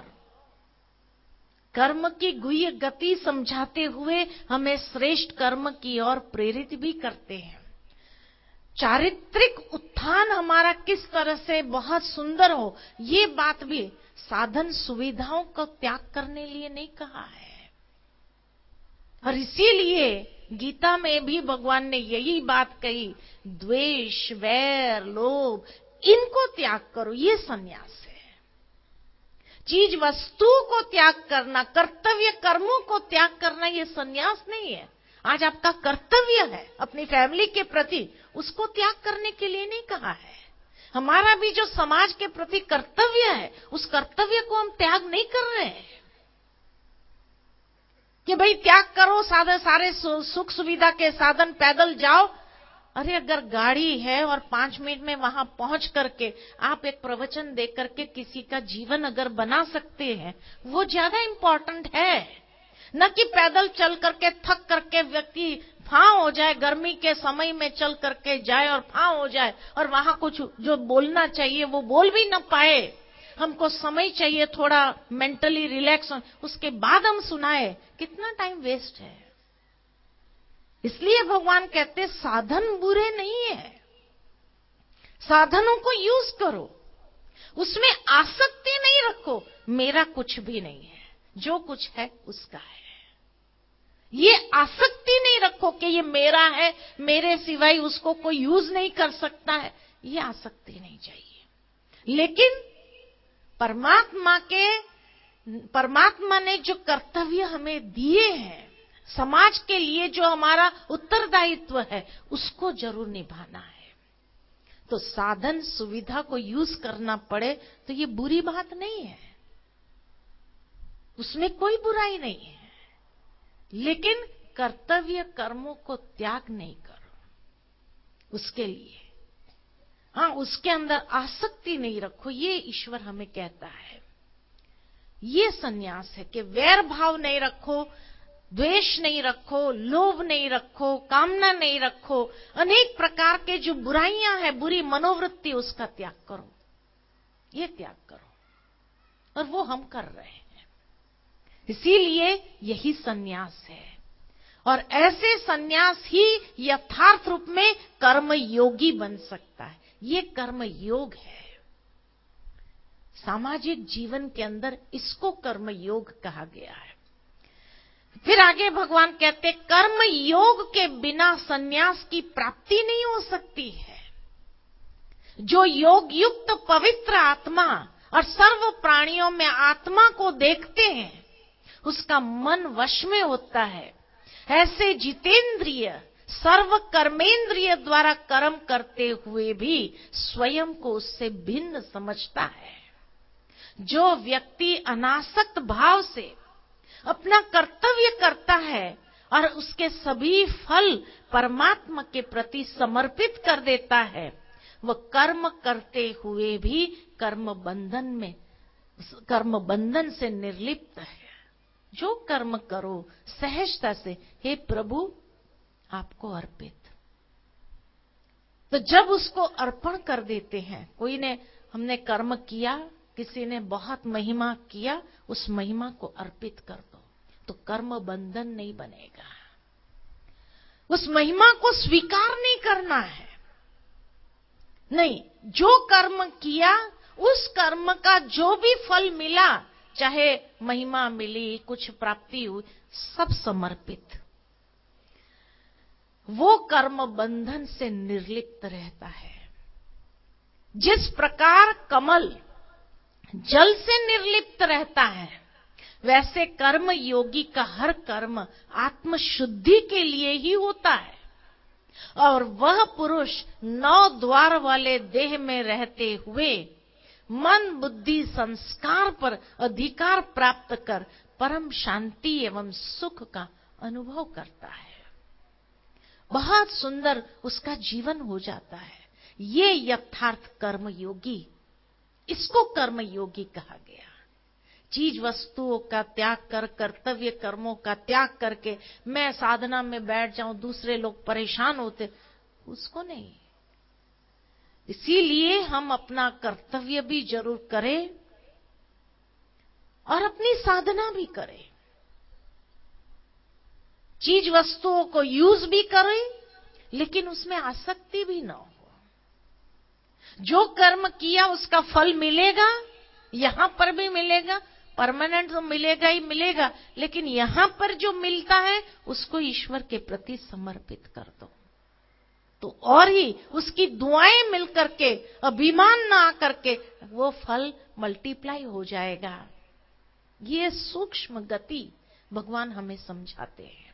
[SPEAKER 2] कर्म की गुह्य गति समझाते हुए हमें श्रेष्ठ कर्म की ओर प्रेरित भी करते हैं। चारित्रिक उत्थान हमारा किस तरह से बहुत सुंदर हो, ये बात भी साधन सुविधाओं को त्याग करने लिए नहीं कहा है। और इसीलिए गीता में भी भगवान ने यही बात कही, द्वेष, वैर, लोभ, इनको त्याग करो, ये सन्यास है। चीज वस्तु को त्याग करना, कर्तव्य कर्मों को त्याग करना, ये सन्यास नहीं है। आज आपका कर्तव्य है अपनी फैमिली के प्रति, उसको त्याग करने के लिए नहीं कहा है। हमारा भी जो समाज के प्रति कर्तव्य है, उस कर्तव्य को हम त्याग नहीं कर रहे हैं कि भाई त्याग करो सारे सारे सुख सुविधा के साधन, पैदल जाओ। अरे अगर गाड़ी है और पांच मिनट में वहां पहुंच करके आप एक प्रवचन दे करके किसी का जीवन अगर बना सकते हैं, वो ज्यादा इंपॉर्टेंट है, न कि पैदल चल करके थक करके व्यक्ति फां हो जाए, गर्मी के समय में चल करके जाए और फां हो जाए और वहां कुछ जो बोलना चाहिए वो बोल भी न पाए। हमको समय चाहिए थोड़ा मेंटली रिलैक्स, उसके बाद हम सुनाए, कितना टाइम वेस्ट है। इसलिए भगवान कहते साधन बुरे नहीं है, साधनों को यूज करो, उसमें आसक्ति नहीं रखो। मेरा कुछ भी नहीं है, जो कुछ है उसका है, ये आसक्ति नहीं रखो कि ये मेरा है, मेरे सिवाय उसको कोई यूज नहीं कर सकता है, ये आसक्ति नहीं चाहिए। लेकिन परमात्मा के परमात्मा ने जो कर्तव्य हमें दिए हैं, समाज के लिए जो हमारा उत्तरदायित्व है, उसको जरूर निभाना है। तो साधन सुविधा को यूज करना पड़े तो ये बुरी बात नहीं है, उसमें कोई बुराई नहीं है। लेकिन कर्तव्य कर्मों को त्याग नहीं करो उसके लिए, हाँ उसके अंदर आसक्ति नहीं रखो, ये ईश्वर हमें कहता है। ये सन्यास है कि वैर भाव नहीं रखो, द्वेष नहीं रखो, लोभ नहीं रखो, कामना नहीं रखो, अनेक प्रकार के जो बुराइयां हैं, बुरी मनोवृत्ति, उसका त्याग करो, ये त्याग करो। और वो हम कर रहे हैं, इसीलिए यही सन्यास है। और ऐसे सन्यास ही यथार्थ रूप में कर्म योगी बन सकता है। ये कर्म योग है, सामाजिक जीवन के अंदर इसको कर्म योग कहा गया है। फिर आगे भगवान कहते कर्म योग के बिना सन्यास की प्राप्ति नहीं हो सकती है। जो योग युक्त पवित्र आत्मा और सर्व प्राणियों में आत्मा को देखते हैं, उसका मन वश में होता है। ऐसे जितेंद्रिय सर्व कर्मेंद्रिय द्वारा कर्म करते हुए भी स्वयं को उससे भिन्न समझता है। जो व्यक्ति अनासक्त भाव से अपना कर्तव्य करता है और उसके सभी फल परमात्मा के प्रति समर्पित कर देता है, वह कर्म करते हुए भी कर्म बंधन में कर्म बंधन से निर्लिप्त है। जो कर्म करो सहजता से, हे प्रभु आपको अर्पित। तो जब उसको अर्पण कर देते हैं, कोई ने हमने कर्म किया, किसी ने बहुत महिमा किया, उस महिमा को अर्पित कर दो, तो कर्म बंधन नहीं बनेगा। उस महिमा को स्वीकार नहीं करना है, नहीं, जो कर्म किया उस कर्म का जो भी फल मिला, चाहे महिमा मिली, कुछ प्राप्ति हुई, सब समर्पित। वो कर्म बंधन से निर्लिप्त रहता है। जिस प्रकार कमल जल से निर्लिप्त रहता है, वैसे कर्म योगी का हर कर्म आत्म शुद्धि के लिए ही होता है। और वह पुरुष नौ द्वार वाले देह में रहते हुए मन बुद्धि संस्कार पर अधिकार प्राप्त कर परम शांति एवं सुख का अनुभव करता है। बहुत सुंदर उसका जीवन हो जाता है। ये यथार्थ कर्म योगी, इसको कर्म योगी कहा गया। चीज वस्तुओं का त्याग कर, कर्तव्य कर्मों का त्याग करके मैं साधना में बैठ जाऊं, दूसरे लोग परेशान होते, उसको नहीं। इसीलिए हम अपना कर्तव्य भी जरूर करें और अपनी साधना भी करें। चीज वस्तुओं को यूज भी करें, लेकिन उसमें आसक्ति भी ना हो। जो कर्म किया उसका फल मिलेगा, यहां पर भी मिलेगा, परमानेंट तो मिलेगा ही मिलेगा, लेकिन यहां पर जो मिलता है उसको ईश्वर के प्रति समर्पित कर दो, तो और ही उसकी दुआएं मिलकर के, अभिमान ना आकर के वो फल मल्टीप्लाई हो जाएगा। ये सूक्ष्म गति भगवान हमें समझाते हैं।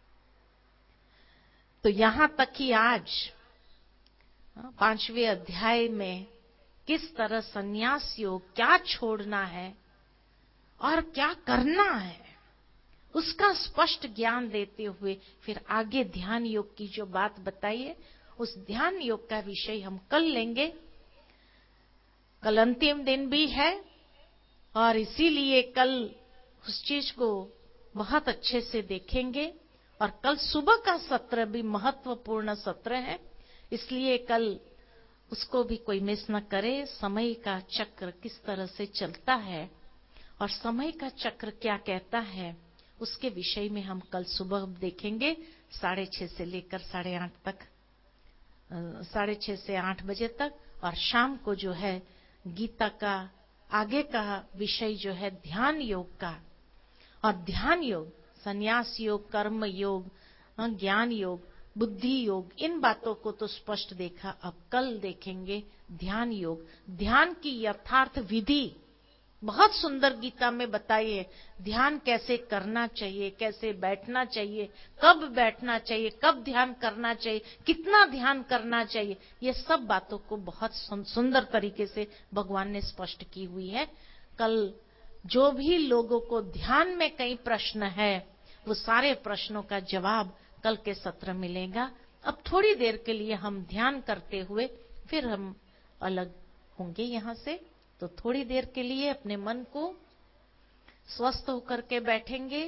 [SPEAKER 2] तो यहां तक कि आज पांचवें अध्याय में किस तरह संन्यास योग, क्या छोड़ना है और क्या करना है, उसका स्पष्ट ज्ञान देते हुए फिर आगे ध्यान योग की जो बात बताई है, उस ध्यान योग का विषय हम कल लेंगे। कल अंतिम दिन भी है और इसीलिए कल उस चीज को बहुत अच्छे से देखेंगे। और कल सुबह का सत्र भी महत्वपूर्ण सत्र है, इसलिए कल उसको भी कोई मिस न करे। समय का चक्र किस तरह से चलता है और समय का चक्र क्या कहता है, उसके विषय में हम कल सुबह देखेंगे, साढ़े छह से लेकर साढ़े आठ तक, साढ़े छह से आठ बजे तक। और शाम को जो है गीता का आगे का विषय जो है ध्यान योग का। और ध्यान योग, संन्यास योग, कर्म योग, ज्ञान योग, बुद्धि योग, इन बातों को तो स्पष्ट देखा। अब कल देखेंगे ध्यान योग। ध्यान की यथार्थ विधि बहुत सुंदर गीता में बताई है। ध्यान कैसे करना चाहिए, कैसे बैठना चाहिए, कब बैठना चाहिए, कब ध्यान करना चाहिए, कितना ध्यान करना चाहिए, ये सब बातों को बहुत सुंदर तरीके से भगवान ने स्पष्ट की हुई है। कल जो भी लोगों को ध्यान में कई प्रश्न है, वो सारे प्रश्नों का जवाब कल के सत्र मिलेगा। अब थोड़ी देर के लिए हम ध्यान करते हुए फिर हम अलग होंगे यहाँ से। तो थोड़ी देर के लिए अपने मन को स्वस्थ होकर के बैठेंगे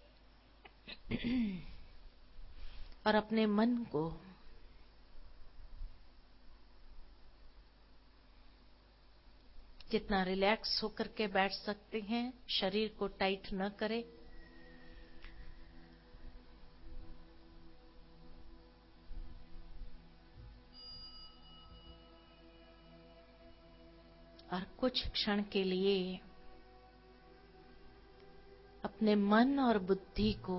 [SPEAKER 2] और अपने मन को जितना रिलैक्स होकर के बैठ सकते हैं, शरीर को टाइट न करें। और कुछ क्षण के लिए अपने मन और बुद्धि को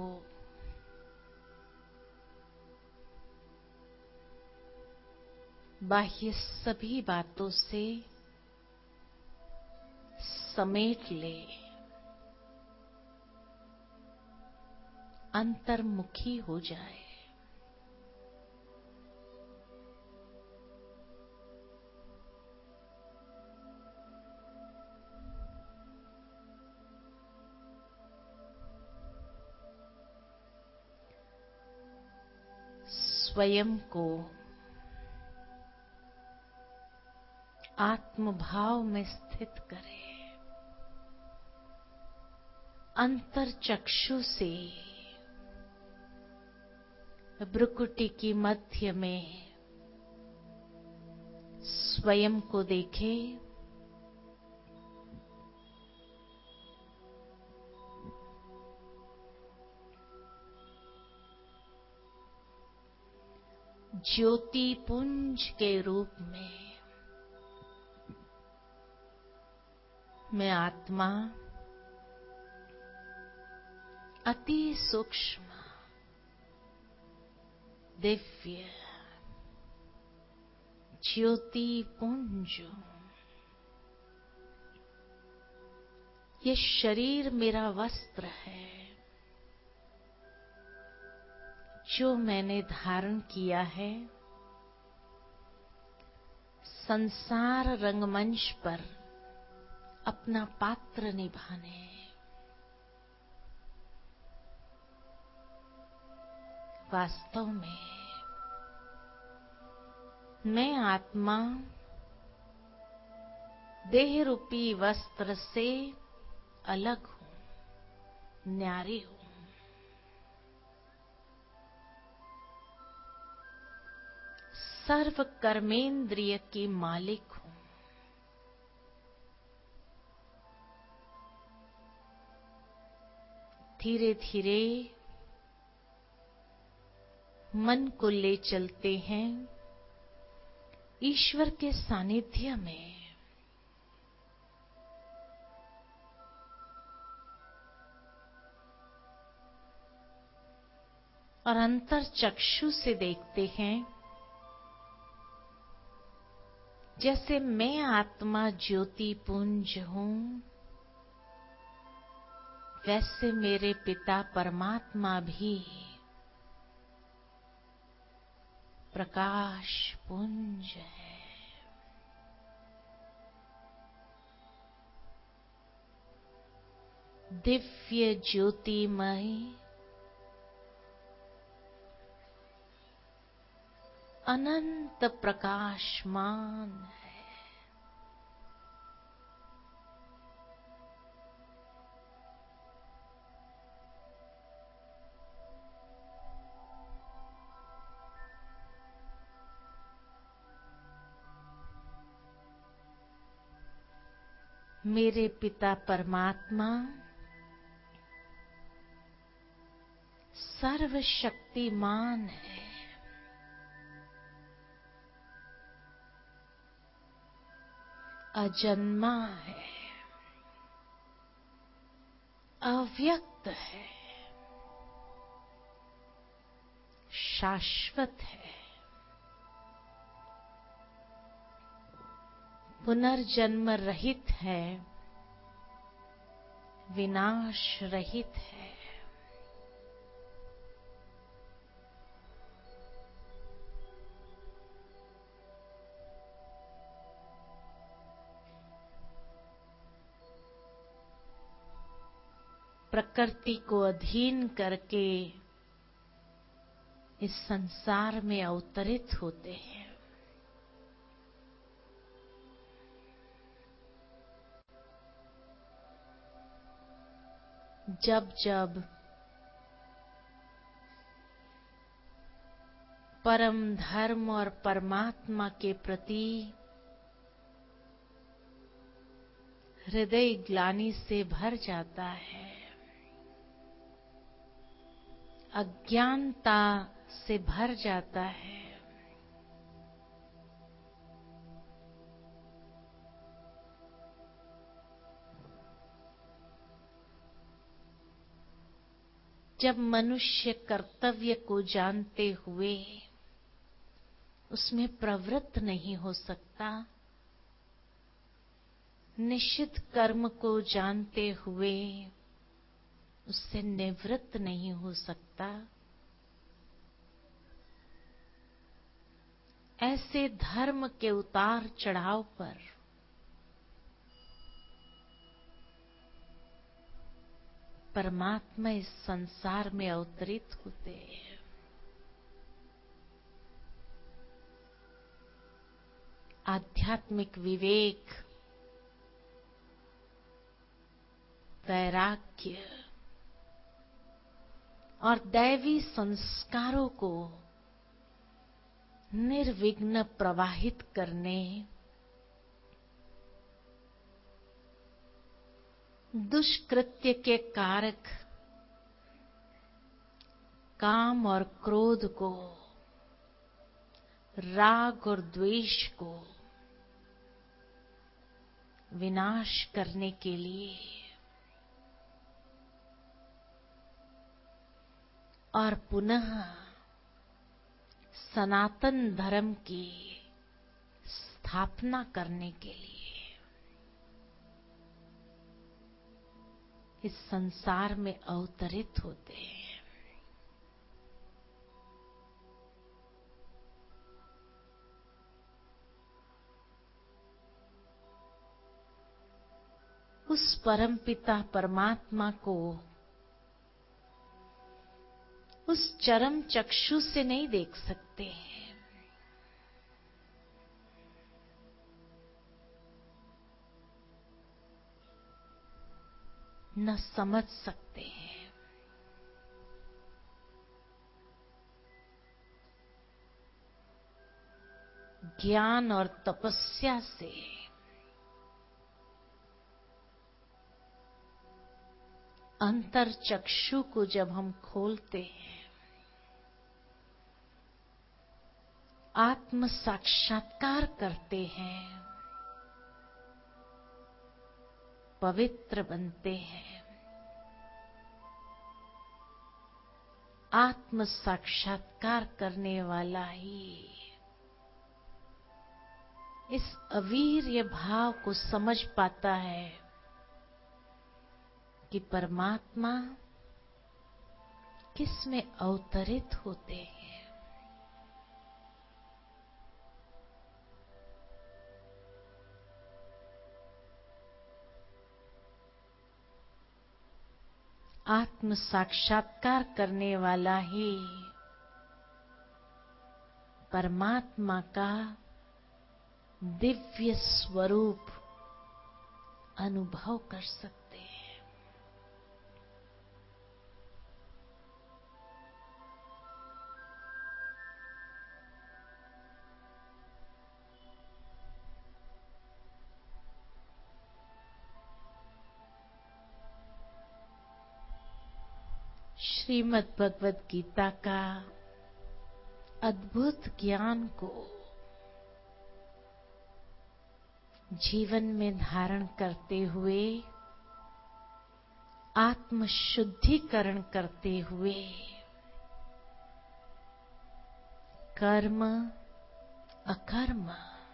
[SPEAKER 2] बाह्य सभी बातों से समेट ले, अंतर्मुखी हो जाए। स्वयं को आत्म भाव में स्थित करें। अंतर चक्षु से भ्रुकुटी की मध्य में स्वयं को देखें। ज्योति पुंज के रूप में मैं आत्मा अति सूक्ष्म दिव्य ज्योति पुंज। ये शरीर मेरा वस्त्र है, जो मैंने धारण किया है संसार रंगमंच पर अपना पात्र निभाने, वास्तव में मैं आत्मा देह रूपी वस्त्र से अलग हूं, न्यारी हूं। सर्व कर्मेंद्रिय की मालिक हूं। धीरे धीरे मन को ले चलते हैं ईश्वर के सानिध्य में। और अंतर चक्षु से देखते हैं जैसे मैं आत्मा ज्योति पुंज हूं, वैसे मेरे पिता परमात्मा भी प्रकाश पुंज है। दिव्य ज्योतिमय अनंत प्रकाशमान है। मेरे पिता परमात्मा सर्वशक्तिमान है। अजन्मा है, अव्यक्त है, शाश्वत है, पुनर्जन्म रहित है, विनाश रहित है। प्रकृति को अधीन करके इस संसार में अवतरित होते हैं। जब जब परम धर्म और परमात्मा के प्रति हृदय ग्लानि से भर जाता है, अज्ञानता से भर जाता है, जब मनुष्य कर्तव्य को जानते हुए उसमें प्रवृत्त नहीं हो सकता, निश्चित कर्म को जानते हुए उससे निवृत्त नहीं हो सकता, ऐसे धर्म के उतार चढ़ाव पर परमात्मा इस संसार में अवतरित होते हैं। आध्यात्मिक विवेक, वैराग्य और दैवी संस्कारों को निर्विघ्न प्रवाहित करने, दुष्कृत्य के कारक काम और क्रोध को, राग और द्वेष को विनाश करने के लिए और पुनः सनातन धर्म की स्थापना करने के लिए इस संसार में अवतरित होते हैं। उस परमपिता परमात्मा को उस चरम चक्षु से नहीं देख सकते हैं, न समझ सकते हैं। ज्ञान और तपस्या से अंतर चक्षु को जब हम खोलते हैं, आत्म साक्षात्कार करते हैं, पवित्र बनते हैं। आत्म साक्षात्कार करने वाला ही इस अवीर्य भाव को समझ पाता है कि परमात्मा किस में अवतरित होते हैं। आत्म साक्षात्कार करने वाला ही परमात्मा का दिव्य स्वरूप अनुभव कर सकते हैं। श्रीमद् भगवद गीता का अद्भुत ज्ञान को जीवन में धारण करते हुए, आत्म शुद्धिकरण करते हुए, कर्म अकर्म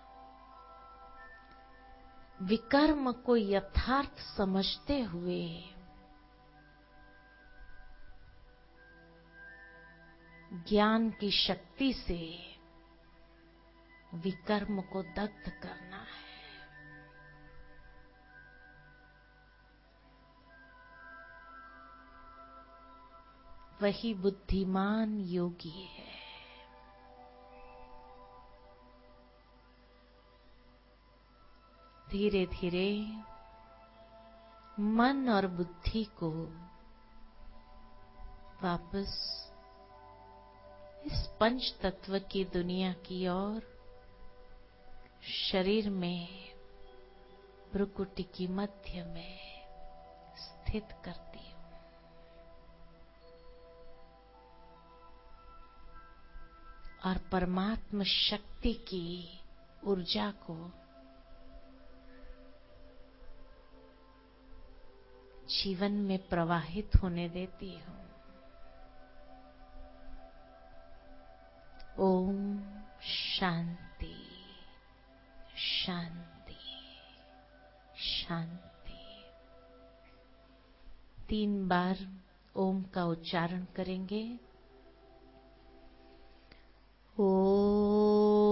[SPEAKER 2] विकर्म को यथार्थ समझते हुए ज्ञान की शक्ति से विकर्म को दग्ध करना है। वही बुद्धिमान योगी है। धीरे धीरे मन और बुद्धि को वापस इस पंच तत्व की दुनिया की ओर शरीर में भ्रुकुटी की मध्य में स्थित करती हूं। और परमात्म शक्ति की ऊर्जा को जीवन में प्रवाहित होने देती हूं। ओम शांति शांति शांति। तीन बार ओम का उच्चारण करेंगे। ओम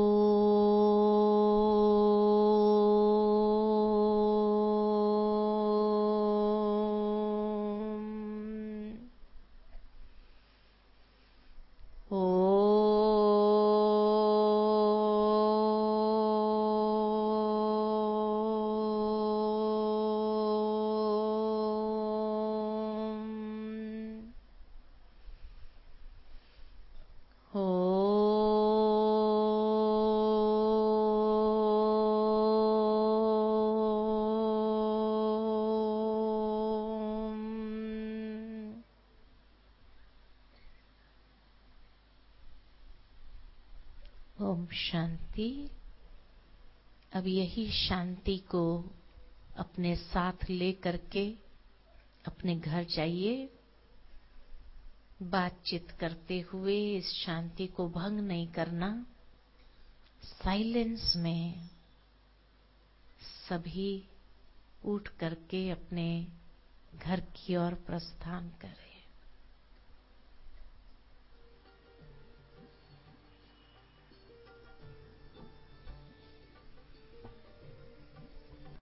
[SPEAKER 2] ओम शांति। अब यही शांति को अपने साथ ले करके अपने घर जाइए। बातचीत करते हुए इस शांति को भंग नहीं करना। साइलेंस में सभी उठ करके अपने घर की ओर प्रस्थान करें।